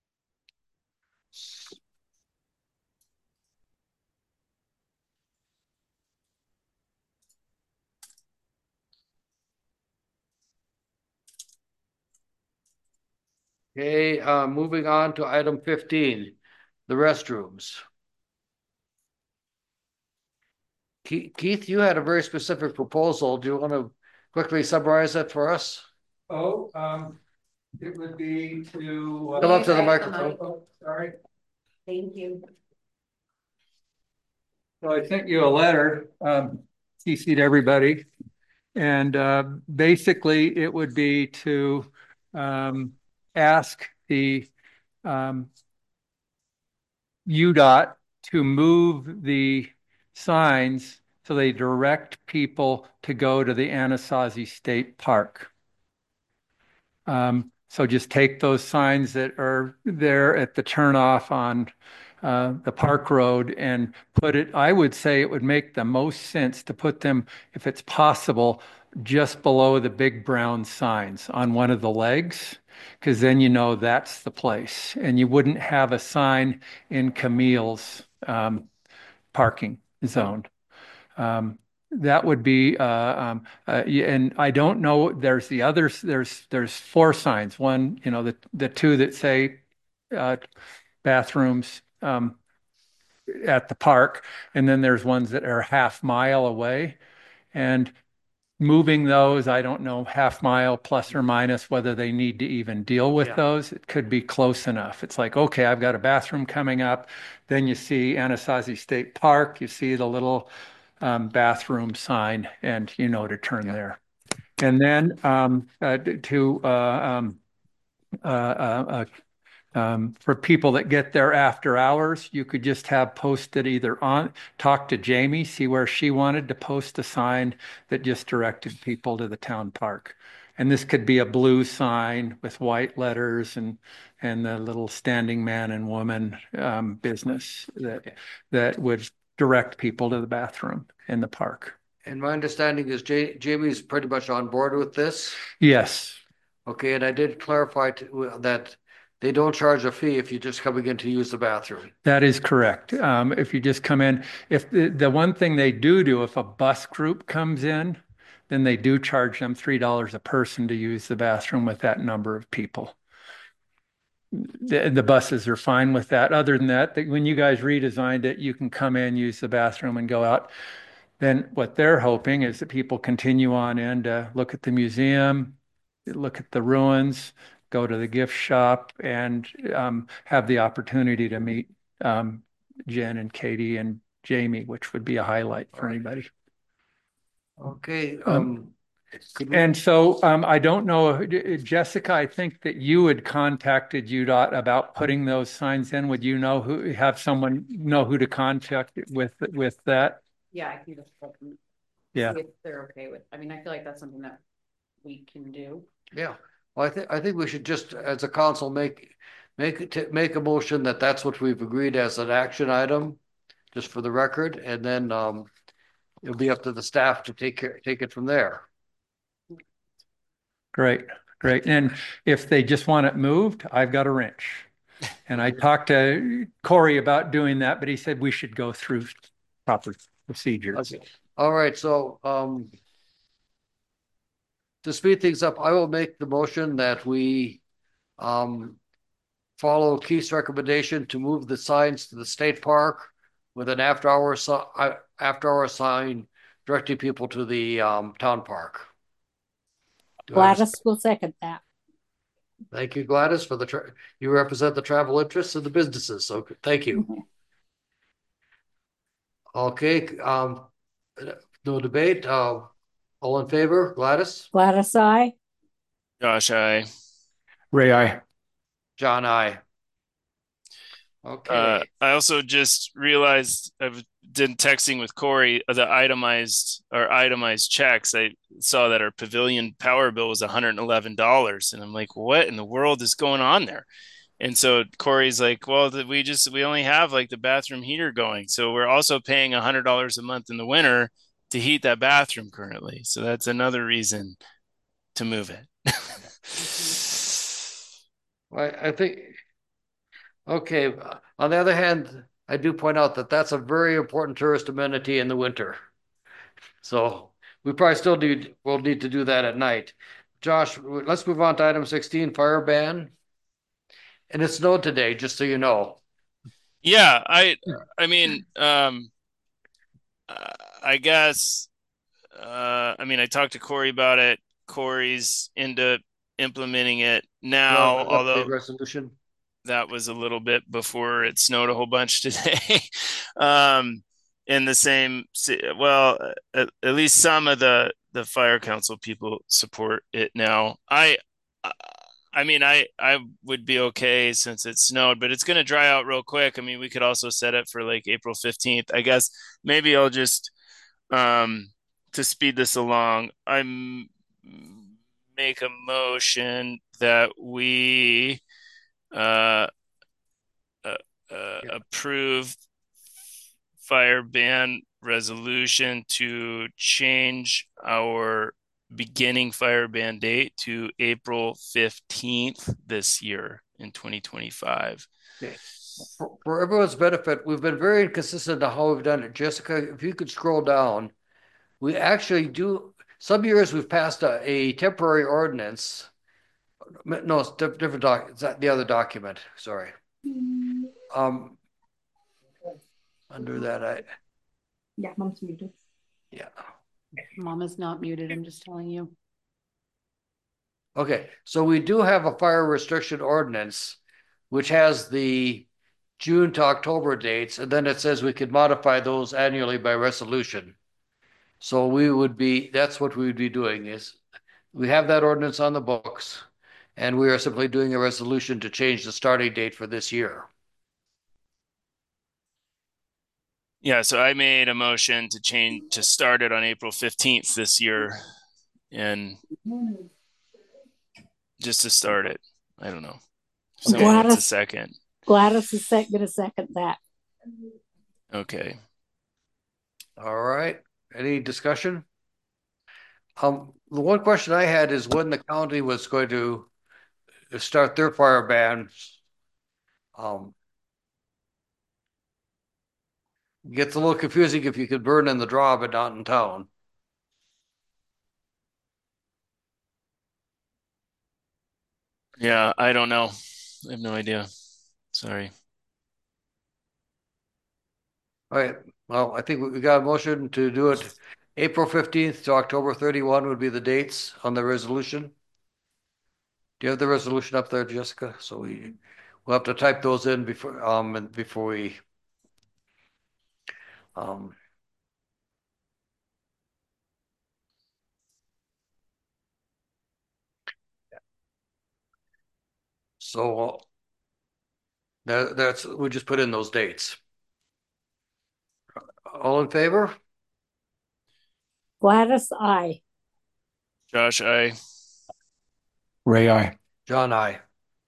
[SPEAKER 6] Okay, moving on to item 15, the restrooms. Keith, you had a very specific proposal. Do you want to quickly summarize that for us?
[SPEAKER 15] Oh, it would be to
[SPEAKER 6] come up to the microphone.
[SPEAKER 15] Oh, sorry.
[SPEAKER 18] Thank you.
[SPEAKER 15] So I sent you a letter, CC'd everybody, and basically it would be to ask the UDOT to move the signs so they direct people to go to the Anasazi State Park. So just take those signs that are there at the turnoff on the Park Road and put it, I would say it would make the most sense to put them, if it's possible, just below the big brown signs on one of the legs, because then you know that's the place. And you wouldn't have a sign in Camille's parking zone. That would be, and I don't know, there's the others, there's 4 signs. One, the 2 that say bathrooms at the park, and then there's ones that are half-mile away. And moving those, I don't know, half-mile plus or minus whether they need to even deal with those. It could be close enough. It's like, okay, I've got a bathroom coming up. Then you see Anasazi State Park, you see the little bathroom sign, and to turn there. And then for people that get there after hours, you could just have posted either talk to Jamie, see where she wanted to post a sign that just directed people to the town park. And this could be a blue sign with white letters and the little standing man and woman business that would direct people to the bathroom in the park.
[SPEAKER 6] And my understanding is Jamie's pretty much on board with this?
[SPEAKER 15] Yes.
[SPEAKER 6] Okay, and I did clarify that they don't charge a fee if you're just coming in to use the bathroom.
[SPEAKER 15] That is correct. If you just come in, if the one thing they do, if a bus group comes in, then they do charge them $3 a person to use the bathroom with that number of people. The buses are fine with that. Other than that, when you guys redesigned it, you can come in, use the bathroom, and go out. Then what they're hoping is that people continue on in to look at the museum, look at the ruins, go to the gift shop, and have the opportunity to meet Jen and Katie and Jamie, which would be a highlight for anybody.
[SPEAKER 6] Okay.
[SPEAKER 15] And so I don't know, Jessica, I think that you had contacted UDOT about putting those signs in. Would you have someone know who to contact with that?
[SPEAKER 1] Yeah, I can just look and see if they're okay with. I mean, I feel like that's something that we can do.
[SPEAKER 6] Yeah. Well, I think we should just, as a council, make a motion that that's what we've agreed as an action item, just for the record, and then it'll be up to the staff to take it from there.
[SPEAKER 15] Great. And if they just want it moved, I've got a wrench. And I talked to Corey about doing that, but he said we should go through proper procedures.
[SPEAKER 6] Okay. All right, so to speed things up, I will make the motion that we follow Keith's recommendation to move the signs to the state park with an after-hour sign directing people to the town park.
[SPEAKER 3] Gladys will second that.
[SPEAKER 6] Thank you, Gladys, for you represent the travel interests of the businesses. So thank you. Okay, no debate. All in favor, Gladys?
[SPEAKER 3] Gladys, aye.
[SPEAKER 2] Josh, aye.
[SPEAKER 5] Ray, aye.
[SPEAKER 6] John, aye. Okay.
[SPEAKER 2] I also just realized I've been texting with Corey the itemized checks. I saw that our pavilion power bill was $111, and I'm like, what in the world is going on there? And so Corey's like, well, we only have like the bathroom heater going, so we're also paying $100 a month in the winter to heat that bathroom currently. So that's another reason to move it.
[SPEAKER 6] I think. Okay. On the other hand, I do point out that that's a very important tourist amenity in the winter. So we probably will need to do that at night. Josh, let's move on to item 16, fire ban. And it snowed today, just so you know.
[SPEAKER 2] Yeah, I mean, I guess, I talked to Corey about it. Corey's into implementing it now, although
[SPEAKER 6] resolution.
[SPEAKER 2] That was a little bit before it snowed a whole bunch today. In the same, well, at least some of the fire council people support it now. I would be okay since it snowed, but it's going to dry out real quick. I mean, we could also set it for like April 15th. I guess maybe I'll just, to speed this along, make a motion that we approve fire ban resolution to change our beginning fire ban date to April 15th this year in 2025.
[SPEAKER 6] Okay. For everyone's benefit, we've been very inconsistent on how we've done it. Jessica, if you could scroll down, we actually do, some years we've passed a temporary ordinance. No, it's different it's the other document, sorry. Under that,
[SPEAKER 3] yeah, mom's muted.
[SPEAKER 6] Yeah.
[SPEAKER 1] Mom is not muted, I'm just telling you.
[SPEAKER 6] Okay, so we do have a fire restriction ordinance, which has the June to October dates, and then it says we could modify those annually by resolution. So that's what we would be doing is we have that ordinance on the books, and we are simply doing a resolution to change the starting date for this year.
[SPEAKER 2] Yeah, so I made a motion to start it on April 15th this year, and just to start it. I don't know. Gladys, a second.
[SPEAKER 3] Gladys is going to second that.
[SPEAKER 2] Okay.
[SPEAKER 6] All right. Any discussion? The one question I had is when the county was going to start their fire ban. Gets a little confusing if you could burn in the draw but not in town.
[SPEAKER 2] Yeah, I don't know. I have no idea. Sorry.
[SPEAKER 6] All right. Well, I think we got a motion to do it April 15th to October 31 would be the dates on the resolution. Do you have the resolution up there, Jessica? So we'll have to type those in before we so we just put in those dates. All in favor?
[SPEAKER 3] Gladys, aye.
[SPEAKER 2] Josh, aye.
[SPEAKER 5] Ray, aye.
[SPEAKER 6] John, aye.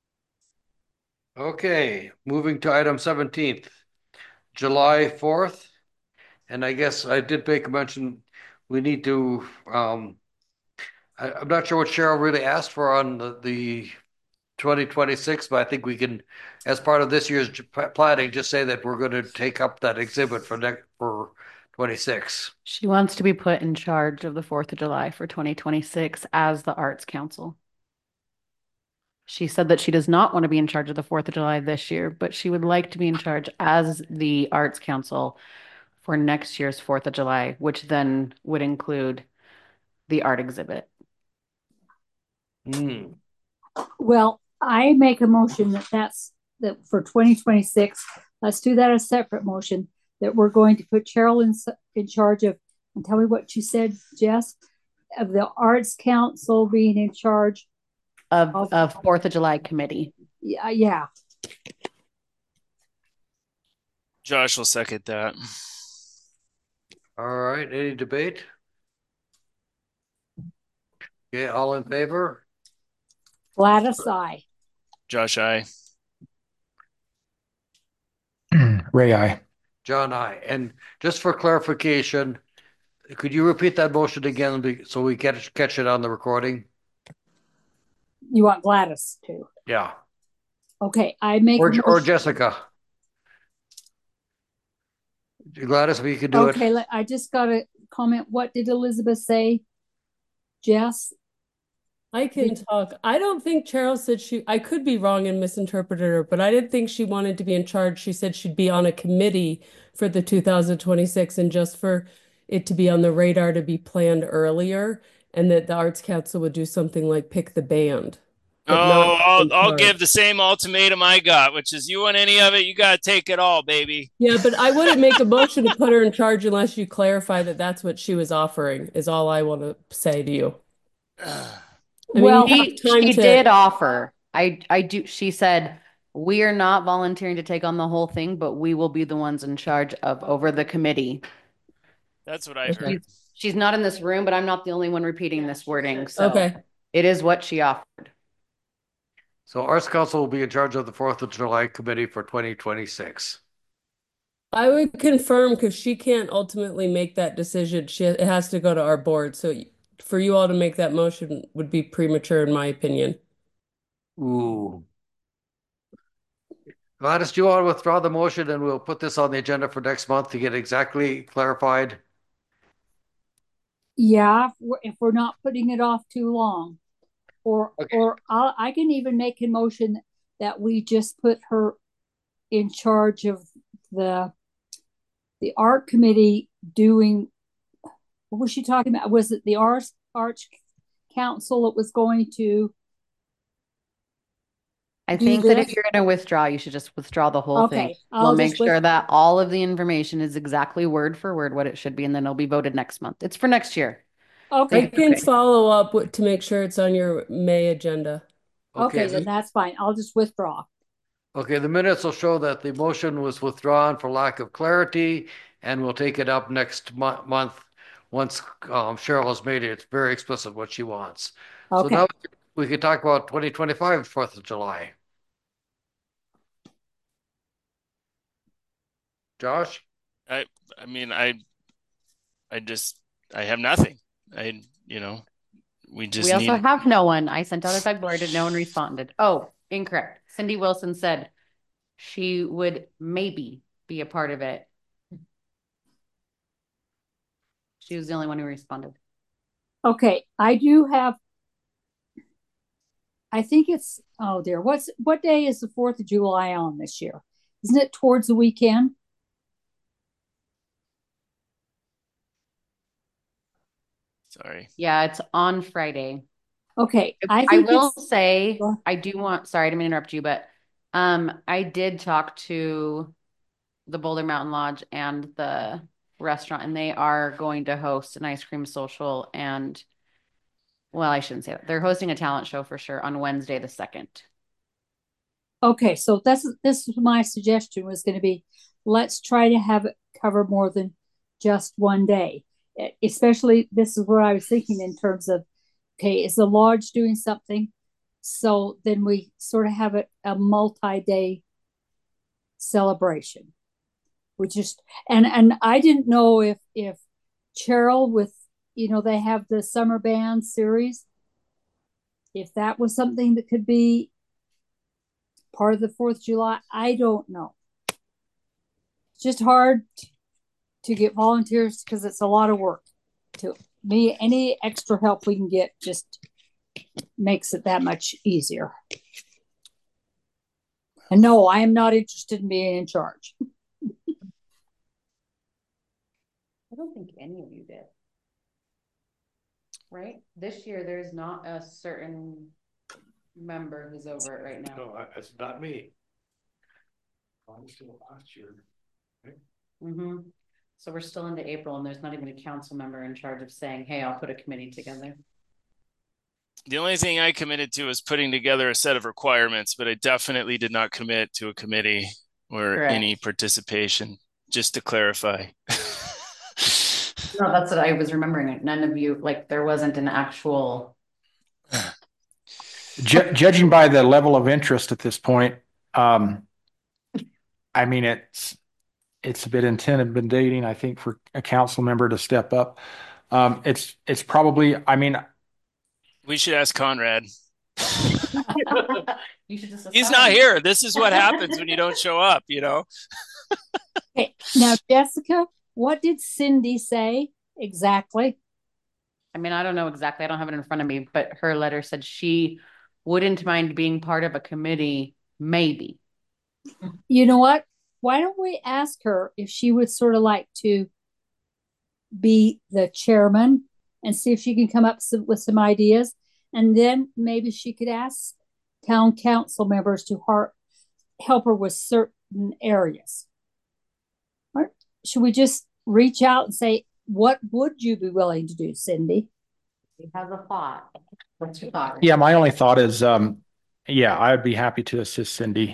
[SPEAKER 6] Okay, moving to item 17th, July 4th. And I guess I did make a mention, we need to, I'm not sure what Cheryl really asked for on the 2026, but I think we can, as part of this year's planning, just say that we're going to take up that exhibit for 26.
[SPEAKER 1] She wants to be put in charge of the 4th of July for 2026 as the Arts Council. She said that she does not want to be in charge of the 4th of July this year, but she would like to be in charge as the Arts Council for next year's 4th of July, which then would include the art exhibit.
[SPEAKER 3] Well, I make a motion that for 2026, let's do that as a separate motion, that we're going to put Cheryl in charge of, and tell me what you said, Jess, of the Arts Council being in charge
[SPEAKER 1] of 4th of July committee.
[SPEAKER 3] Yeah.
[SPEAKER 2] Josh will second that.
[SPEAKER 6] All right, any debate? Okay, all in favor?
[SPEAKER 3] Gladys, aye.
[SPEAKER 2] Josh, aye.
[SPEAKER 5] Ray, aye.
[SPEAKER 6] John, aye. And just for clarification, could you repeat that motion again so we catch it on the recording?
[SPEAKER 3] You want Gladys to?
[SPEAKER 6] Yeah.
[SPEAKER 3] Okay, I make
[SPEAKER 6] or Jessica. Gladys, if you could do it.
[SPEAKER 3] Okay, I just got a comment. What did Elizabeth say? Jess?
[SPEAKER 9] I can talk. I don't think Cheryl said I could be wrong and misinterpreted her, but I didn't think she wanted to be in charge. She said she'd be on a committee for the 2026 and just for it to be on the radar to be planned earlier, and that the Arts Council would do something like pick the band.
[SPEAKER 2] I'll give the same ultimatum I got, which is you want any of it, you got to take it all, baby.
[SPEAKER 9] Yeah, but I wouldn't make a motion to put her in charge unless you clarify that that's what she was offering, is all I want to say to you.
[SPEAKER 1] She did offer. I do. She said, we are not volunteering to take on the whole thing, but we will be the ones in charge of over the committee.
[SPEAKER 2] That's what I heard.
[SPEAKER 1] She's not in this room, but I'm not the only one repeating this wording. So
[SPEAKER 9] okay.
[SPEAKER 1] It is what she offered.
[SPEAKER 6] So Arts Council will be in charge of the 4th of July committee for 2026.
[SPEAKER 9] I would confirm because she can't ultimately make that decision. It has to go to our board. So for you all to make that motion would be premature, in my opinion.
[SPEAKER 6] Ooh. Gladys, do you want to withdraw the motion and we'll put this on the agenda for next month to get exactly clarified?
[SPEAKER 3] Yeah, if we're not putting it off too long. Or I can even make a motion that we just put her in charge of the art committee doing, what was she talking about? Was it the Arts Council that was going to?
[SPEAKER 1] I think that if you're going to withdraw, you should just withdraw the whole thing. We'll make sure that all of the information is exactly word for word what it should be, and then it'll be voted next month. It's for next year.
[SPEAKER 3] Okay.
[SPEAKER 9] I can follow up to make sure it's on your May agenda.
[SPEAKER 3] Okay, then that's fine. I'll just withdraw.
[SPEAKER 6] Okay, the minutes will show that the motion was withdrawn for lack of clarity, and we'll take it up next month once Cheryl has made it very explicit what she wants. Okay. So now we can talk about 2025 4th of July. Josh?
[SPEAKER 2] I have nothing. We
[SPEAKER 1] also have no one. I sent out a beg blurred and no one responded. Oh, incorrect. Cindy Wilson said she would maybe be a part of it. She was the only one who responded.
[SPEAKER 3] Okay, I do have, I think it's, oh dear, what day is the 4th of July on this year? Isn't it towards the weekend?
[SPEAKER 2] Sorry.
[SPEAKER 1] Yeah, it's on Friday.
[SPEAKER 3] Okay.
[SPEAKER 1] I will say, I do want, sorry, I didn't mean to interrupt you, but I did talk to the Boulder Mountain Lodge and the restaurant, and they are going to host an ice cream social, and well, I shouldn't say that. They're hosting a talent show for sure on Wednesday the 2nd.
[SPEAKER 3] Okay, so this is my suggestion was going to be, let's try to have it cover more than just one day. Especially, this is what I was thinking in terms of, okay, is the lodge doing something? So then we sort of have a multi-day celebration. We just, and I didn't know if Cheryl with, they have the summer band series, if that was something that could be part of the 4th of July. I don't know. It's just hard to get volunteers because it's a lot of work. To me, any extra help we can get just makes it that much easier. And no, I am not interested in being in charge.
[SPEAKER 1] I don't think any of you did. Right? This year, there's not a certain member who's over it right now.
[SPEAKER 10] No, it's not me. I'm still last year. Okay.
[SPEAKER 1] Mm-hmm. So we're still into April and there's not even a council member in charge of saying, hey, I'll put a committee together.
[SPEAKER 2] The only thing I committed to was putting together a set of requirements, but I definitely did not commit to a committee or
[SPEAKER 1] Correct.
[SPEAKER 2] any participation, just to clarify.
[SPEAKER 1] No, that's what I was remembering. None of you, like, there wasn't an actual.
[SPEAKER 5] Judging by the level of interest at this point, I mean, it's a bit intimidating, I think, for a council member to step up. It's probably, I mean,
[SPEAKER 2] we should ask Conrad.
[SPEAKER 1] You should just
[SPEAKER 2] He's not here. This is what happens when you don't show up, you know?
[SPEAKER 3] Okay. Now, Jessica, what did Cindy say exactly?
[SPEAKER 1] I mean, I don't know exactly. I don't have it in front of me, but her letter said she wouldn't mind being part of a committee, maybe.
[SPEAKER 3] You know what? Why don't we ask her if she would sort of like to be the chairman and see if she can come up with some ideas. And then maybe she could ask town council members to help her with certain areas. Or should we just reach out and say, what would you be willing to do, Cindy?
[SPEAKER 1] You have a thought. What's your thought?
[SPEAKER 5] Yeah, my only thought is, yeah, I'd be happy to assist Cindy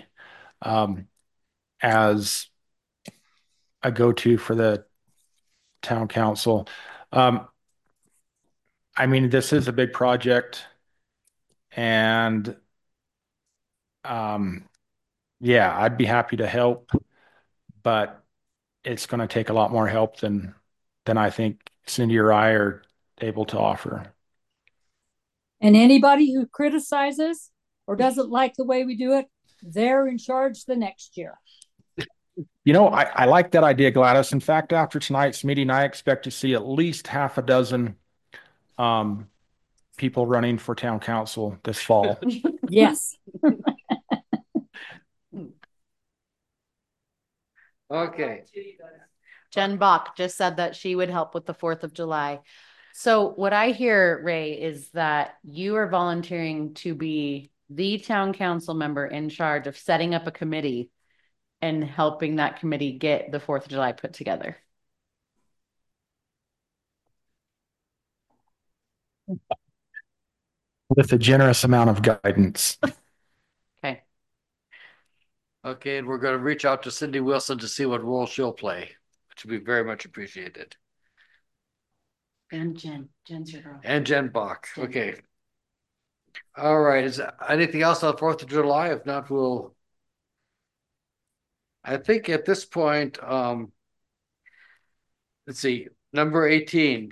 [SPEAKER 5] as a go-to for the town council. I mean, this is a big project, and yeah, I'd be happy to help, but it's going to take a lot more help than I think Cindy or I are able to offer.
[SPEAKER 3] And anybody who criticizes or doesn't like the way we do it, they're in charge the next year.
[SPEAKER 5] You know, I like that idea, Gladys. In fact, after tonight's meeting, I expect to see at least half a dozen people running for town council this fall.
[SPEAKER 3] Yes.
[SPEAKER 4] Okay.
[SPEAKER 1] Jen Bach just said that she would help with the 4th of July. So what I hear, Ray, is that you are volunteering to be the town council member in charge of setting up a committee and helping that committee get the 4th of July put together.
[SPEAKER 5] With a generous amount of guidance.
[SPEAKER 1] Okay.
[SPEAKER 4] Okay, and we're going to reach out to Cindy Wilson to see what role she'll play, which would be very much appreciated.
[SPEAKER 1] And Jen's your girl.
[SPEAKER 4] And Jen Bach. Okay. All right. Is there anything else on 4th of July? If not, we'll. I think at this point, let's see, number 18.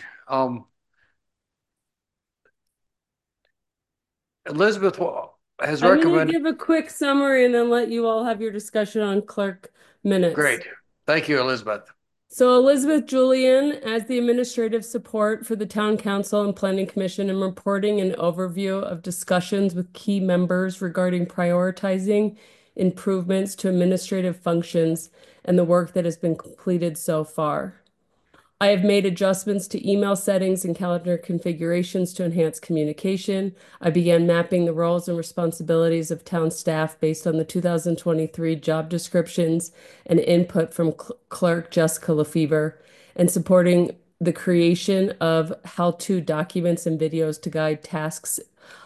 [SPEAKER 4] Elizabeth has
[SPEAKER 9] I'm
[SPEAKER 4] recommended.
[SPEAKER 9] going to give a quick summary and then let you all have your discussion on clerk minutes.
[SPEAKER 4] Great. Thank you, Elizabeth.
[SPEAKER 9] So Elizabeth Julian, as the administrative support for the Town Council and Planning Commission, and reporting an overview of discussions with key members regarding prioritizing improvements to administrative functions and the work that has been completed so far. I have made adjustments to email settings and calendar configurations to enhance communication. I began mapping the roles and responsibilities of town staff based on the 2023 job descriptions and input from Clerk Jessica Lefevre, and supporting the creation of how-to documents and videos to guide tasks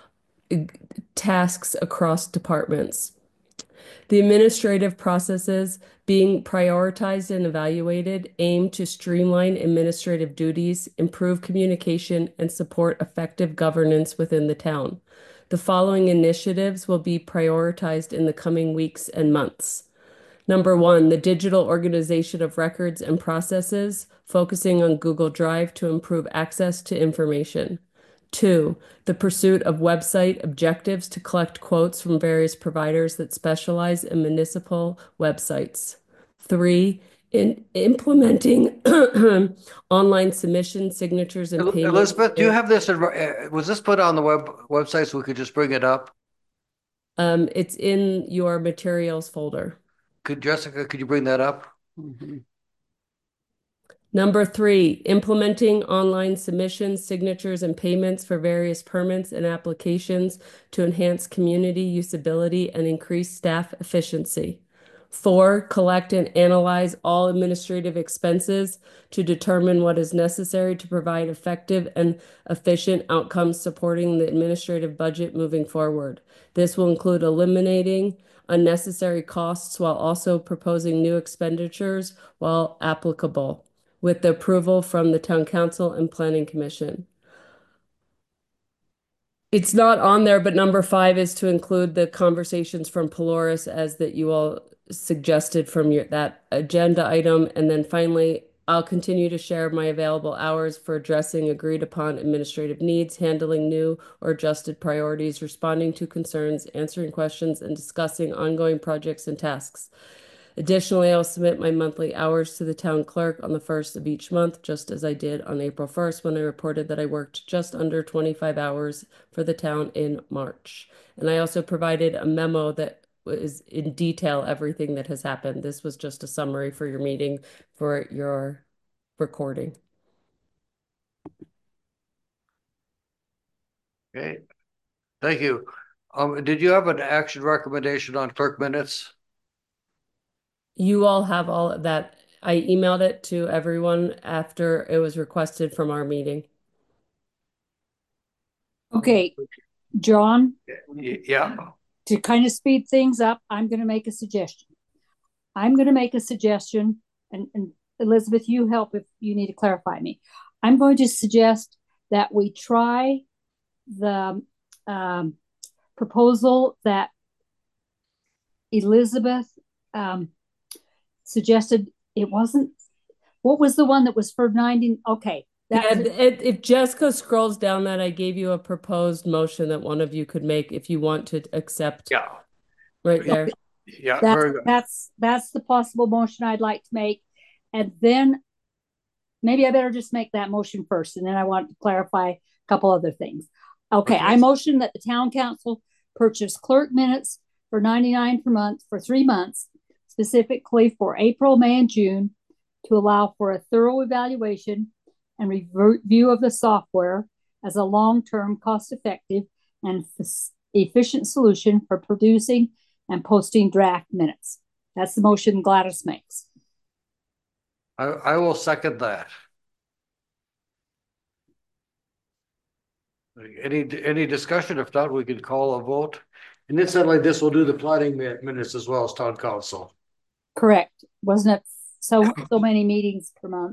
[SPEAKER 9] across departments. The administrative processes being prioritized and evaluated aim to streamline administrative duties, improve communication, and support effective governance within the town. The following initiatives will be prioritized in the coming weeks and months. Number 1, the digital organization of records and processes, focusing on Google Drive to improve access to information. 2, the pursuit of website objectives to collect quotes from various providers that specialize in municipal websites. 3, in implementing online submission signatures and payments.
[SPEAKER 6] Elizabeth, do you have this? Was this put on the website so we could just bring it up?
[SPEAKER 9] It's in your materials folder.
[SPEAKER 6] Jessica, could you bring that up?
[SPEAKER 9] Number 3, implementing online submissions, signatures, and payments for various permits and applications to enhance community usability and increase staff efficiency. 4, collect and analyze all administrative expenses to determine what is necessary to provide effective and efficient outcomes supporting the administrative budget moving forward. This will include eliminating unnecessary costs while also proposing new expenditures while applicable, with the approval from the Town Council and Planning Commission. It's not on there, but number 5 is to include the conversations from Polaris as that you all suggested from that agenda item. And then finally, I'll continue to share my available hours for addressing agreed upon administrative needs, handling new or adjusted priorities, responding to concerns, answering questions, and discussing ongoing projects and tasks. Additionally, I'll submit my monthly hours to the town clerk on the 1st of each month, just as I did on April 1st when I reported that I worked just under 25 hours for the town in March. And I also provided a memo that was in detail everything that has happened. This was just a summary for your meeting for your recording.
[SPEAKER 6] Okay, thank you. Did you have an action recommendation on clerk minutes?
[SPEAKER 9] You all have all of that. I emailed it to everyone after it was requested from our meeting.
[SPEAKER 3] Okay, John,
[SPEAKER 6] Yeah.
[SPEAKER 3] to kind of speed things up, I'm going to make a suggestion. And Elizabeth, you help if you need to clarify me. I'm going to suggest that we try the proposal that Elizabeth suggested. It wasn't, what was the one that was for 90? Okay.
[SPEAKER 9] If Jessica scrolls down that, I gave you a proposed motion that one of you could make if you want to accept.
[SPEAKER 6] Yeah.
[SPEAKER 9] Right there.
[SPEAKER 6] Yeah,
[SPEAKER 3] very good. That's the possible motion I'd like to make. And then maybe I better just make that motion first, and then I want to clarify a couple other things. Okay, I motion that the town council purchase clerk minutes for $99 per month for 3 months, specifically for April, May, and June, to allow for a thorough evaluation and review of the software as a long-term, cost-effective, and efficient solution for producing and posting draft minutes. That's the motion Gladys makes.
[SPEAKER 6] I will second that. Any discussion? If not, we can call a vote. And incidentally, this will do the planning minutes as well as town council.
[SPEAKER 3] Correct. Wasn't it so many meetings per month?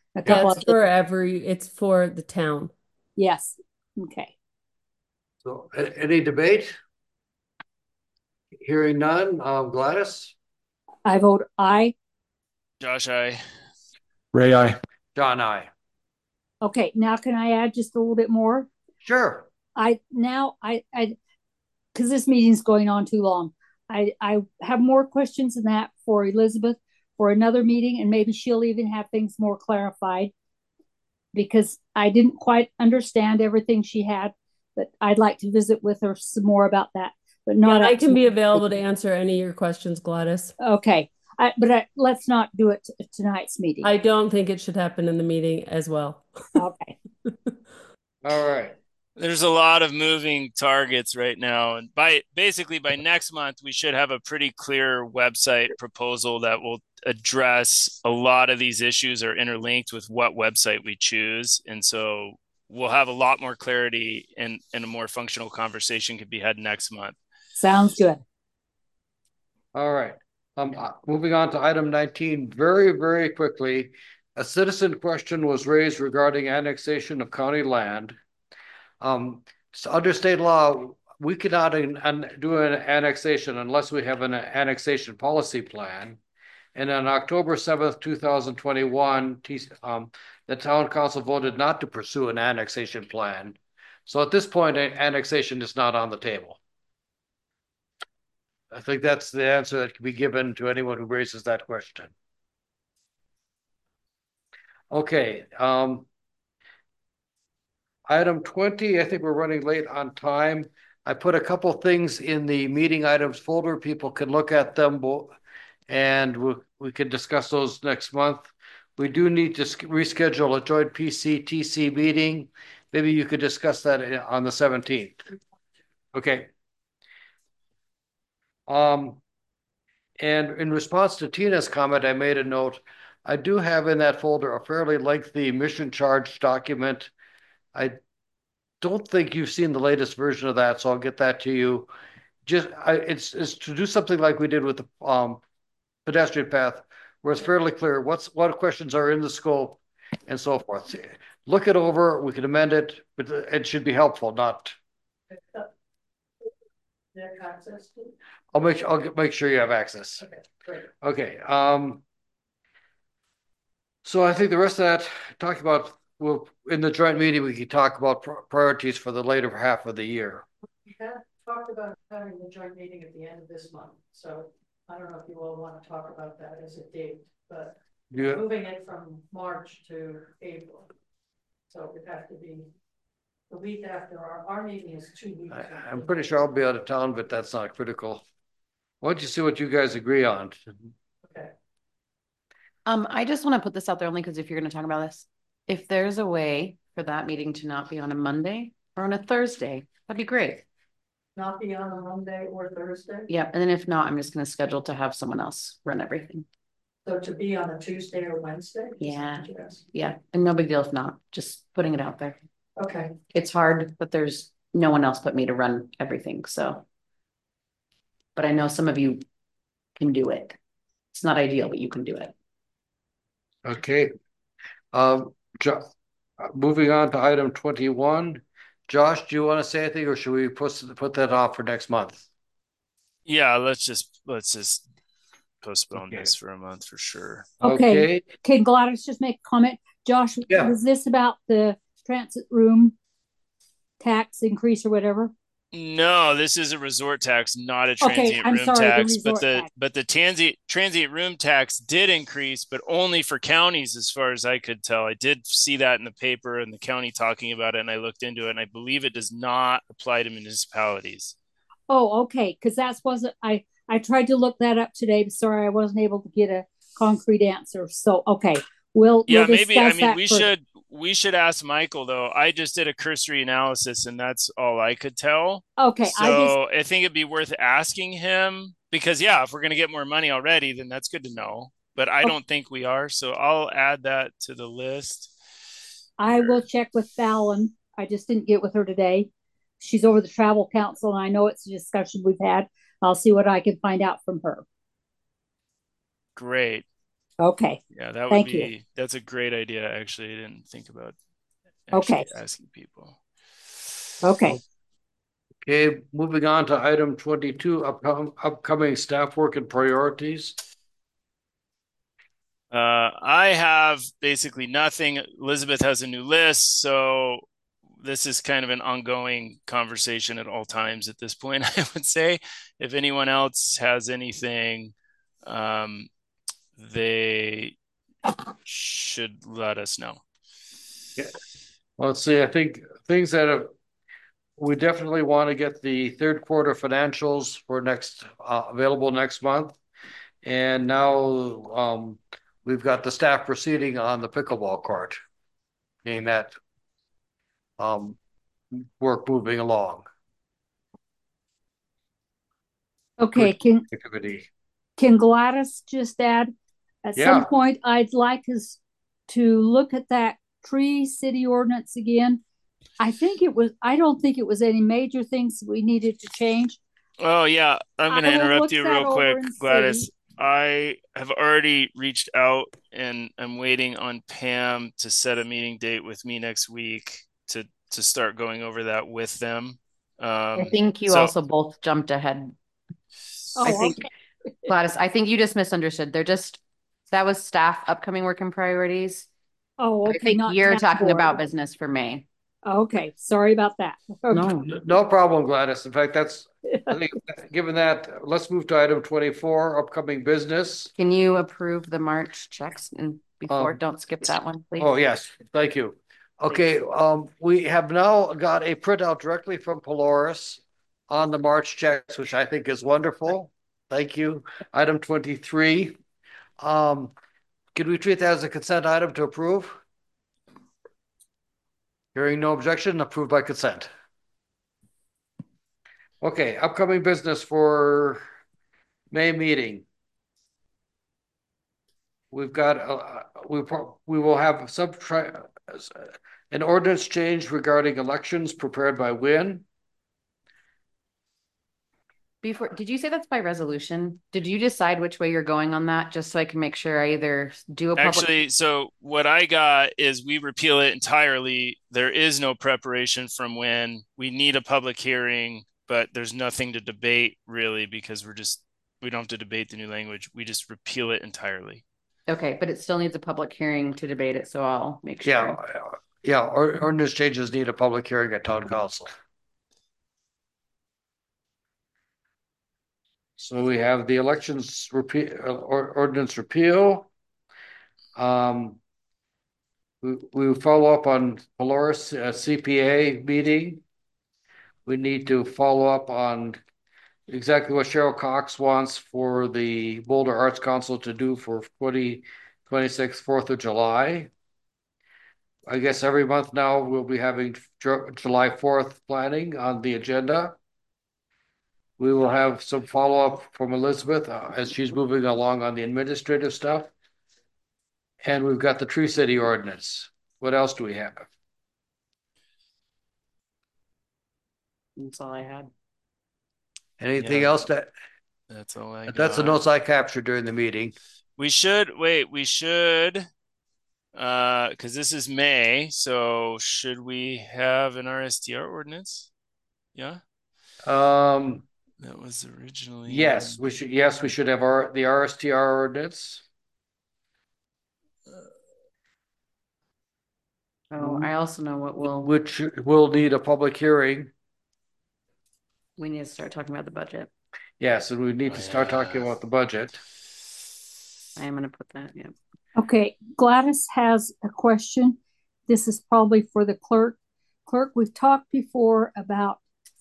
[SPEAKER 9] It's for the town.
[SPEAKER 3] Yes. Okay.
[SPEAKER 6] So any debate? Hearing none. Gladys?
[SPEAKER 3] I vote aye.
[SPEAKER 2] Josh, aye.
[SPEAKER 5] Ray, aye.
[SPEAKER 6] John, aye.
[SPEAKER 3] Okay, now can I add just a little bit more?
[SPEAKER 6] Sure.
[SPEAKER 3] Because this meeting's going on too long. I have more questions than that for Elizabeth for another meeting, and maybe she'll even have things more clarified, because I didn't quite understand everything she had, but I'd like to visit with her some more about that. But not.
[SPEAKER 9] I can be available to answer any of your questions, Gladys.
[SPEAKER 3] Okay. Let's not do it tonight's meeting.
[SPEAKER 9] I don't think it should happen in the meeting as well.
[SPEAKER 3] Okay.
[SPEAKER 6] All right.
[SPEAKER 2] There's a lot of moving targets right now. And by next month, we should have a pretty clear website proposal that will address a lot of these issues are interlinked with what website we choose. And so we'll have a lot more clarity, and a more functional conversation could be had next month.
[SPEAKER 3] Sounds good.
[SPEAKER 6] All right. Moving on to item 19, very, very quickly. A citizen question was raised regarding annexation of county land. So under state law, we cannot do an annexation unless we have an annexation policy plan. And on October 7th, 2021, the town council voted not to pursue an annexation plan. So at this point, annexation is not on the table. I think that's the answer that can be given to anyone who raises that question. Okay, item 20, I think we're running late on time. I put a couple things in the meeting items folder. People can look at them, and we can discuss those next month. We do need to reschedule a joint PCTC meeting. Maybe you could discuss that on the 17th. Okay. And in response to Tina's comment, I made a note. I do have in that folder a fairly lengthy mission charge document. I don't think you've seen the latest version of that, so I'll get that to you. It's to do something like we did with the pedestrian path, where it's fairly clear what questions are in the scope and so forth. Look it over. We can amend it, but it should be helpful, not. I'll make sure you have access.
[SPEAKER 21] Okay, great.
[SPEAKER 6] Okay. So I think the rest of that, talk about, in the joint meeting, we can talk about priorities for the later half of the year.
[SPEAKER 21] We have talked about having the joint meeting at the end of this month. So I don't know if you all want to talk about that as a date, but moving it from March to April. So it has to be the week after our meeting is 2 weeks.
[SPEAKER 6] I'm pretty sure I'll be out of town, but that's not critical. Why don't you see what you guys agree on?
[SPEAKER 21] Okay.
[SPEAKER 1] I just want to put this out there only because if you're going to talk about this, if there's a way for that meeting to not be on a Monday or on a Thursday, that'd be great.
[SPEAKER 21] Not be on a Monday or Thursday?
[SPEAKER 1] Yep. And then if not, I'm just going to schedule to have someone else run everything.
[SPEAKER 21] So to be on a Tuesday or Wednesday?
[SPEAKER 1] Yeah. Yeah. And no big deal if not, just putting it out there.
[SPEAKER 21] Okay.
[SPEAKER 1] It's hard, but there's no one else but me to run everything. So, but I know some of you can do it. It's not ideal, but you can do it.
[SPEAKER 6] Okay. Moving on to item 21. Josh, do you want to say anything, or should we put that off for next month?
[SPEAKER 2] Yeah, let's just postpone this for a month for sure.
[SPEAKER 3] Okay. Can Gladys just make a comment? Josh, was this about the transit room tax increase or whatever?
[SPEAKER 2] No, this is a resort tax, not a transient room tax. But the transient room tax did increase, but only for counties, as far as I could tell. I did see that in the paper and the county talking about it, and I looked into it, and I believe it does not apply to municipalities.
[SPEAKER 3] Oh, okay. Because I tried to look that up today, but sorry, I wasn't able to get a concrete answer. So okay. We'll
[SPEAKER 2] maybe. I mean, we should ask Michael though. I just did a cursory analysis, and that's all I could tell.
[SPEAKER 3] Okay,
[SPEAKER 2] so I think it'd be worth asking him because if we're gonna get more money already, then that's good to know. But I don't think we are, so I'll add that to the list.
[SPEAKER 3] I will check with Fallon. I just didn't get with her today. She's over the travel council, and I know it's a discussion we've had. I'll see what I can find out from her.
[SPEAKER 2] Great.
[SPEAKER 3] Okay.
[SPEAKER 2] Yeah, that's a great idea. Actually, I didn't think about asking people.
[SPEAKER 3] Okay.
[SPEAKER 6] Okay, moving on to item 22, upcoming staff work and priorities.
[SPEAKER 2] I have basically nothing. Elizabeth has a new list, so this is kind of an ongoing conversation at all times at this point, I would say. If anyone else has anything, they should let us know.
[SPEAKER 6] Yeah. Well, let's see. I think things that we definitely want to get the third quarter financials for available next month. And now we've got the staff proceeding on the pickleball court, getting that work moving along.
[SPEAKER 3] Okay. Can Gladys just add? At some point, I'd like us to look at that tree city ordinance again. I don't think it was any major things we needed to change.
[SPEAKER 2] Oh, yeah. I'm going to interrupt you real quick, Gladys. I have already reached out and I'm waiting on Pam to set a meeting date with me next week to start going over that with them.
[SPEAKER 1] I think you also both jumped ahead. Gladys, I think you just misunderstood. That was staff upcoming work and priorities.
[SPEAKER 3] Oh, okay.
[SPEAKER 1] I think you're talking about business for May.
[SPEAKER 3] Okay, sorry about that.
[SPEAKER 6] No, no problem, Gladys. In fact, I think, given that, let's move to item 24, upcoming business.
[SPEAKER 1] Can you approve the March checks and before, don't skip that one, please?
[SPEAKER 6] Oh, yes, thank you. Okay, we have now got a printout directly from Polaris on the March checks, which I think is wonderful. Thank you. Item 23. Could we treat that as a consent item to approve? Hearing no objection, approved by consent. Okay, upcoming business for May meeting. We've got, we will have an ordinance change regarding elections prepared by Win.
[SPEAKER 1] Before, did you say that's by resolution? Did you decide which way you're going on that? Just so I can make sure I either do a public.
[SPEAKER 2] Actually, so what I got is we repeal it entirely. There is no preparation from Win. We need a public hearing, but there's nothing to debate really because we don't have to debate the new language. We just repeal it entirely.
[SPEAKER 1] Okay, but it still needs a public hearing to debate it, so I'll make sure.
[SPEAKER 6] Yeah, ordinance changes need a public hearing at town council. So we have the elections ordinance repeal. We follow up on Polaris CPA meeting. We need to follow up on exactly what Cheryl Cox wants for the Boulder Arts Council to do for 2026 4th of July. I guess every month now we'll be having July 4th planning on the agenda. We will have some follow-up from Elizabeth as she's moving along on the administrative stuff. And we've got the Tree City ordinance. What else do we have?
[SPEAKER 1] That's all I had.
[SPEAKER 6] Anything else
[SPEAKER 2] that's all I got.
[SPEAKER 6] That's the notes I captured during the meeting.
[SPEAKER 2] We should, because this is May, so should we have an RSTR ordinance? Yeah. That was originally.
[SPEAKER 6] Yes, we should. Yes, we should have the RSTR ordinance.
[SPEAKER 1] Oh, I also know
[SPEAKER 6] which will need a public hearing.
[SPEAKER 1] We need to start talking about the budget.
[SPEAKER 6] Yes, and we need to start talking about the budget.
[SPEAKER 1] I am going to put that. Yeah.
[SPEAKER 3] Okay, Gladys has a question. This is probably for the clerk. Clerk, we've talked before about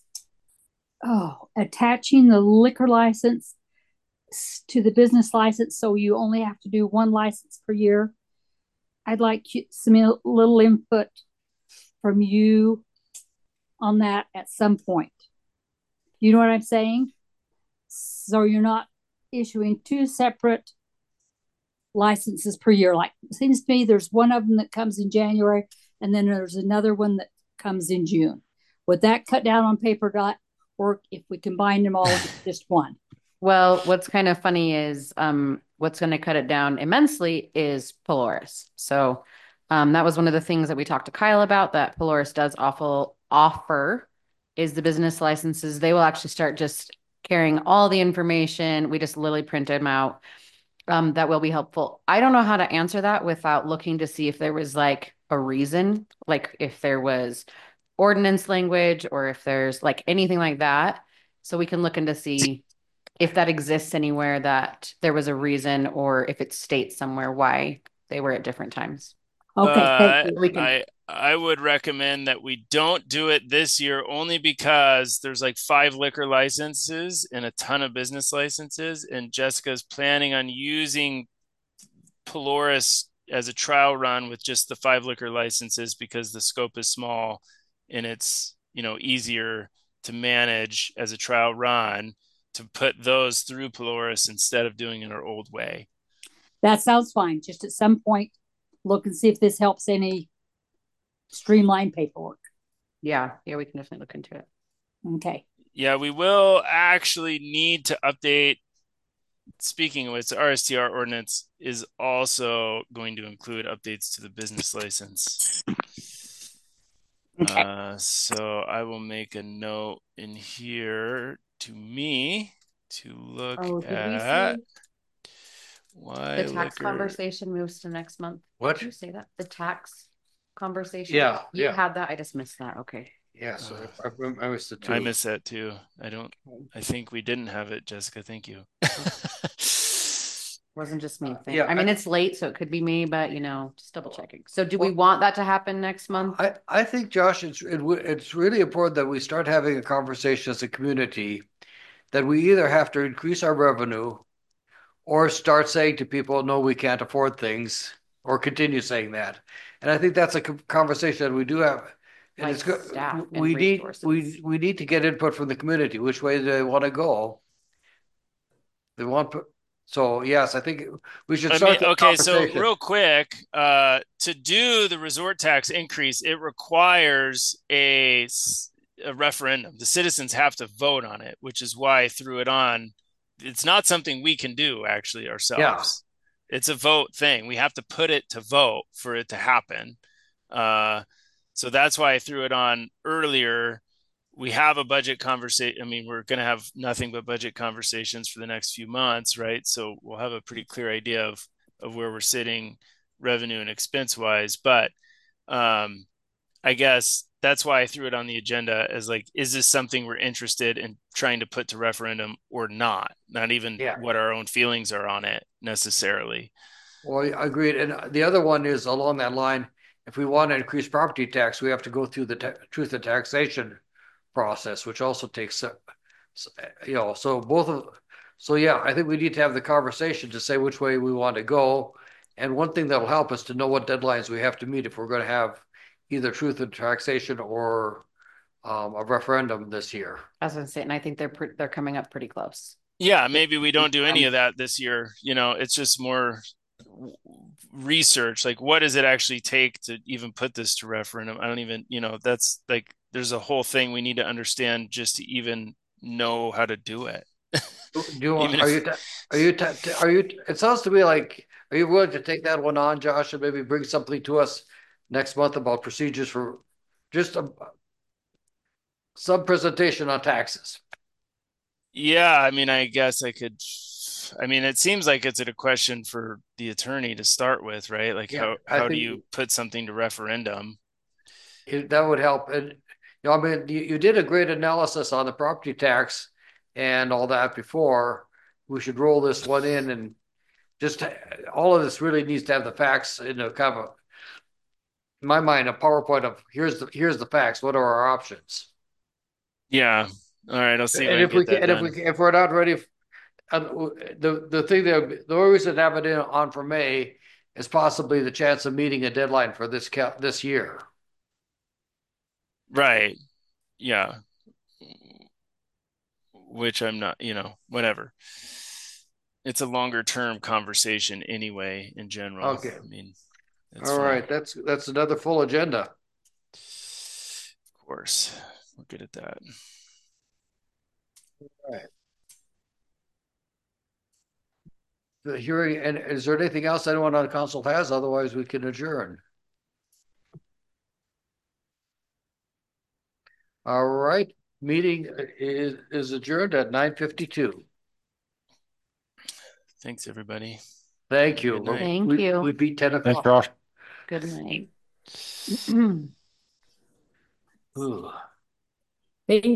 [SPEAKER 3] attaching the liquor license to the business license, so you only have to do one license per year. I'd like some little input from you on that at some point. You know what I'm saying? So you're not issuing two separate licenses per year. Like, it seems to me there's one of them that comes in January, and then there's another one that comes in June. Would that cut down on paper work if we combine them all into just one?
[SPEAKER 1] Well, what's kind of funny is what's going to cut it down immensely is Polaris. So that was one of the things that we talked to Kyle about, that Polaris does offer is the business licenses. They will actually start just carrying all the information. We just literally print them out. That will be helpful. I don't know how to answer that without looking to see if there was like a reason, like if there was ordinance language or if there's like anything like that. So we can look into see if that exists anywhere, that there was a reason, or if it states somewhere why they were at different times.
[SPEAKER 3] Okay, thank you.
[SPEAKER 2] I would recommend that we don't do it this year, only because there's like 5 liquor licenses and a ton of business licenses, and Jessica's planning on using Polaris as a trial run with just the 5 liquor licenses because the scope is small and it's, easier to manage as a trial run, to put those through Polaris instead of doing it our old way.
[SPEAKER 3] That sounds fine. Just at some point, look and see if this helps any streamline paperwork.
[SPEAKER 1] Yeah, we can definitely look into it.
[SPEAKER 3] Okay.
[SPEAKER 2] Yeah, we will actually need to update. Speaking of which, the RSTR ordinance is also going to include updates to the business license.
[SPEAKER 3] Okay.
[SPEAKER 2] So I will make a note in here to me to look at why
[SPEAKER 1] the tax conversation moves to next month.
[SPEAKER 6] What?
[SPEAKER 1] Did you say that? The tax conversation?
[SPEAKER 11] Yeah,
[SPEAKER 1] You
[SPEAKER 11] yeah.
[SPEAKER 1] had that? I just missed that. Okay.
[SPEAKER 11] Yeah, so I missed it too.
[SPEAKER 2] I missed that too. I think we didn't have it, Jessica. Thank you.
[SPEAKER 1] Wasn't just me.
[SPEAKER 11] Yeah,
[SPEAKER 1] I mean, it's late, so it could be me, but just double checking. So do we want that to happen next month?
[SPEAKER 11] I think, Josh, it's really important that we start having a conversation as a community that we either have to increase our revenue or start saying to people, no, we can't afford things, or continue saying that. And I think that's a conversation that we do have. And
[SPEAKER 1] Like
[SPEAKER 11] it's good.
[SPEAKER 1] staff and
[SPEAKER 11] We need
[SPEAKER 1] resources.
[SPEAKER 11] we need to get input from the community. Which way do they want to go? They want so yes, I think we should start the
[SPEAKER 2] okay, so
[SPEAKER 11] conversation.
[SPEAKER 2] real quick, to do the resort tax increase, it requires a referendum. The citizens have to vote on it, which is why I threw it on. It's not something we can do actually ourselves. Yeah. It's a vote thing. We have to put it to vote for it to happen. So that's why I threw it on earlier. We have a budget conversation. I mean, we're going to have nothing but budget conversations for the next few months, right? So we'll have a pretty clear idea of where we're sitting revenue and expense wise. But I guess that's why I threw it on the agenda as like, is this something we're interested in trying to put to referendum or not? Not even what our own feelings are on it necessarily.
[SPEAKER 11] Well, I agreed. And the other one is along that line. If we want to increase property tax, we have to go through the truth of taxation process, which also takes, so yeah, I think we need to have the conversation to say which way we want to go. And one thing that will help us to know what deadlines we have to meet if we're going to have either truth of taxation or a referendum this year.
[SPEAKER 1] I was going to say, and I think they're coming up pretty close.
[SPEAKER 2] Yeah, maybe we don't do any of that this year. It's just more research. Like, what does it actually take to even put this to referendum? I don't even, that's like, there's a whole thing we need to understand just to even know how to do it.
[SPEAKER 11] It sounds to me like, are you willing to take that one on, Josh, and maybe bring something to us next month about procedures for just some presentation on taxes?
[SPEAKER 2] Yeah, I mean, I guess I could. I mean, it seems like it's a question for the attorney to start with, right? Like, how do you put something to referendum?
[SPEAKER 11] That would help. And I mean, you did a great analysis on the property tax and all that before. We should roll this one in, and just all of this really needs to have the facts in a kind of in my mind, a PowerPoint of here's the facts. What are our options?
[SPEAKER 2] Yeah. All right. I'll see.
[SPEAKER 11] If we're not ready, the thing that the only reason to have it on for May is possibly the chance of meeting a deadline for this year.
[SPEAKER 2] Right. Yeah. Which I'm not, whatever. It's a longer term conversation anyway, in general.
[SPEAKER 11] Okay.
[SPEAKER 2] I mean,
[SPEAKER 11] all right. That's another full agenda.
[SPEAKER 2] Of course. We're good at that.
[SPEAKER 11] All right. The hearing, and is there anything else anyone on council has? Otherwise, we can adjourn. All right. Meeting is adjourned at 9:52.
[SPEAKER 2] Thanks, everybody.
[SPEAKER 11] Thank you.
[SPEAKER 1] Thank you.
[SPEAKER 11] We beat 10 o'clock.
[SPEAKER 5] Thanks, Josh.
[SPEAKER 1] Good night.
[SPEAKER 11] Ooh.
[SPEAKER 9] Thank